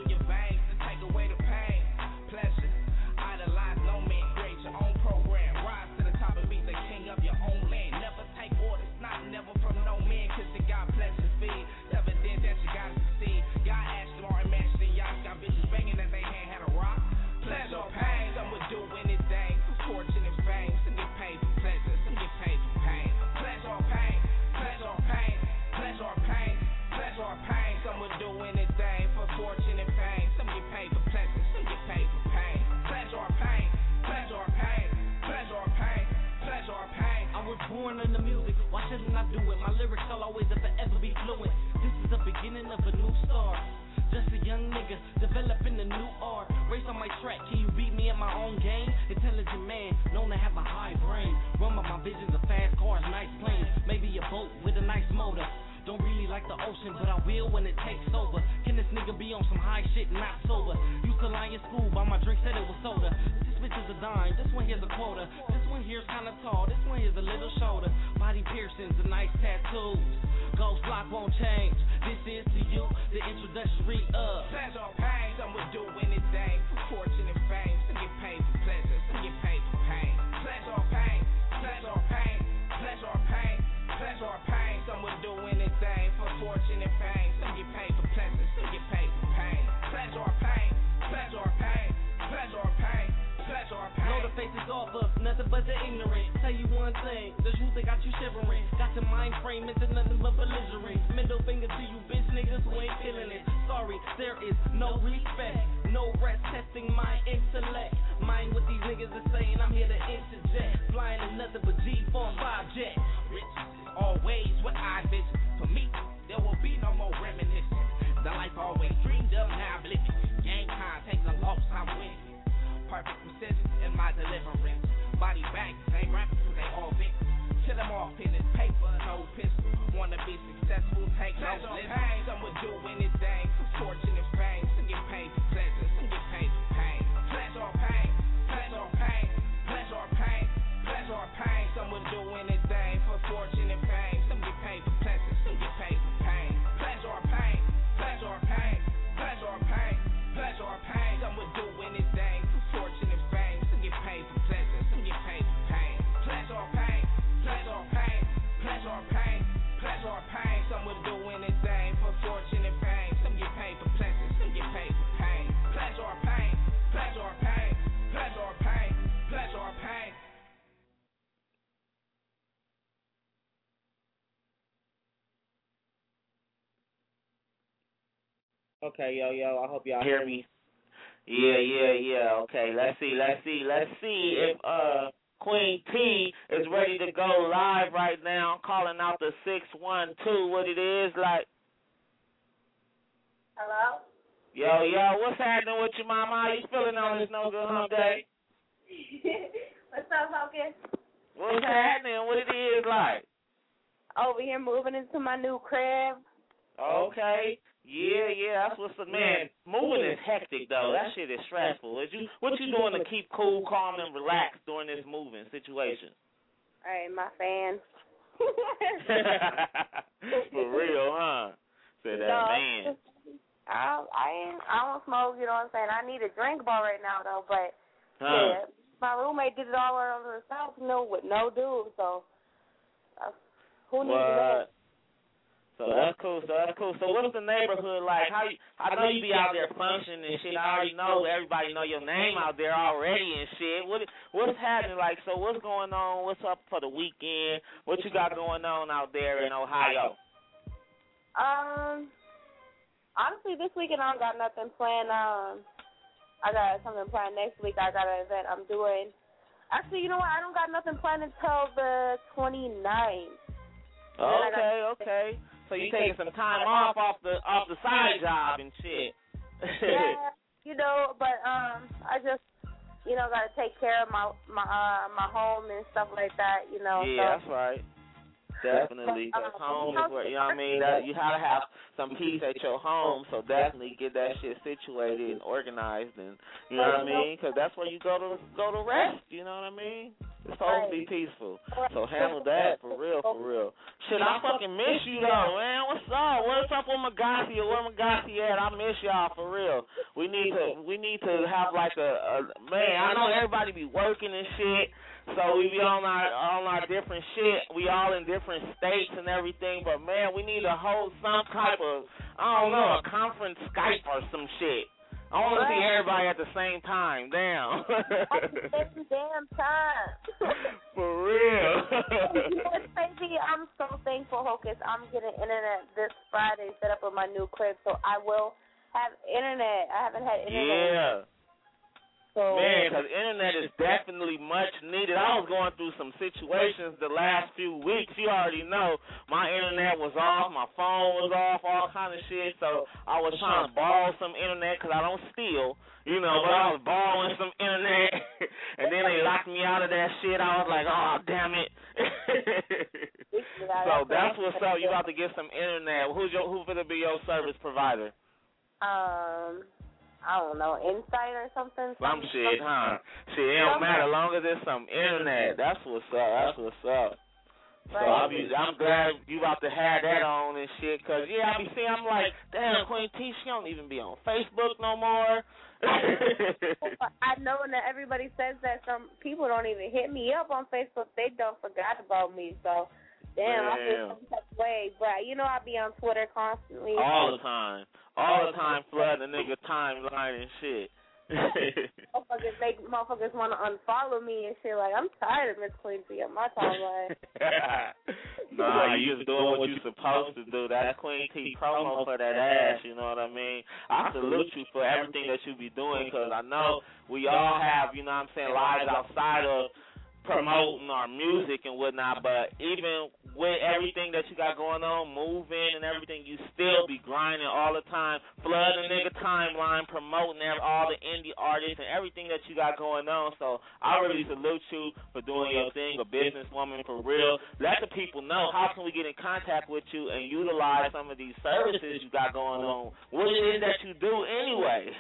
Born in the music, why shouldn't I do it? My lyrics shall always and forever be fluent. This is the beginning of a new start. Just a young nigga developing a new art. Race on my track, can you beat me at my own game? Intelligent man, known to have a high brain. Run by my visions of fast cars, nice planes. Maybe a boat with a nice motor. Don't really like the ocean, but I will when it takes over. Can this nigga be on some high shit, not sober? Used to lie in school, but my drink said it was soda. This bitch is a dime, this one here's a quota. This one here's kinda tall, this one here's a little shoulder. Body piercings and nice tattoos. Ghost block won't change. This is to you, the introductory of pleasure or pain. Some would do anything for fortune and fame. Some get paid for pleasure, some get paid for pain. Pleasure or pain, pleasure or pain, pleasure or pain, pleasure or pain. Some would do anything for fortune and fame. Some get paid for pleasure, some get paid for pain. Pleasure or pain, pleasure or pain, pleasure or pain, pleasure or pain. Know the faces off of nothing but the ignorant. Tell you one thing, the truth that got you shivering. Got your mind frame into nothing but belligerent. Middle finger to you bitch niggas who ain't feeling it. Sorry, there is no respect, no rest testing my intellect. Mind what these niggas are saying, I'm here to interject. Flying in nothing but G four five jet. Riches is always what I vision. For me, there will be no more reminiscing. The life I always dreamed of, now I'm living. Game time, take the loss, I'm winning. Perfect precision in my deliverance. Body back, same rappers, cause they all victims. Kill them off in this paper, no pistol. Wanna be successful, take no pain. Some would do anything for fortune and fame. Some get paid for pleasure, some get paid for pain. Pleasure or pain, pleasure or pain, pleasure or pain, pleasure or pain. Some would do anything for fortune and fame. Some get paid for pleasure, some get paid for pain. Pleasure or pain, pleasure or pain, pleasure or pain, pleasure or pain. Some would do anything for fortune and fame. Some get paid for pleasure, some get paid for pain. Pleasure or pain, pleasure or pain, pleasure or pain, pleasure or pain. Some would do anything for fortune and fame. Some get paid for pleasure, some get paid for pain. Pleasure or pain, pleasure or pain, pleasure or pain, pleasure or pain. Okay, yo, yo, I hope y'all hear me. Yeah, yeah, yeah. Okay, let's see, let's see, let's see if uh Queen T is ready to go live right now. Calling out the six one two. What it is like? Hello? Yo, yo, what's happening with you, mama? How you feeling on this no good hump day? What's up, Hawkins? What's happening? What it is like? Over here moving into my new crib. Okay. Yeah, yeah, that's what's the man. Moving is hectic though. That shit is stressful. Is you what you doing to keep cool, calm, and relaxed during this moving situation? All right, my fans. For real, huh? Said that no, man. I I ain't I don't smoke. You know what I'm saying? I need a drink bar right now though, but huh. yeah, my roommate did it all on herself, you know, with no dude. So uh, who needs that? So that's cool. So that's cool. So what's the neighborhood like? How you, I know you be out there functioning and shit. I already know everybody know your name out there already and shit. What what's happening? Like, so what's going on? What's up for the weekend? What you got going on out there in Ohio? Um, honestly, this weekend I don't got nothing planned. Um, I got something planned next week. I got an event I'm doing. Actually, you know what? I don't got nothing planned until the twenty-ninth. Okay, okay. So you taking some time off off the off the side job and shit. Yeah, you know, but um, I just, you know, gotta take care of my my uh, my home and stuff like that. You know. Yeah, so. that's right. Definitely, because home is where, you know what I mean. That you gotta have some peace at your home, so definitely get that shit situated and organized, and you know what I mean. Because that's where you go to go to rest. You know what I mean. It's supposed to be peaceful. So handle that for real, for real. Shit, I fucking miss you though, man. What's up? What's up with Magasi? Where Magasi at? I miss y'all for real. We need to we need to have like a, a man, I know everybody be working and shit. So we be on our on our different shit. We all in different states and everything, but man, we need to hold some type of I don't know, a conference Skype or some shit. I want to see everybody at the same time. Damn. At the same damn time. For real. Yes, baby, I'm so thankful, Hocus. I'm getting internet this Friday set up with my new crib, so I will have internet. I haven't had internet. Yeah. So, man, because internet is definitely much needed. I was going through some situations the last few weeks. You already know my internet was off, my phone was off, all kind of shit. So I was trying to borrow some internet because I don't steal, you know, but I was borrowing some internet. And then they locked me out of that shit. I was like, oh, damn it. So that's what's up. You about to get some internet. Who's your, who's going to be your service provider? Um... I don't know, Insight or something? Some shit, huh? Shit, it don't matter as long as there's some internet. That's what's up. That's what's up. So I'll be, I'm glad you about to have that on and shit, because, yeah, I be seeing, I'm like, damn, Queen T, she don't even be on Facebook no more. I know that everybody says that. Some people don't even hit me up on Facebook. They don't forgot about me, so... Damn, I feel some type of way, but you know I be on Twitter constantly. All the time. All the time flooding the nigga timeline and shit. motherfuckers make motherfuckers want to unfollow me and shit. Like, I'm tired of Miss Queen T on my timeline. Nah, you just doing what you supposed to do. That's Queen T promo for that ass, you know what I mean? I salute you for everything that you be doing, because I know we all have, you know what I'm saying, lives outside of promoting our music and whatnot, but even with everything that you got going on, moving and everything, you still be grinding all the time, flooding the nigga timeline, promoting all the indie artists and everything that you got going on. So I really salute you for doing your thing, a businesswoman for real. Let the people know how can we get in contact with you and utilize some of these services you got going on. What it is that you do anyway.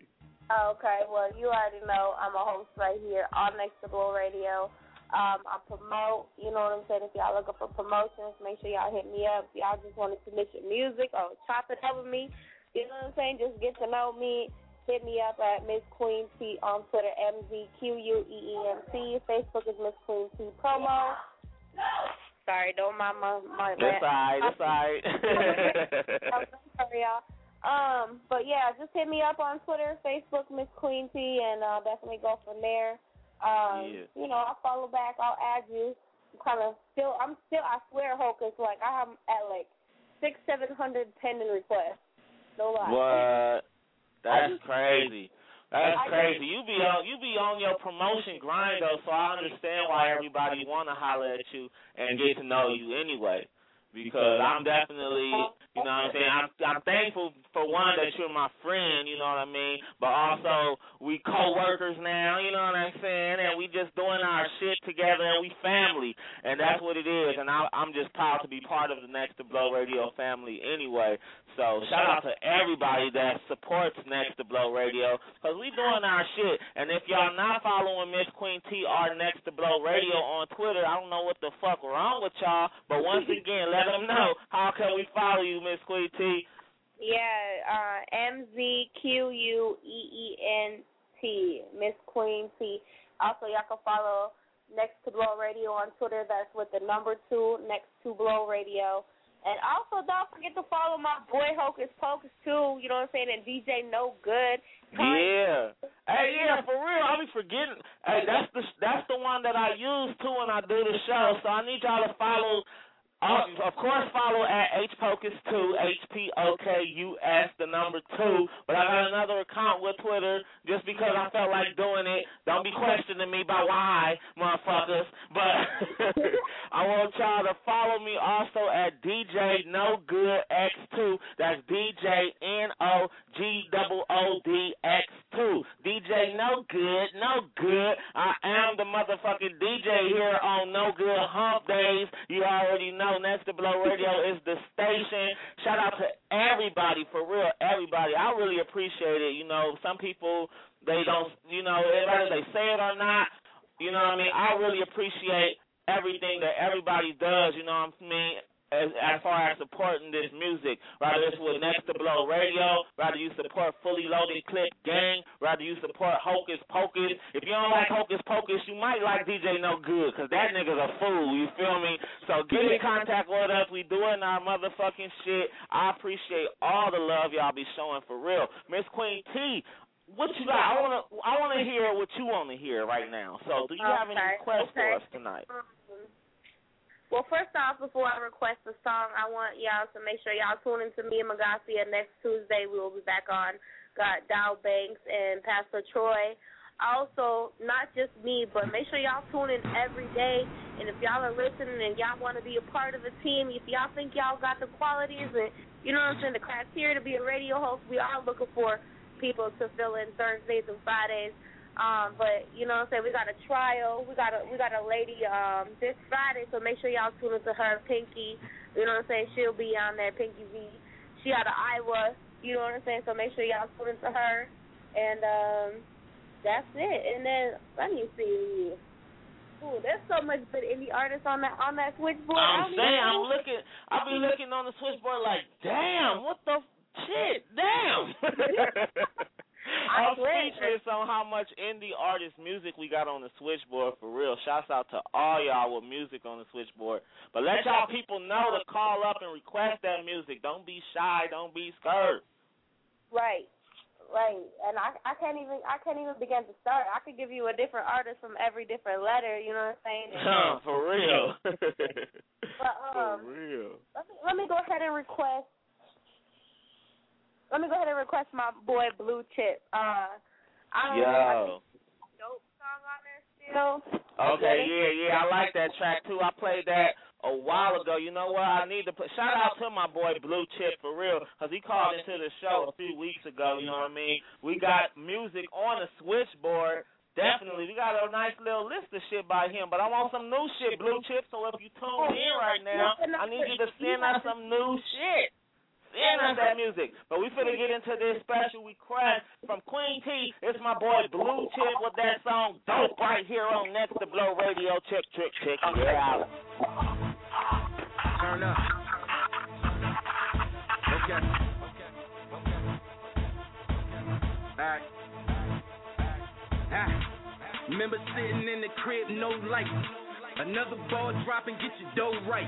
Okay, well, you already know I'm a host right here on Next to Blow Radio. Um, I promote, you know what I'm saying? If y'all looking for promotions, make sure y'all hit me up. If y'all just want to submit your music or chop it up with me, you know what I'm saying? Just get to know me. Hit me up at Miss Queen T on Twitter, M Z Q U E E M T. Facebook is Miss Queen T Promo. Sorry, don't mind my... my that's all right, that's all right. I'm sorry, y'all. Um, but yeah, just hit me up on Twitter, Facebook, Miss Queen T, and uh, definitely go from there. Um, yeah. You know, I'll follow back. I'll add you. I'm kind of still. I'm still. I swear, Hocus. Like I have at like six, seven hundred pending requests. No lie. What? That's just, crazy. That's I crazy. Just, you be on. You be on your promotion grind though, so I understand why everybody want to holler at you and get to know you anyway. Because I'm definitely, you know what I'm saying, I'm, I'm thankful for one that you're my friend, you know what I mean, but also we co-workers now, you know what I'm saying, and we just doing our shit together and we family, and that's what it is, and I, I'm just proud to be part of the Next to Blow Radio family anyway. So shout out to everybody that supports Next to Blow Radio, because we doing our shit, and if y'all not following Miss Queen T or Next to Blow Radio on Twitter, I don't know what the fuck wrong with y'all, but once again, let them know, how can we follow you, Miss Queen T? Yeah, uh, M Z Q U E E N T, Miss Queen T. Also, y'all can follow Next to Blow Radio on Twitter. That's with the number two, Next to Blow Radio. And also, don't forget to follow my boy Hocus Pocus, too. You know what I'm saying? And D J No Good. Yeah. Hey, yeah, for real. I be forgetting. Hey, that's the that's the one that I use, too, when I do the show. So I need y'all to follow. Uh, of course, follow at H Pocus two, H P O K U S, the number two. But I got another account with Twitter just because I felt like doing it. Don't be questioning me about why, motherfuckers. But I want y'all to follow me also at D J No Good X two. That's D J N O G O O D X two. D J No Good, No Good. I am the motherfucking D J here on No Good Hump Days. You already know. Next to Blow Radio is the station. Shout out to everybody, for real, everybody. I really appreciate it. You know, some people, they don't, you know, whether they say it or not, you know what I mean? I really appreciate everything that everybody does, you know what I mean, as, as far as supporting this music. Rather it's with Next to Blow Radio, rather you support Fully Loaded Clip Gang, rather you support Hocus Pocus. If you don't like Hocus Pocus, you might like D J No Good, because that nigga's a fool, you feel me? So get in contact with us. We doing our motherfucking shit. I appreciate all the love y'all be showing for real. Miss Queen T, what you got? I wanna, I wanna hear what you wanna hear right now. So, do you have any Okay, requests okay. for us tonight? Well, first off, before I request a song, I want y'all to make sure y'all tune into me and Magasia next Tuesday. We will be back on. Got Dow Banks and Pastor Troy. Also, not just me, but make sure y'all tune in every day. And if y'all are listening and y'all want to be a part of the team, if y'all think y'all got the qualities and, you know what I'm saying, the criteria to be a radio host, we are looking for people to fill in Thursdays and Fridays. Um, but you know what I'm saying, we got a trial. We got a we got a lady um this Friday, so make sure y'all tune into her, Pinky. You know what I'm saying? She'll be on there, Pinky V. She out of Iowa, you know what I'm saying? So make sure y'all tune into her. And um that's it. And then let me see. Ooh, there's so much good indie artists on that on that switchboard. I'm I saying, know. I'm looking, I'll be looking on the switchboard like, damn, what the shit, damn. I'm speechless on how much indie artist music we got on the switchboard, for real. Shouts out to all y'all with music on the switchboard. But let y'all people know to call up and request that music. Don't be shy. Don't be scared. Right, right. And I I can't even I can't even begin to start. I could give you a different artist from every different letter. You know what I'm saying? Huh, for real. But um, for real. Let me let me go ahead and request. Let me go ahead and request my boy Blue Chip. Uh, I don't Yo. know. I think dope song on there still. Okay, yeah, yeah, I like that track too. I played that a while ago. You know what? I need to put shout out to my boy Blue Chip for real, because he called into the show a few weeks ago. You know what I mean? We got music on the switchboard. Definitely, we got a nice little list of shit by him. But I want some new shit, Blue Chip. So if you tune in right now, I need you to send us some new shit. Send us that music. But we finna get into this special request from Queen T. It's my boy Blue Chip with that song Dope right here on Next to Blow Radio. Check, check, check it out. Turn up. Okay. Alright. Ah. Remember sitting in the crib, no light. Another ball drop and get your dough right.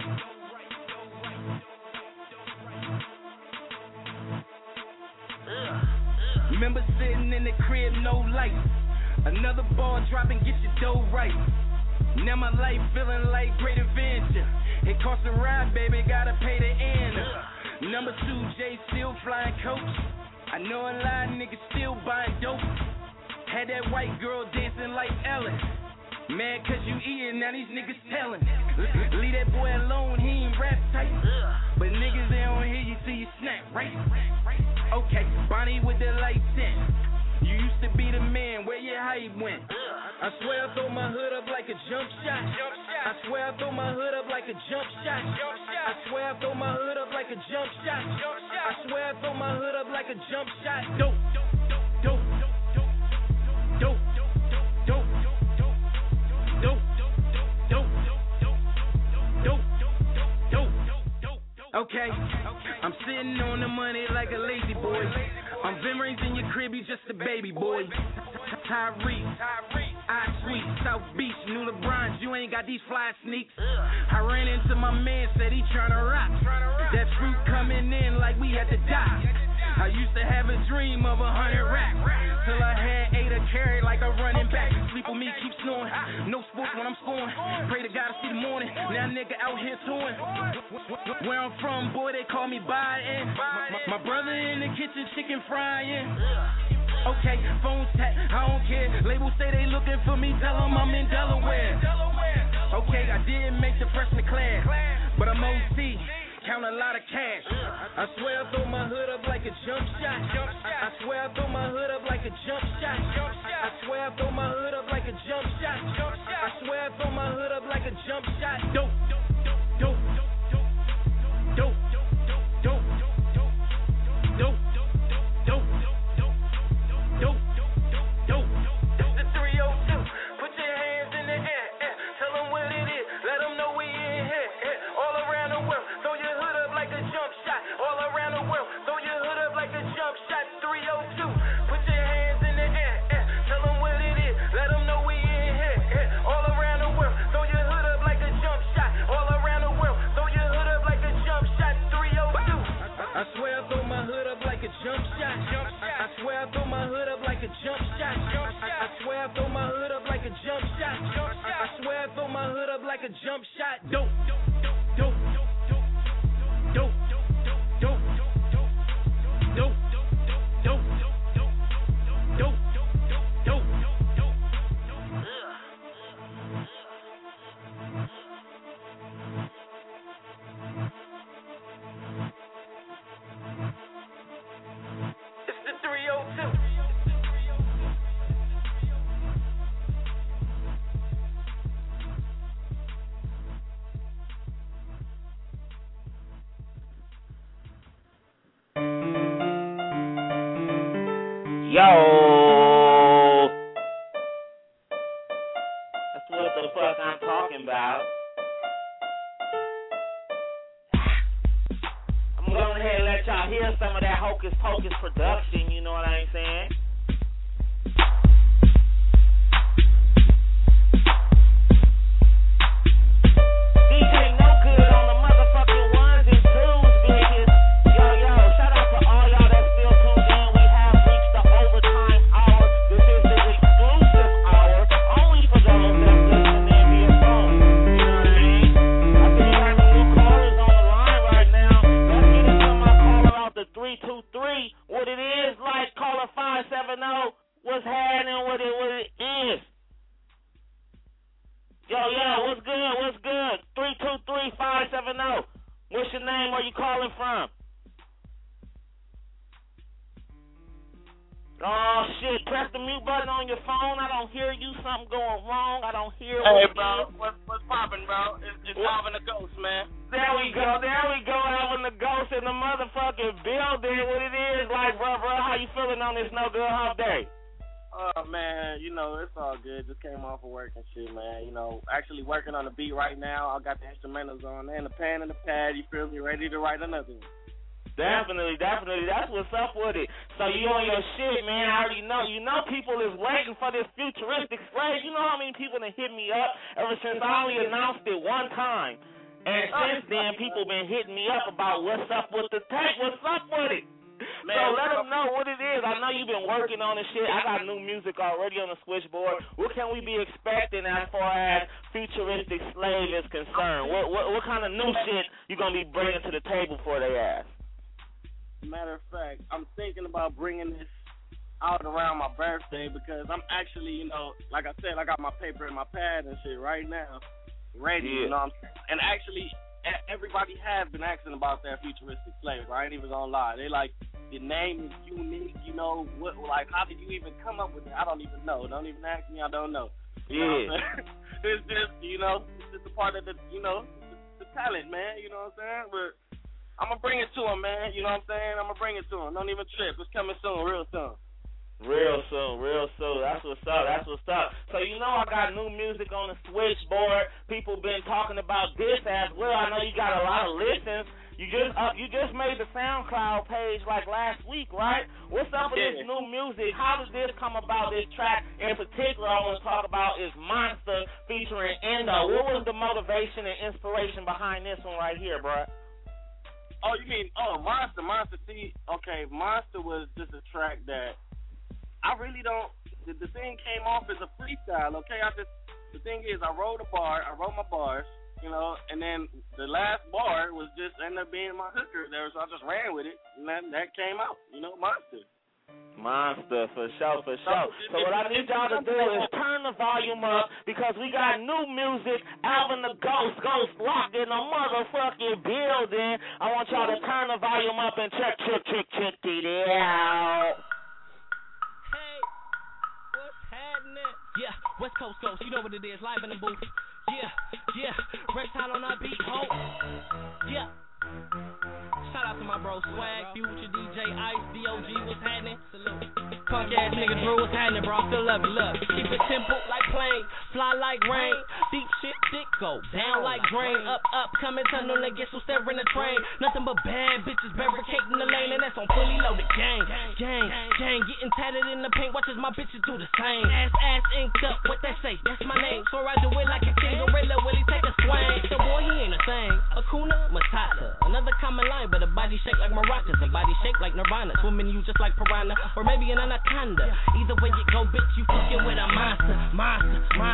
Remember sitting in the crib, no light. Another ball drop and get your dough right. Now my life feeling like great adventure. It costs a ride, baby, gotta pay the end. Number two, Jay still flying coach. I know a lot of niggas still buying dope. Had that white girl dancing like Ellen. Man, cause you eatin', now these niggas tellin'. Leave that boy alone, he ain't rap tight. But niggas, they don't hear you till you snap, right? Okay, Bonnie with the lights in. You used to be the man, where your hype went? I swear I throw my hood up like a jump shot. I swear I throw my hood up like a jump shot. I swear I throw my hood up like a jump shot. I swear I throw my hood up like a jump shot. Dope, dope, dope, dope, dope, dope, dope, dope, dope. Okay, I'm sitting on the money like a lazy boy. I'm Vin Rings in your crib, you just a baby boy. Tyrese, I sweet, South Beach, New LeBrons, you ain't got these fly sneaks. I ran into my man, said he tryna rock. That fruit coming in like we had to die. I used to have a dream of a hundred racks, till I had eight a carry like a running back. Sleep with me, keep snoring, no sports when I'm scoring. Pray to God to see the morning, now nigga out here touring. Where I'm from, boy, they call me Biden. My, my brother in the kitchen, chicken frying. Okay, phone tap, I don't care. Labels say they looking for me, tell them I'm in Delaware. Okay, I didn't make the freshman class, but I'm O C. Count a lot of cash. I swear I throw my hood up like a jump shot. I swear I throw my hood up like a jump shot. I swear I throw my hood up like a jump shot. I swear I throw my hood up like a jump shot. Dope, dope, dope, dope, dope, dope, dope, dope, dope, dope. That's the three oh two. Put your hands in the a jump shot. I swear I throw my hood up like a jump shot. Dope, dope, dope, dope, dope, dope, dope, dope, dope. It's the three oh two. Yo, that's what the fuck I'm talking about. I'm going ahead and let y'all hear some of that Hocus Pocus production, you know what I'm saying? D J No Good on the motherfucking ones and twos, bitches. Yo, yo, shout out to all y'all that's still tuned in. We have reached the overtime hour. This is the exclusive hour, only for those that's listening via phone. You know what I mean? I think we have some new callers on the line right now. Let's get into my caller out the three two three. What it is like, caller five seven zero. What's happening? What it what it is? Yo, yo, what's good? What's good? three two three, five seven zero. What's your name? Where you calling from? Oh, shit. Press the mute button on your phone. I don't hear you. Something going wrong. I don't hear Hey, what bro. it is. What's, what's poppin', bro? It's, it's What? Alvin the Ghost, man. There we go. There we go. Having the ghost in the motherfucking building. What it is like, bro, bro. How you feeling on this no good hump day? Oh, man, you know, it's all good. Just came off of work and shit, man. You know, actually working on the beat right now. I got the instrumentals on there and the pen and the pad. You feel me? Ready to write another one. Definitely, definitely. That's what's up with it. So you on your shit, man. I already know. You know people is waiting for this futuristic slave. You know how many people that hit me up ever since I only announced it one time. And since then, people been hitting me up about what's up with the tape. What's up with it? Man, so let them know what it is. I know you've been working on this shit. I got new music already on the switchboard. What can we be expecting as far as futuristic slave is concerned? What what, what kind of new shit you gonna be bringing to the table for their ass? Matter of fact, I'm thinking about bringing this out around my birthday because I'm actually, you know, like I said, I got my paper and my pad and shit right now ready, Yeah. you know what I'm saying? And actually, e- everybody has been asking about that futuristic slave. I ain't even gonna lie. They like, the name is unique, you know, what, like, how did you even come up with it? I don't even know. Don't even ask me, I don't know. You know what I'm saying? It's just, you know, it's just a part of the, you know, the, the talent, man, you know what I'm saying? But I'm going to bring it to him, man. You know what I'm saying? I'm going to bring it to him. Don't even trip. It's coming soon, real soon. Real soon, real soon. That's what's up. That's what's up. So you know I got new music on the switchboard. People been talking about this as well. I know you got a lot of listens. You just uh, you just made the SoundCloud page like last week, right? What's up with this new music? How did this come about? This track in particular I want to talk about is Monster featuring Endo. What was the motivation and inspiration behind this one right here, bro? Oh, you mean, oh, Monster, Monster. See, okay, Monster was just a track that I really don't, the, the thing came off as a freestyle, okay? I just, the thing is, I wrote a bar, I wrote my bars, you know, and then the last bar was just ended up being my hooker there, so I just ran with it, and that, that came out, you know, Monster. Monster, for sure, for sure. So what I need y'all to do is turn the volume up because we got new music. Alvin the Ghost, Ghost locked in the motherfucking building. I want y'all to turn the volume up and check, check, check, check it out. Yeah, West Coast Ghost, you know what it is, live in the booth. Yeah, yeah, Reptile on our beat, ho. Yeah. Shout out to my bro Swag, Future, D J Ice, D O G, what's happening? Salute. Punk ass nigga Drew, what's happening, bro? I still love you, look. Keep it simple like plane, fly like rain. Deep shit, thick, go down like drain. Up, up, coming tunnel and get so staring the train. Nothing but bad bitches barricading the lane, and that's on fully loaded gang. Gang, gang, getting tatted in the paint, watch as my bitches do the same. Ass, ass inked up, what that say? That's my name. So I do it like a king gorilla, will he take a swing? So boy, he ain't a thing. Akuna Matata, another common line, but a body shaped like maracas, a body shaped like Nirvana, swimming you just like piranha, or maybe an anaconda. Either way you go, bitch, you fucking with a monster, monster,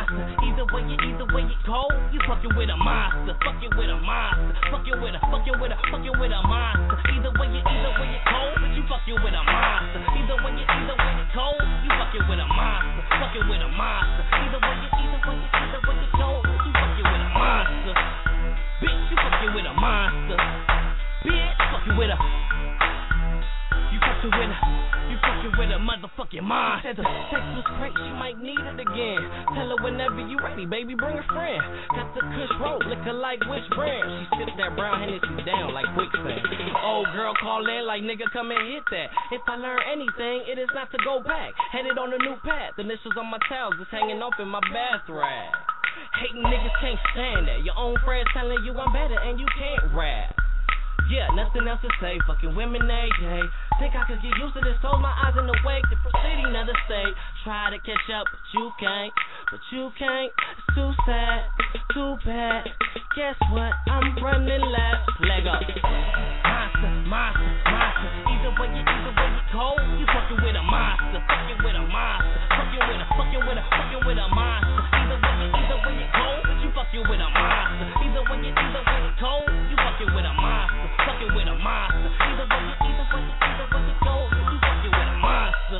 Either way you, either way you go, you fucking with a monster. Fucking with a monster. Fucking with a, fucking with a, fucking with a monster. Either way you, either way you go, you fucking with a monster. Either way you, either way you go, you fucking with a monster. Fucking with a monster. Either way you, either way you, either way you go, you fucking with a monster. Bitch, you fucking with a monster. Bitch, fucking with a. You fucking with a. You fucking with a motherfucking monster. The sex was great, she might need it again. Tell her whenever you ready, baby, bring a friend. Got the kush roll, liquor like which brand? She sipped that brown Hennessy down like quicksand. Old girl call in like nigga come and hit that. If I learn anything, it is not to go back. Headed on a new path, initials on my towels, just hanging off in my bath rag. Hating niggas can't stand that. Your own friends telling you I'm better and you can't rap. Yeah, nothing else to say. Fucking women, A J. Think I could get used to this. Close my eyes in the wake. Different city, another state. Try to catch up, but you can't. But you can't. It's too sad, too bad. Guess what? I'm running laps. Leg up. Monster, monster, monster. Either way you, either way you go, you fucking with a monster. Fucking with a monster. Fucking with a, fucking with a, fucking with a monster. Either way you, either way you go, you fucking with a monster. Either way you, either way you go, you fucking with a monster. Fucking with a monster. Either way you, either way you, either way you go, you fucking with a monster.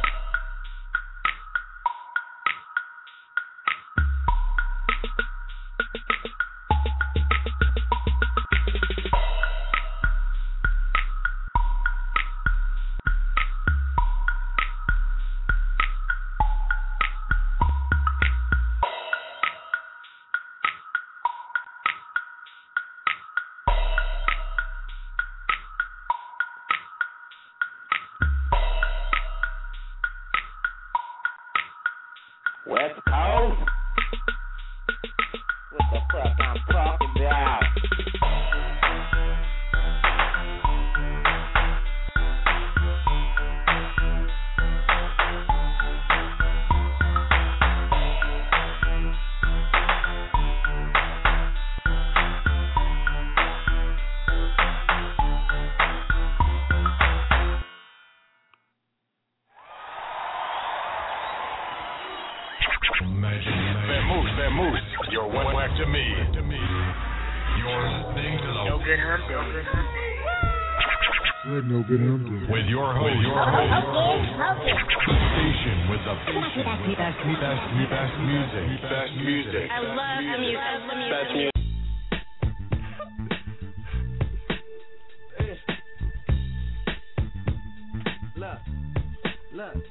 West Coast? What the fuck I'm talking about? You're one whack to me. You're listening to the No Good Hump No Good Hump with your host, with your host, the station with the best, best, best, best music, best music. I love the music. I love the music. Best music. Look, look.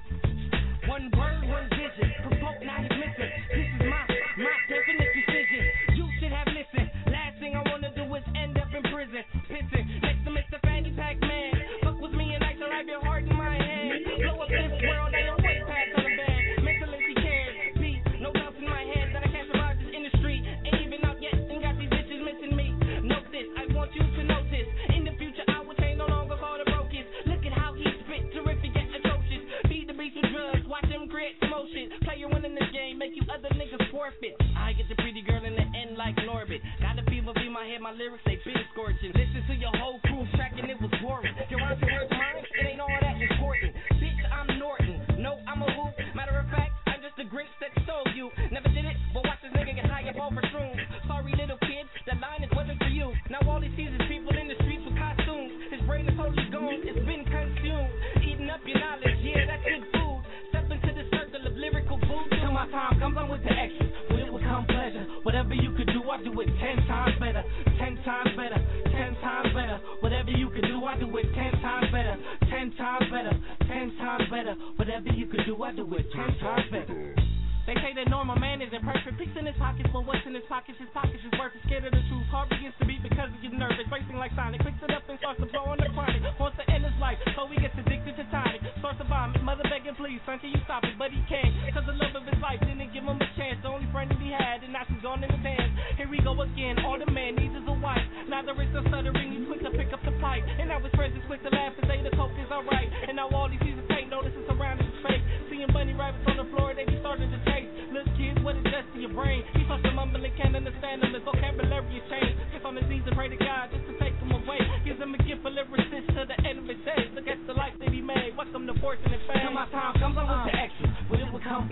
One word, one vision. Provoke, not admission. This is my, my definite decision. You should have listened. Last thing I wanna do is end up in prison. Pissing next to Mister Fanny Pack Man. Fuck with me and I shall have your heart in my hand. Blow up this world, I don't wait past on the band. Mentally she cares. Beat, no doubts in my head that I can't survive this industry. Ain't even out yet and got these bitches missing me. Note this, I want you to notice. In the future I will change, no longer call the brokest. Look at how he spit, terrific and atrocious. Feed the beast with drugs, watch him create some shit. Player winning this game, make you other niggas forfeit. I get the pretty girl in the end like Norbit. Got the fever be my head, my lyrics they been scorching. Listen to your whole crew track and it was boring. Your rhymes and words mine, it ain't all that important. Bitch, I'm Norton. No, I'm a hoop. Matter of fact, I'm just a Grinch that stole you. Never did it, but watch this nigga get high up over shrooms. Sorry little kid, that line it wasn't for you. Now all he sees is people in the streets with costumes. His brain is totally gone, it's been consumed. Eating up your knowledge, yeah, that's good food. Step into the circle of lyrical food. Till my time comes, I'm with the extras. Will it become pleasure? Whatever you could do, I do it ten times better. Ten times better. Ten times better. Whatever you could do, I do it ten times better. Ten times better. Ten times better. Whatever you could do, I do it ten times better. They say that normal man isn't perfect. Picks in his pockets, but what's in his pockets? His pockets is worth it. Scared of the truth. Heart begins to beat because he gets nervous. Racing like Sonic. Picks it up and starts to blow on the chronic. Wants to end his life, so he gets addicted to tonic. Starts to vomit. Mother begging, please, son, can you stop it? But he can't. Cause the love of his life didn't give him a chance. The only friend that he had, and now she's gone in his hands. Here we go again. All the man needs is a wife. Now there is no stuttering. He's quick to pick up the pipe. And now his friends is quick to laugh and say the coke is alright. And now all these seasons take notice it's around his fake. Seeing bunny rabbits on the floor, they be starting to chase. Look, kids, what it does to your brain. He starts to mumble and can't understand him. His vocabulary is changed. Gets on his knees and pray to God just to take him away. Gives him a gift for lyricist to the end of his days. Look at the life that he made. Welcome to fortune and fame. Till my time comes, I'm with the extras. Will it become pleasure?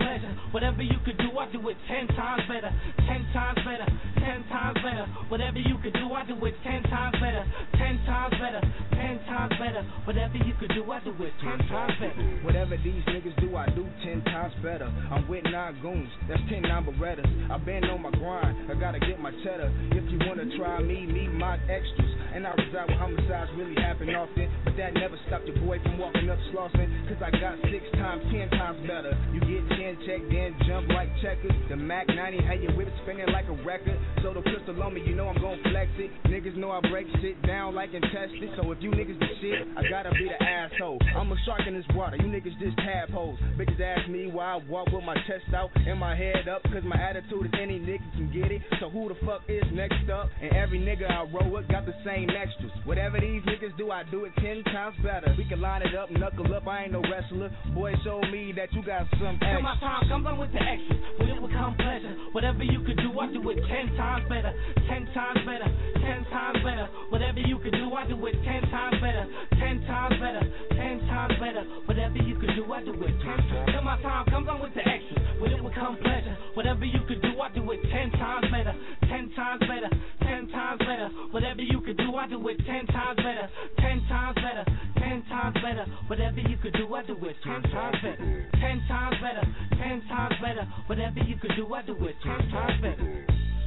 Whatever you could do, I do it ten times better. Ten times better. Ten times better. Whatever you could do, I do it ten times better. Ten times better. Ten times better. Whatever you could do, I do it ten times better. Whatever these niggas do, I do ten times better. I'm with nine goons, that's ten nine Berettas. I've been on my grind, I gotta get my cheddar. If you wanna try me, meet my extras. And I reside where homicides really happen often. But that never stopped your boy from walking up Slauson. Cause I got six times, ten times better. You get ten check, then jump like checkers. The Mac ninety, how your whip spinning like a record. So the pistol on me, you know I'm gon' flex it. Niggas know I break shit down like and test it. So if you niggas the shit, I gotta be the asshole. I'm a shark in this water, you niggas just tadpoles. Bitches ask me why I walk with my chest out and my head up. Cause my attitude is any nigga can get it. So who the fuck is next up? And every nigga I roll with got the same extras. Whatever these niggas do, I do it ten times better. We can line it up, knuckle up, I ain't no wrestler. Boy, show me that you got some extras. Till my time comes, I'm with the extras. When it become pleasure, whatever you could do, I do it ten times better. Ten times better. Ten times better. Whatever you could do, I do it ten times better. Ten times better. Ten times better. Whatever you could do, I do it ten times. Till my time comes, I'm with the extras. When it become pleasure, whatever you could do, I do it ten times better. Ten times better. Ten times better. Whatever you could do, I do it ten times better. Ten times better. Ten times better. Whatever you could do, I do it ten times better. Ten times better. Ten times better. Whatever you could do, I do it ten times better.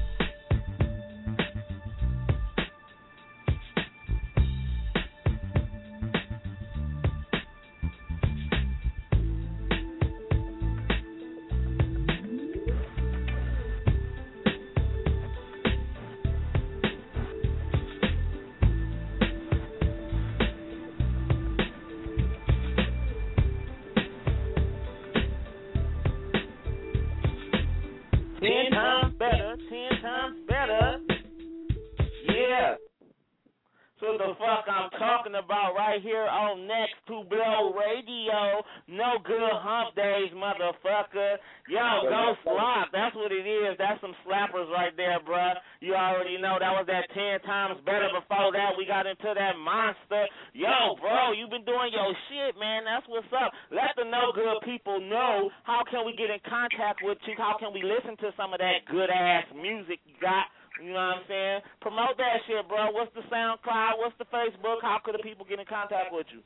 Ten times better, ten times better. Yeah. So the fuck I'm talking about right here on Next to Blow Radio. No good hump days, motherfucker. Yo, go slop. That's what it is. That's some slappers right there, bruh. You already know that was that ten times better. Before that, we got into that monster. Yo, bro, you been doing your shit, man. That's what's up. Let the no good people know how can we get in contact with you. How can we listen to some of that good-ass music you got? You know what I'm saying? Promote that shit, bro. What's the SoundCloud? What's the Facebook? How could the people get in contact with you?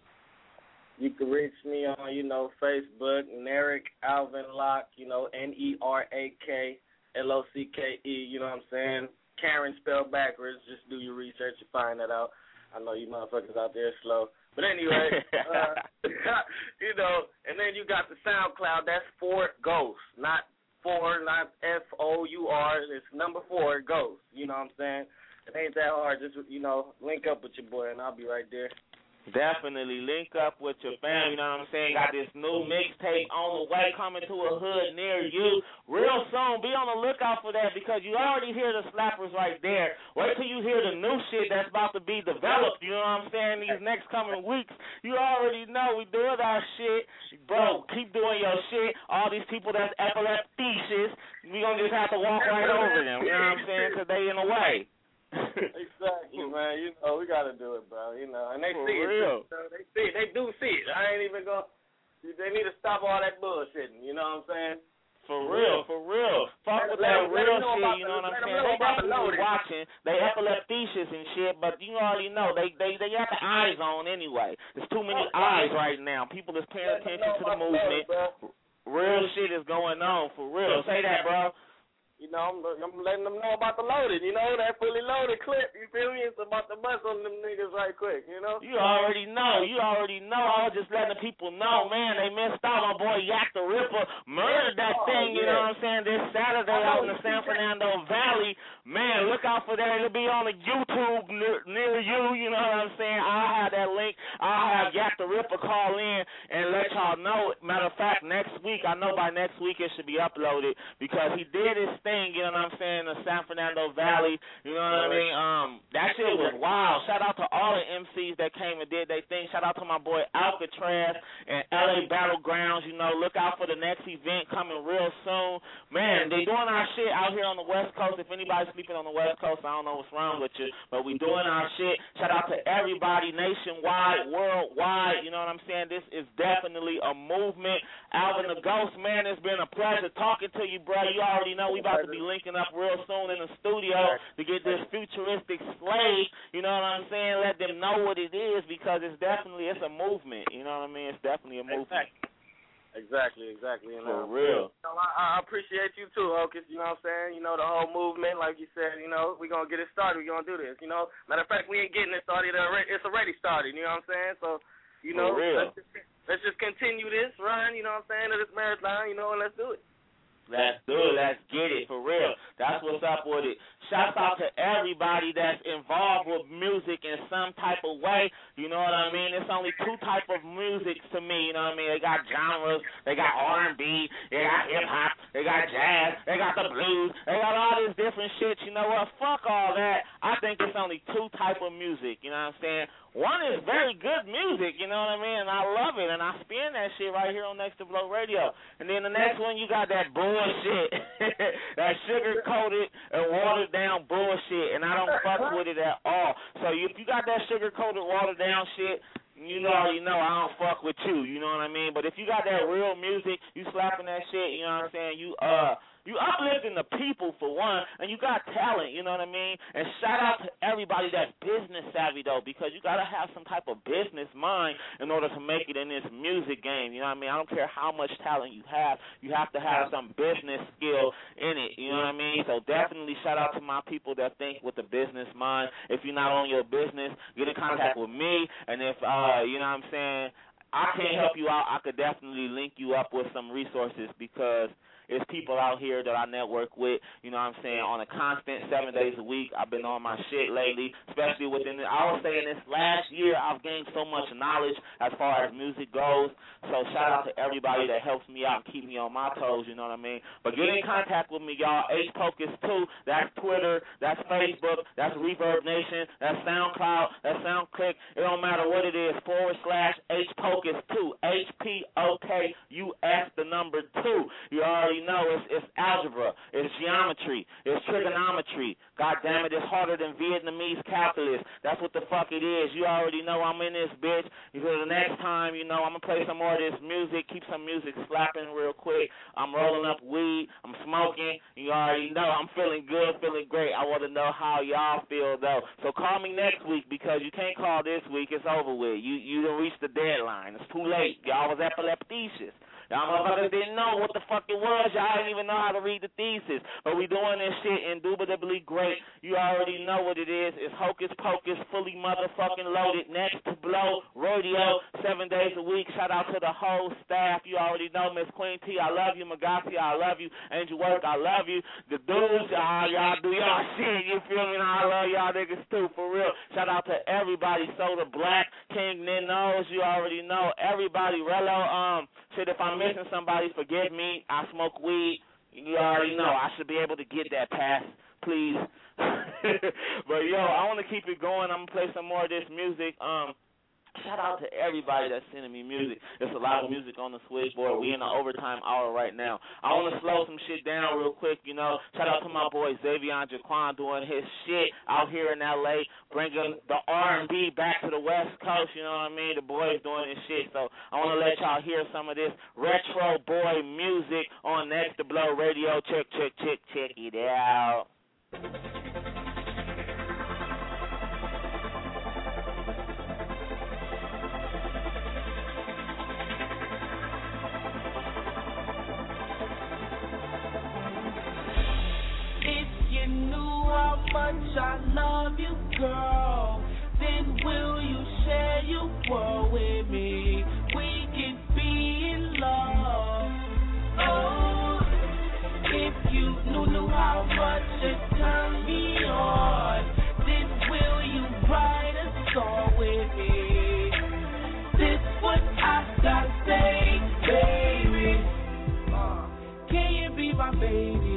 You can reach me on, you know, Facebook, Nerick Alvin Locke, you know, N E R A K L O C K E, you know what I'm saying? Karen spelled backwards. Just do your research and find that out. I know you motherfuckers out there slow. But anyway, uh, you know, and then you got the SoundCloud. That's Four Ghosts, not Four, not F O U R. It's number four, Ghost. You know what I'm saying? It ain't that hard. Just, you know, link up with your boy, and I'll be right there. Definitely link up with your fam, you know what I'm saying? Got this new mixtape on the way coming to a hood near you real soon. Be on the lookout for that because you already hear the slappers right there. Wait till you hear the new shit that's about to be developed, you know what I'm saying, these next coming weeks. You already know we doing our shit. Bro, keep doing your shit. All these people that's epilepticious, we gonna just have to walk right over them, you know what I'm saying, because they in the way. Exactly, man. You know, we gotta do it, bro. You know, and they For see real. it. Too, they see it. They do see it. I ain't even gonna. They need to stop all that bullshitting. You know what I'm saying? For real, for real. Fuck with that real shit, you know what I'm saying? They definitely watching. They epilepticious and shit, but you already know they they they got the eyes on anyway. There's too many eyes right now. People is paying attention to the movement. Real shit is going on, for real. Say that, bro. You know, I'm, I'm letting them know about the loaded, you know, that fully loaded clip, you feel me? It's about to bust on them niggas right quick, you know? You already know, you already know. I was just letting the people know, man, they missed out. My boy Yak the Ripper murdered that oh, thing, yeah. you know what I'm saying, this Saturday out in the San Fernando Valley. Man, look out for that. It'll be on the YouTube near, near you, you know what I'm saying? I'll have that link. I'll have Yak the Ripper call in and let y'all know. Matter of fact, next week, I know by next week it should be uploaded because he did his thing, you know what I'm saying, the San Fernando Valley, you know what I mean? Um, that shit was wild. Shout out to all the M Cs that came and did their thing. Shout out to my boy Alcatraz and L A Battlegrounds, you know, look out for the next event coming real soon. Man, they doing our shit out here on the West Coast. If anybody's sleeping on the West Coast. I don't know what's wrong with you, but we doing our shit. Shout out to everybody nationwide, worldwide. You know what I'm saying? This is definitely a movement. Alvin the Ghost, man, it's been a pleasure talking to you, bro. You already know we about to be linking up real soon in the studio to get this futuristic slave. You know what I'm saying? Let them know what it is, because it's definitely it's a movement. You know what I mean? It's definitely a movement. Exactly, exactly. And, For uh, real. You know, I, I appreciate you too, Hocus. You know what I'm saying? You know, the whole movement, like you said, you know, we're going to get it started. We're going to do this. You know, matter of fact, we ain't getting it started. It's already started. You know what I'm saying? So, you know, For real. Let's, just, let's just continue this run, you know what I'm saying, of this marathon, you know, and let's do it. Let's do it. Let's get it, for real. That's what's up with it. Shouts out to everybody that's involved with music in some type of way. You know what I mean? It's only two type of music to me. You know what I mean? They got genres. They got R and B. They got hip hop. They got jazz. They got the blues. They got all this different shit. You know what? Fuck all that. I think it's only two type of music. You know what I'm saying? One is very good music, you know what I mean? And I love it, and I spin that shit right here on Next to Blow Radio. And then the next one, you got that bullshit, that sugar-coated and watered-down bullshit, and I don't fuck with it at all. So if you got that sugar-coated, watered-down shit, you know, already know I don't fuck with you, you know what I mean? But if you got that real music, you slapping that shit, you know what I'm saying? You, uh... You uplifting the people, for one, and you got talent, you know what I mean? And shout out to everybody that's business savvy, though, because you got to have some type of business mind in order to make it in this music game, you know what I mean? I don't care how much talent you have. You have to have some business skill in it, you know what I mean? So definitely shout out to my people that think with a business mind. If you're not on your business, get in contact with me, and if, uh, you know what I'm saying, I can't help you out, I could definitely link you up with some resources, because it's people out here that I network with, you know what I'm saying, on a constant seven days a week. I've been on my shit lately, especially within the, I would say in this last year, I've gained so much knowledge as far as music goes. So shout out to everybody that helps me out and keep me on my toes, you know what I mean? But get in contact with me, y'all. H Pocus two, that's Twitter, that's Facebook, that's Reverb Nation, that's SoundCloud, that's SoundClick. It don't matter what it is, forward slash H Pocus two, H P O K U S, the number two. You already know it's, it's algebra, it's geometry, it's trigonometry. God damn it, it's harder than Vietnamese calculus. That's what the fuck it is. You already know I'm in this bitch. Because the next time, you know, I'm going to play some more of this music, keep some music slapping real quick. I'm rolling up weed, I'm smoking. You already know I'm feeling good, feeling great. I want to know how y'all feel, though. So call me next week, because you can't call this week. It's over with. You, you done reached the deadline. It's too late. Y'all was epilepticious. Y'all motherfuckers didn't know what the fuck it was. Y'all didn't even know how to read the thesis. But we doing this shit indubitably great. You already know what it is. It's Hocus Pocus, fully motherfucking loaded. Next to Blow Radio, seven days a week. Shout out to the whole staff. You already know Miss Queen T, I love you. Magasi, I love you. Angel Work, I love you. The dudes, y'all, y'all do y'all shit. You feel me? I love y'all niggas too, for real. Shout out to everybody. Soda Black, King Ninos, you already know. Everybody, Rello, um, shit, if I'm missing somebody, forgive me. I smoke weed. You already know. I should be able to get that pass, please. But, yo, I want to keep it going. I'm going to play some more of this music. Um, Shout out to everybody that's sending me music. There's a lot of music on the switchboard. We in the overtime hour right now. I want to slow some shit down real quick, you know. Shout out to my boy Xavier Jaquan doing his shit out here in L A, bringing the R and B back to the West Coast, you know what I mean? The boys doing his shit. So I want to let y'all hear some of this retro boy music on Next to Blow Radio. Check, check, check, check it out. How much I love you, girl, then will you share your world with me? We can be in love. Oh, if you knew, knew how much it turned me on, then will you write a song with me? This what I gotta say, baby. Uh, can you be my baby?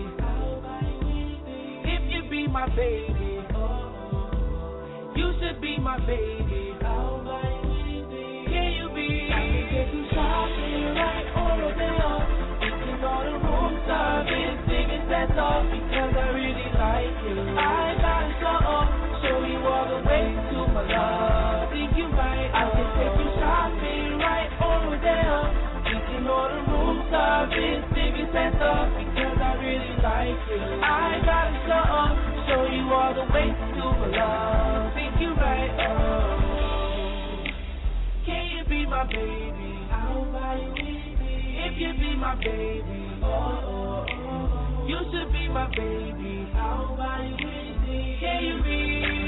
My baby, oh, you should be my baby. How about anything? Can you be? I can get you shopping right over there. Thinking all the room service, thinking that's all because I really like you. I gotta show, show you all the way to my love. Think you right, I can take you shopping right over there. We can order room service, tickets and stuff, because I really like you. I gotta show, show you all the way to my love. Think you right, oh. Can you be my baby? I'll buy you anything. If you be my baby, oh, oh, oh. You should be my baby. I'll buy you anything. Can you be?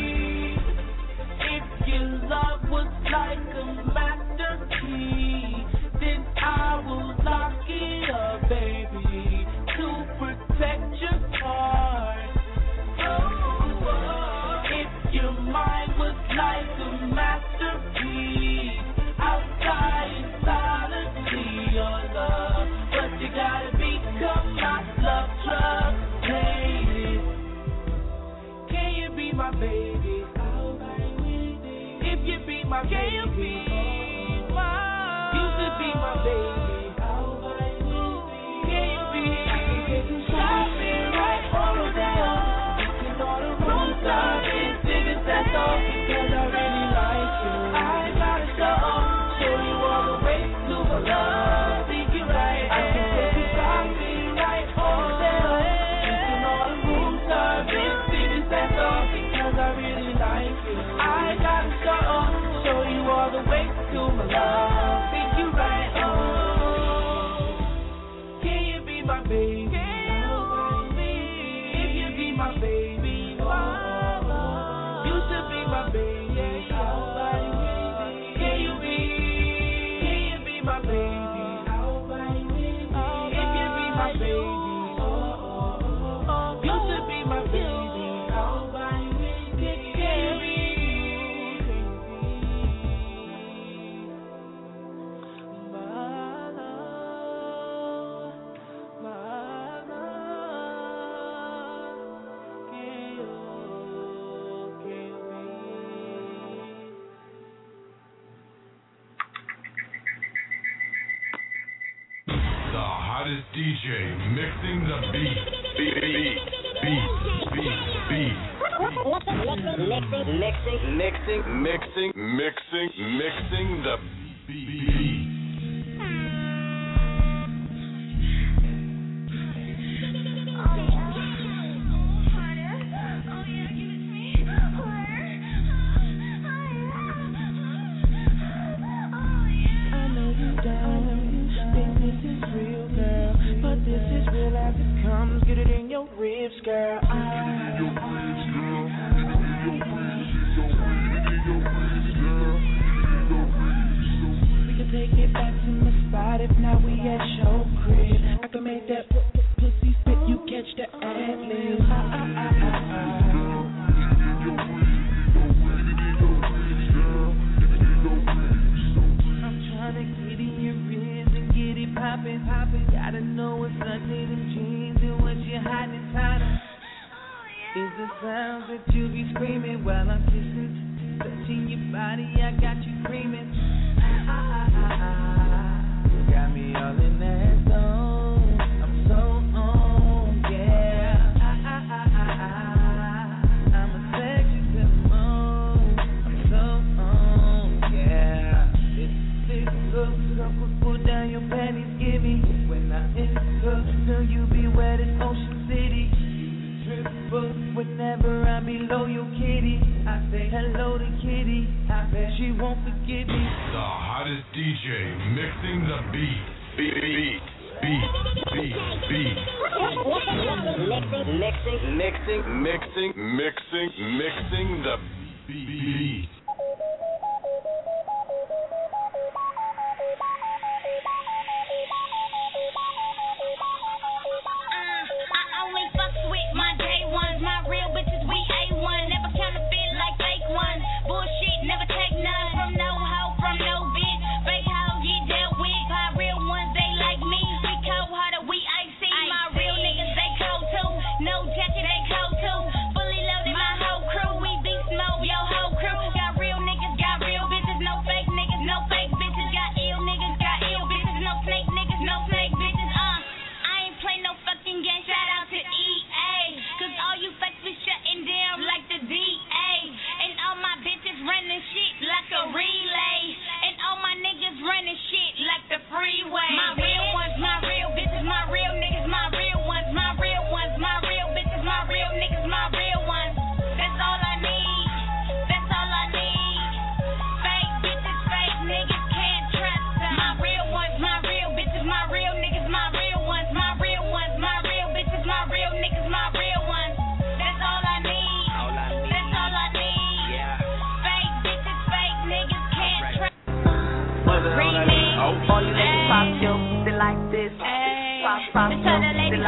If your love was like a masterpiece, then I will lock it up, baby, to protect your heart. Oh, oh. If your mind was like a masterpiece, outside silently your love, but you gotta become my love trust, lady. Can you be my baby? I'll buy you anything. If you be my baby, can you be my? You should be my baby. I'll buy you anything. Can you be? I can take you shopping right over there. You can order room service, tickets and all, because I really like you. I gotta show, show you all the way to my love. Think you right, I can take you shopping right over there. You can order room service, tickets and all, because I really like you. I gotta show, show you all the way to my love. Think you right, oh. Can you be my baby? Can you be? If you be my baby, oh, you should be my baby. I'll buy you anything. Can you be? Can you be my baby? I'll buy you anything. If you be my baby, oh, oh, oh, you should be my baby. I'll buy you anything. Can you be? The hottest D J mixing the beat. Beat, beat, beat, beat, beat. Mixing, mixing, Mixing, mixing, mixing, mixing the beat. I know you don't think this is real, girl, but this is real as it comes. Get it in your ribs, girl. We can take it back to my spot if now we at show crib. I can make that p- p- pussy spit, you catch the ad lib. Ah, ah, ah, ah, ah. I'm trying to get in your ribs and get it poppin', poppin'. Gotta know what's under them jeans and what you're hiding inside of. Is the sounds that you be screaming while I'm kissing, touching your body, I got you screaming. Ah, ah, ah, ah. You got me all in that zone. I'm so on, yeah. Ah, ah, ah, ah, ah. I'm a sexy simone. I'm so on, yeah. It's six of circles, pull down your panties, give me. When I enter, till you be wet in Ocean City. But whenever I'm below your kitty, I say hello to Kitty. I bet she won't forget me. The hottest D J mixing the beat. Beat, beat, beat, beat, beat. mixing, mixing, Mixing, mixing, mixing the beat. I only fucks with my day ones, my real bitches, we A one. Never counterfeit like fake ones. Bullshit, never take none from no hoe, from no bitch. Fake hoe, get dealt with. My real ones, they like me. We cold hearted, we icy. My real niggas, they cold too. No jacket, they cold too. Fully loaded, my whole crew. We beast mode, yo whole crew. Got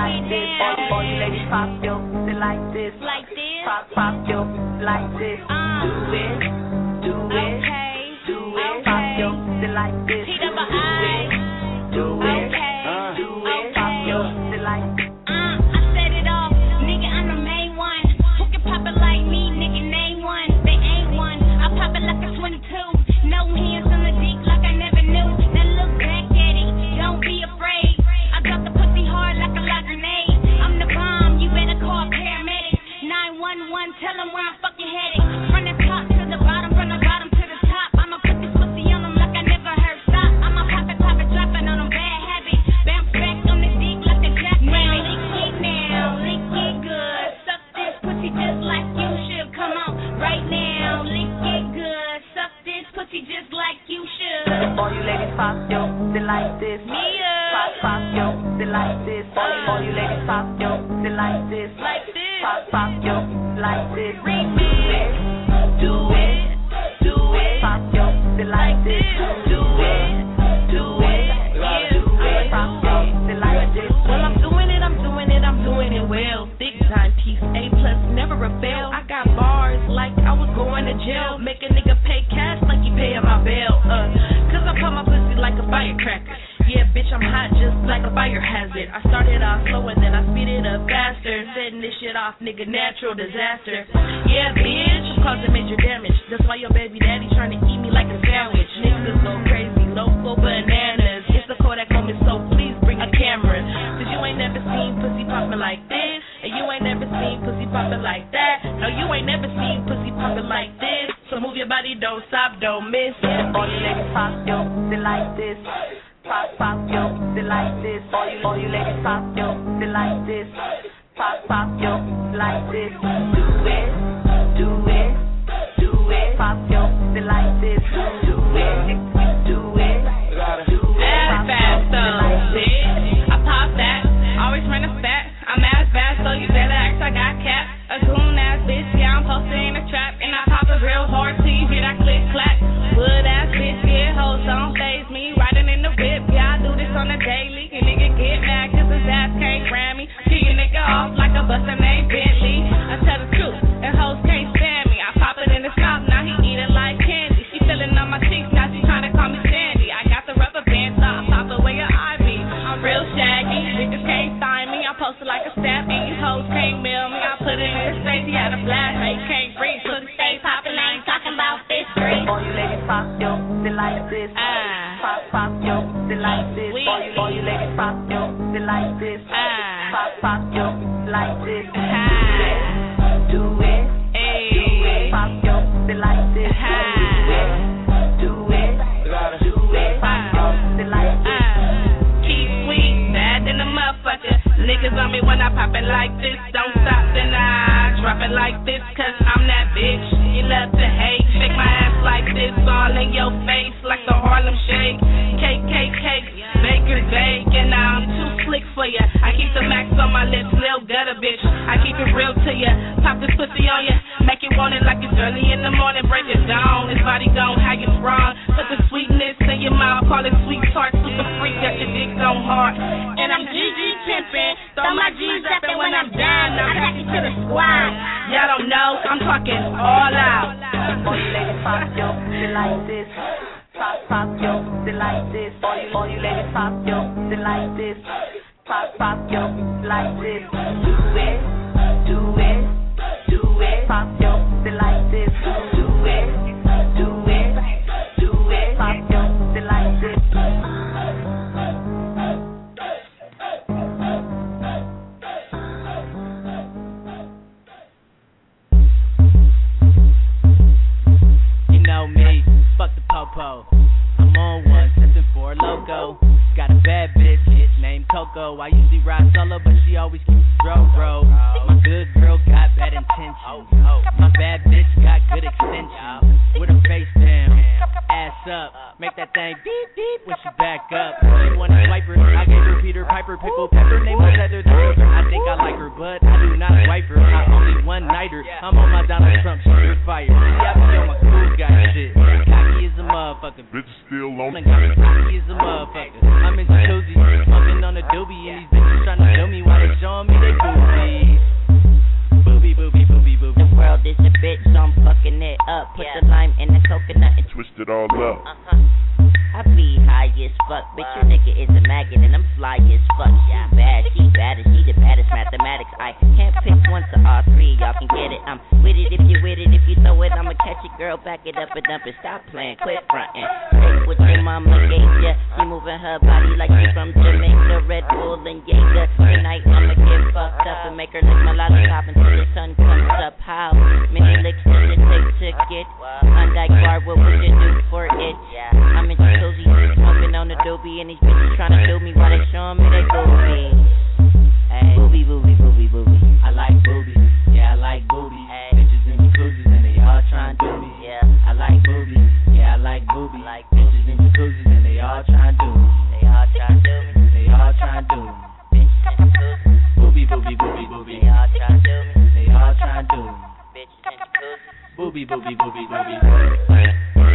like this. All, all you ladies pop your pussy like this. Like this. Pop, pop your pussy like this. Uh. Do it, do it, okay. do it. Okay. Pop your pussy like this. Do it, do it, okay. do it. Okay. Pop your pussy like this. Uh, I set it off, nigga. I'm the main one. Who can pop it like me, nigga? Name one. They ain't one. I pop it like a twenty-two. No hands on the dick like I never knew. Now look back at it. Don't be afraid. I got the pussy hard like a lot grenade. I'm the bomb. You better call paramedics. nine one one. Tell them where I'm fucking headed. From the top to the bottom. From the bottom to the top. I'ma put this pussy on them like I never heard stop. I'ma pop it, pop it, drop it on them bad habits. Bounce back on the dick like a jack. Now lick it now. Lick it good. Suck this pussy just like you should. Come on. Right now. Lick it good. Suck this pussy just like you should. All you ladies pop your pussy like this. Me up. Pop, pop your pussy like this. All you, all you ladies pop your pussy like this. Like this. Pop, pop your pussy like this. Remix. Do it, do it. Pop your pussy like this. Do it, do it. Yeah, do it. Pop your pussy like this. Well, I'm doing it, I'm doing it, I'm doing it well. Big time piece, A plus, never a fail. I got bars like I was going to jail. Make a nigga pay cash like he paying my bail. Uh, cause I pop my pussy like a firecracker. Yeah, bitch, I'm hot just like a fire hazard. I started off slow and then I speed it up faster. Setting this shit off, nigga, natural disaster. Yeah, bitch, I'm causing major damage. That's why your baby daddy trying to eat me like a sandwich. Niggas go crazy, loco bananas. It's the Kodak moment, so please bring a camera. Cause you ain't never seen pussy poppin' like this. And you ain't never seen pussy poppin' like that. No, you ain't never seen pussy poppin' like this. So move your body, don't stop, don't miss. Yeah, all you ladies pop your pussy like this. Pop, pop your pussy like this. All you, all you ladies pop your pussy like this. Pop, pop your pussy like this. Do it, do it, do it. Pop your pussy like this. Do it, do it, do it. Ass fast though, bitch. I pop that, always run a stat. I'm ass fast, so you better act I got cap. A goon ass bitch, yeah, I'm posted in a trap. And I pop it real hard till you hear that click clack. Wood ass bitch, get hoes, don't faze me. Riding in the whip, yeah, I do this on a daily. And nigga get mad cause his ass can't ram me. Tee a nigga off like a bustin' named Bentley. I tell the truth, and hoes can't stand me. I pop it in his mouth, now he eat it like candy. She feeling on my cheeks, now she tryna call me Sandy. I got the rubber band, so I pop it where your eye be. I'm real shaggy, niggas can't find me. I posted like a stab, and these hoes can't mail me. I put it in his face, he had a blast, now he can't breathe. So he stay poppin', I ain't talking about fish street. All you ladies pop your pussy like this. Ah. Pop, pop your pussy like this. All you, all you ladies pop your pussy like this. Ah. Pop, pop your pussy like this. Ah. Do it, hey. do it. Pop your pussy like this. Ah. Do it, do it, do it. Pop your pussy like this. Ah. Keep sweet, bad than a motherfucker. Niggas on me when I pop it like this. Don't stop, then I drop it like this. Cause I'm that bitch. You love to hate. Shake my ass like this, all in your face like the Harlem Shake. Cake, cake, cake, baker's bake, and I'm too slick for ya. I keep the max on my lips, lil gutter bitch. I keep it real to ya. Pop this pussy on ya, make it want it like it's early in the morning. Break it down, this body gon' how you sprung. Put the sweetness in your mouth, call it sweet tart, super freak, got your dick on hard. And I'm G G pimpin', throw my G's up, and when I'm down, I'm back to the squad. Y'all don't know, I'm talking all out. All you ladies pop your pussy like this. Pop, pop your pussy like this. All you, all you ladies pop your pussy like this. Pop, pop your pussy like this. Do it, do it, do it. Pop your pussy like this. Do it, do it, do it. Pop your pussy like this. You know me, fuck the popo. I'm on one, sipping for a loco. Got a bad bitch named Coco. I usually ride solo, but she always keeps it bro, bro. My good girl got bad intentions. My bad bitch got good extensions. With her face down, ass up, make that thing beep beep when she back up. She wanna swipe her, I gave her Peter Piper, pickle pepper, name was Heather. I think I like her, but I do not swipe her. I only one nighter. I'm on my Donald Trump street fire. See, I be on my cool guy shit. Cocky as as a motherfucker. Bitch still on Got me cocky as a motherfucker. I'm in jacuzzi, smoking on the doobie, and these bitches trying to show me why they showing me they boobies. Booby, booby, booby, booby. The world is a bitch, so I'm fucking it up. Put the lime in the coconut and twist it all up. Uh-huh. I be high as fuck, bitch, your nigga is a maggot and I'm fly as fuck. She bad, she bad, she the baddest mathematics. I can't pick one to all three, y'all can get it. I'm with it if you with it, if you throw it, I'ma catch it, girl, back it up and dump it. Stop playing, quit frontin'. Take what your mama gave ya. She moving her body like she from Jamaica, Red Bull and Jaeger. Tonight I'ma get fucked up and make her lick my lollipop until the sun comes up. How many licks does it take to get on that bar? What would you do for it? I'm in cozy, smoking on the doobie, and these bitches tryna do me while they showing me they boobies. Hey, booby, booby, booby, booby. I like boobies, yeah, I like boobies. Hey. Bitches in jacuzzis and they all tryna do me. Yeah, I like boobies, yeah, I like boobies. Like bitches in jacuzzis and they all tryna do me. They all tryna do me. They all tryna do me. Bitches in jacuzzi. Booby, booby, booby, booby. They all tryna do me. They all tryna do me. Bitches in jacuzzi. Booby, booby, booby, booby.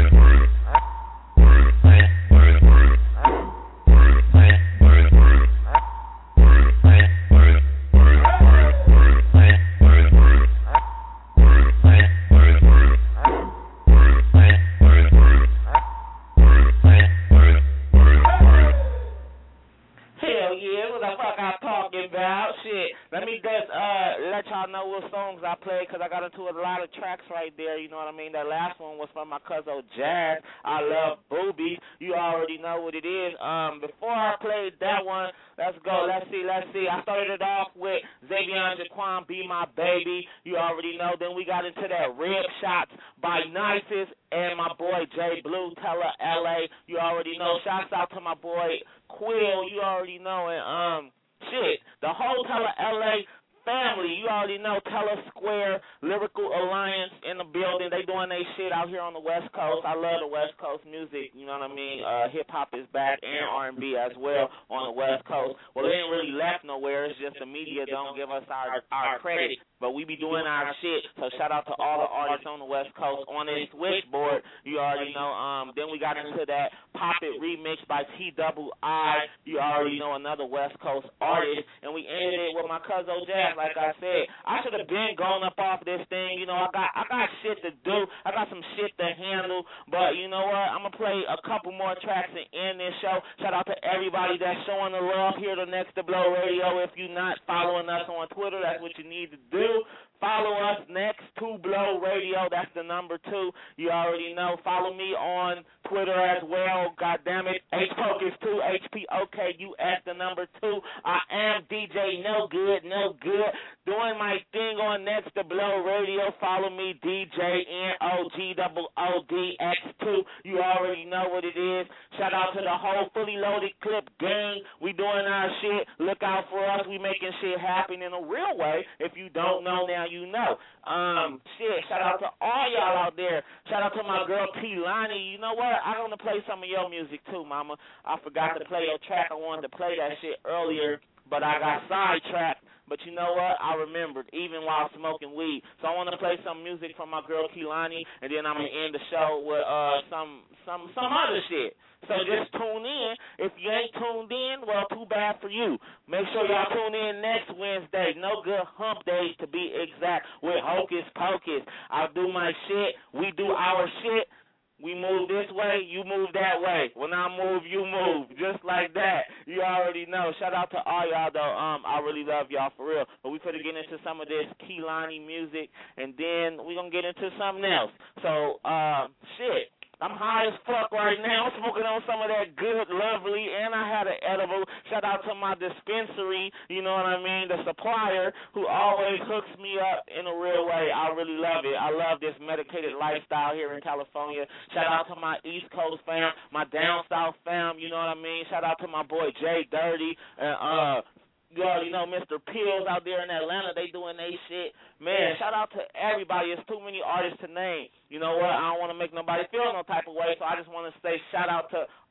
Let me just uh, let y'all know what songs I played because I got into a lot of tracks right there. You know what I mean? That last one was from my cousin Jazz. I love Booby. You already know what it is. Um, before I played that one, let's go. Let's see. Let's see. I started it off with Xavier Jaquan, Be My Baby. You already know. Then we got into that Rib Shots by Nicest and my boy J Blue, Teller L A. You already know. Shouts out to my boy Quill. You already know. And um. Shit, the whole Teller L A family, you already know, Teller Square, Lyrical Alliance in the building. They doing their shit out here on the West Coast. I love the West Coast music, you know what I mean? Uh, hip-hop is back and R and B as well on the West Coast. Well, it ain't really left nowhere. It's just the media don't give us our, our credit. But we be doing our shit, so shout out to all the artists on the West Coast. On this switchboard, you already know. Um, then we got into that Pop It remix by T Double I. You already know, another West Coast artist. And we ended it with my cousin Jazz, like I said. I should have been going up off this thing. You know, I got I got shit to do. I got some shit to handle. But you know what? I'm going to play a couple more tracks and end this show. Shout out to everybody that's showing the love here to Next to Blow Radio. If you're not following us on Twitter, that's what you need to do. Follow us, Next to Blow Radio. That's the number two. You already know. Follow me on Twitter as well. God damn it. H Pocus two, H P O K U S, the number two. I am D J No Good, No Good. Doing my thing on Next to Blow Radio. Follow me, D J N O G O O D X two. You already know what it is. Shout out to the whole Fully Loaded Clip gang. We doing our shit. Look out for us. We making shit happen in a real way. If you don't know now, you know. Um, shit, shout out to all y'all out there. Shout out to my girl T Lonnie. You know what? I'm going to play some of your music too, mama. I forgot to play your track. I wanted to play that shit earlier, but I got sidetracked. But you know what? I remembered, even while smoking weed. So I want to play some music from my girl Kehlani, and then I'm going to end the show with uh, some some some other shit. So just tune in. If you ain't tuned in, well, too bad for you. Make sure y'all tune in next Wednesday. No Good Hump Days, to be exact, with Hocus Pocus. I do my shit. We do our shit. We move this way, you move that way. When I move, you move. Just like that. You already know. Shout out to all y'all, though. Um, I really love y'all, for real. But we finna get into some of this Kehlani music, and then we gonna get into something else. So, uh, shit. I'm high as fuck right now. I'm smoking on some of that good, lovely, and I had an edible. Shout out to my dispensary, you know what I mean, the supplier, who always hooks me up in a real way. I really love it. I love this medicated lifestyle here in California. Shout out to my East Coast fam, my down south fam, you know what I mean. Shout out to my boy Jay Dirty, and uh, you already know Mister Pills out there in Atlanta. They doing they shit. Man, shout out to everybody. It's too many artists to name. You know what? I don't want to make nobody feel no type of way, so I just want to say shout out to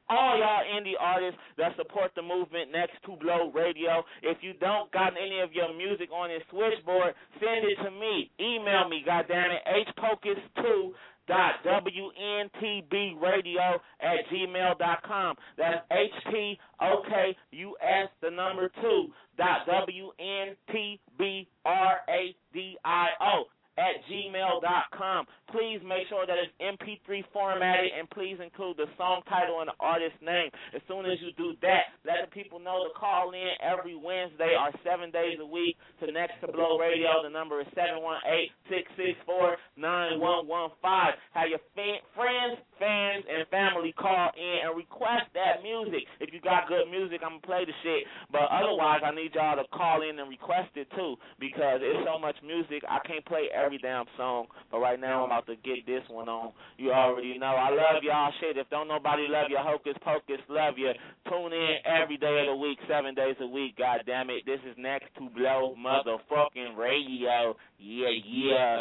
all y'all indie artists that support the movement Next to Blow Radio. If you don't got any of your music on this switchboard, send it to me. Email me, goddammit, h pocus two dot w n t b radio at gmail dot com. That's H P O K U S, the number two, dot W N T B R A D I O at gmail dot com. Please make sure that it's M P three formatted, and please include the song title and the artist's name. As soon as you do that, let the people know to call in every Wednesday or seven days a week to Next to Blow Radio. The number is seven one eight, six six four, nine one one five. Have your fan, friends, fans, and family call in and request that music. If you got good music, I'm going to play the shit. But otherwise, I need y'all to call in and request it too, because it's so much music, I can't play every damn song. But right now, I'm about to get this one on. You already know. I love y'all. Shit, if don't nobody love you, Hocus Pocus love you. Tune in every day of the week, seven days a week. God damn it. This is Next to Blow motherfucking radio. Yeah, yeah.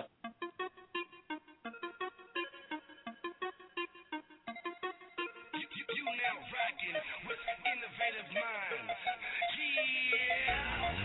Innovative minds. Yeah.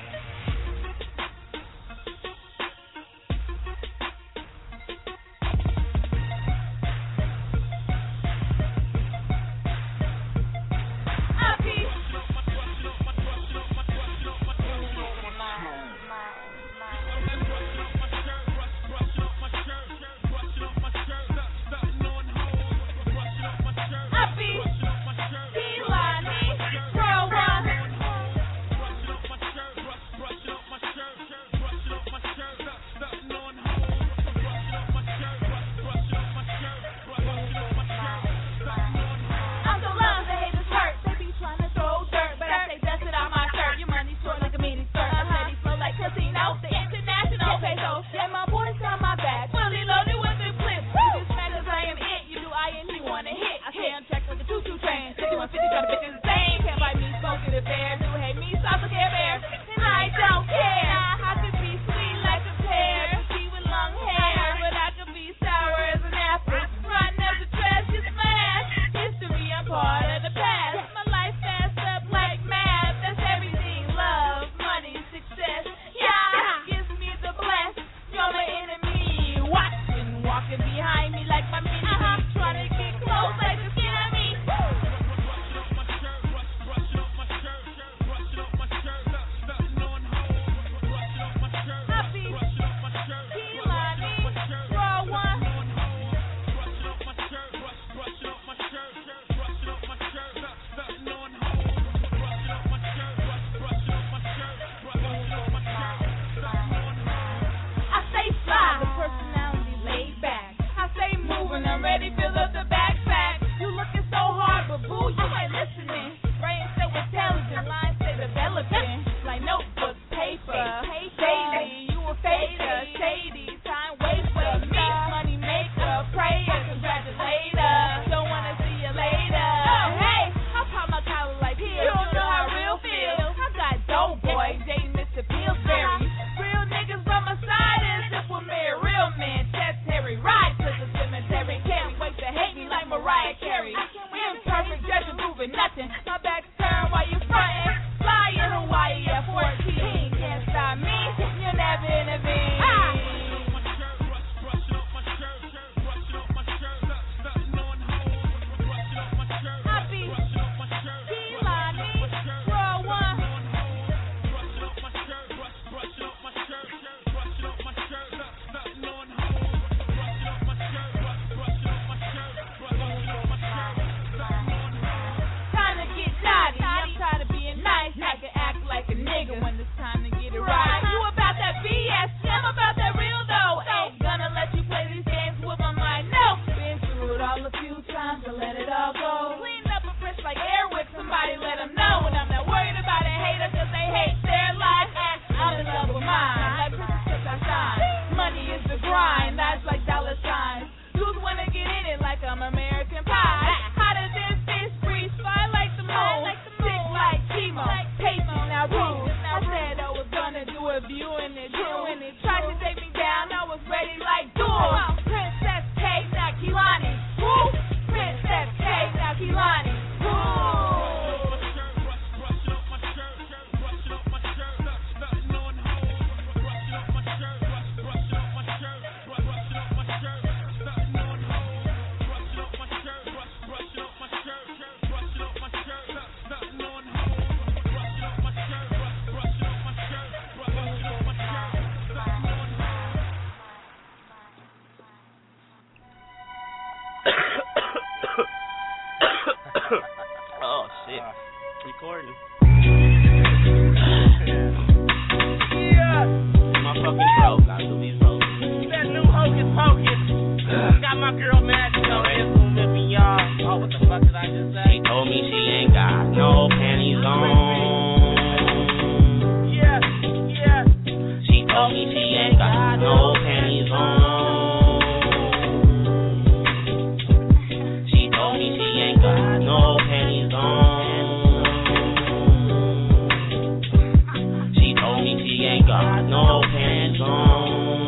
Princess K, now Kehlani. Woo! Princess K, now Kehlani. Woo! told me she ain't got no panties on. She told me she ain't got no panties on. She told me she ain't got no panties on.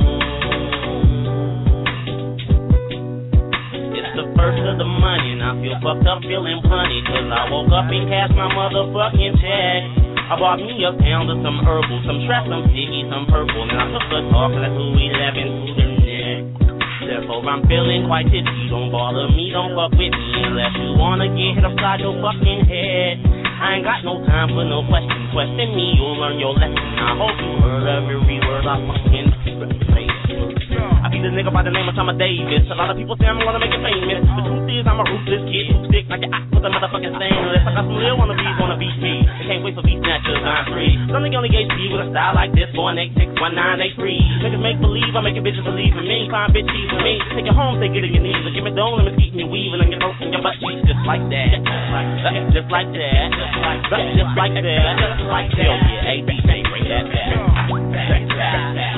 It's the first of the month and I feel fucked up feeling punny, cause I woke up and cashed my motherfucking check. I bought me a pound of some herbal, some stress, some sticky, some purple, and I took the talk and I two eleven to the neck. Therefore I'm feeling quite tipsy. Don't bother me, don't fuck with me unless you wanna get hit upside your fucking head. I ain't got no time for no questions. Question me, you'll learn your lesson. I hope you heard every word I fucking say. I be the nigga by the name of Thomas Davis. A lot of people say I'm gonna make it famous. The truth is I'm a ruthless kid who stick like an ox with a motherfucking stainless. I got some real wannabes wanna beat me. They can't wait for beat snatchers, I'm free. Some nigga only gauge speed with a style like this. Four eight six one nine eight three. Niggas make believe, I'm making bitches believe in me. Find bitch cheese with me. Take it home, take it in your knees. Give me dome, let me keep me weaving and your throat and your butt cheeks just like that. Just like that. Just like that. Just like that. Just like that. Hell yeah, A D J, bring that back. Bring that back.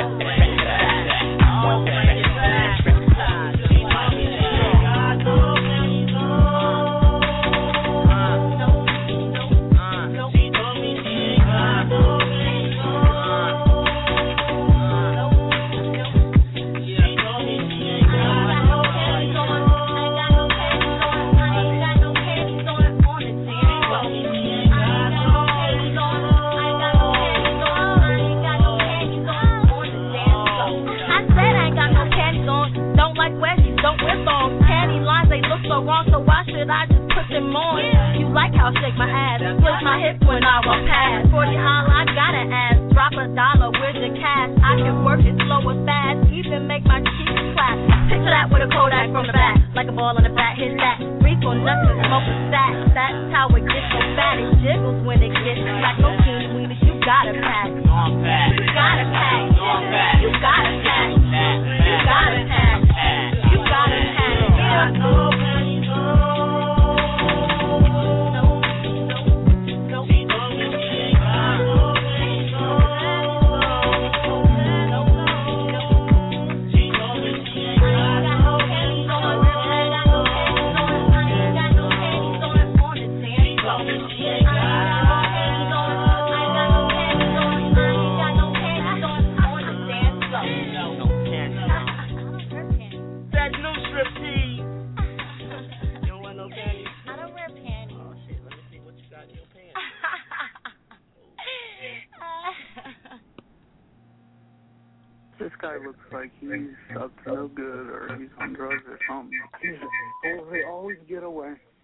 So wrong, so why should I just put them on? You like how I shake my ass, twist my hips when I walk past. For you all, I gotta ask, drop a dollar, where's your cash? I can work it slow or fast, even make my cheeks clap. Picture that with a Kodak from the back, like a ball on the bat, hit that. Freak or nothing, smoke a sack. That's how it gets so fat, it jiggles when it gets like no teeny weenies, you gotta pack. You gotta pack, you gotta pack, you gotta pack, you gotta pack. Yeah, no. This guy looks like he's up to no good or he's on drugs or something. He'll always get away.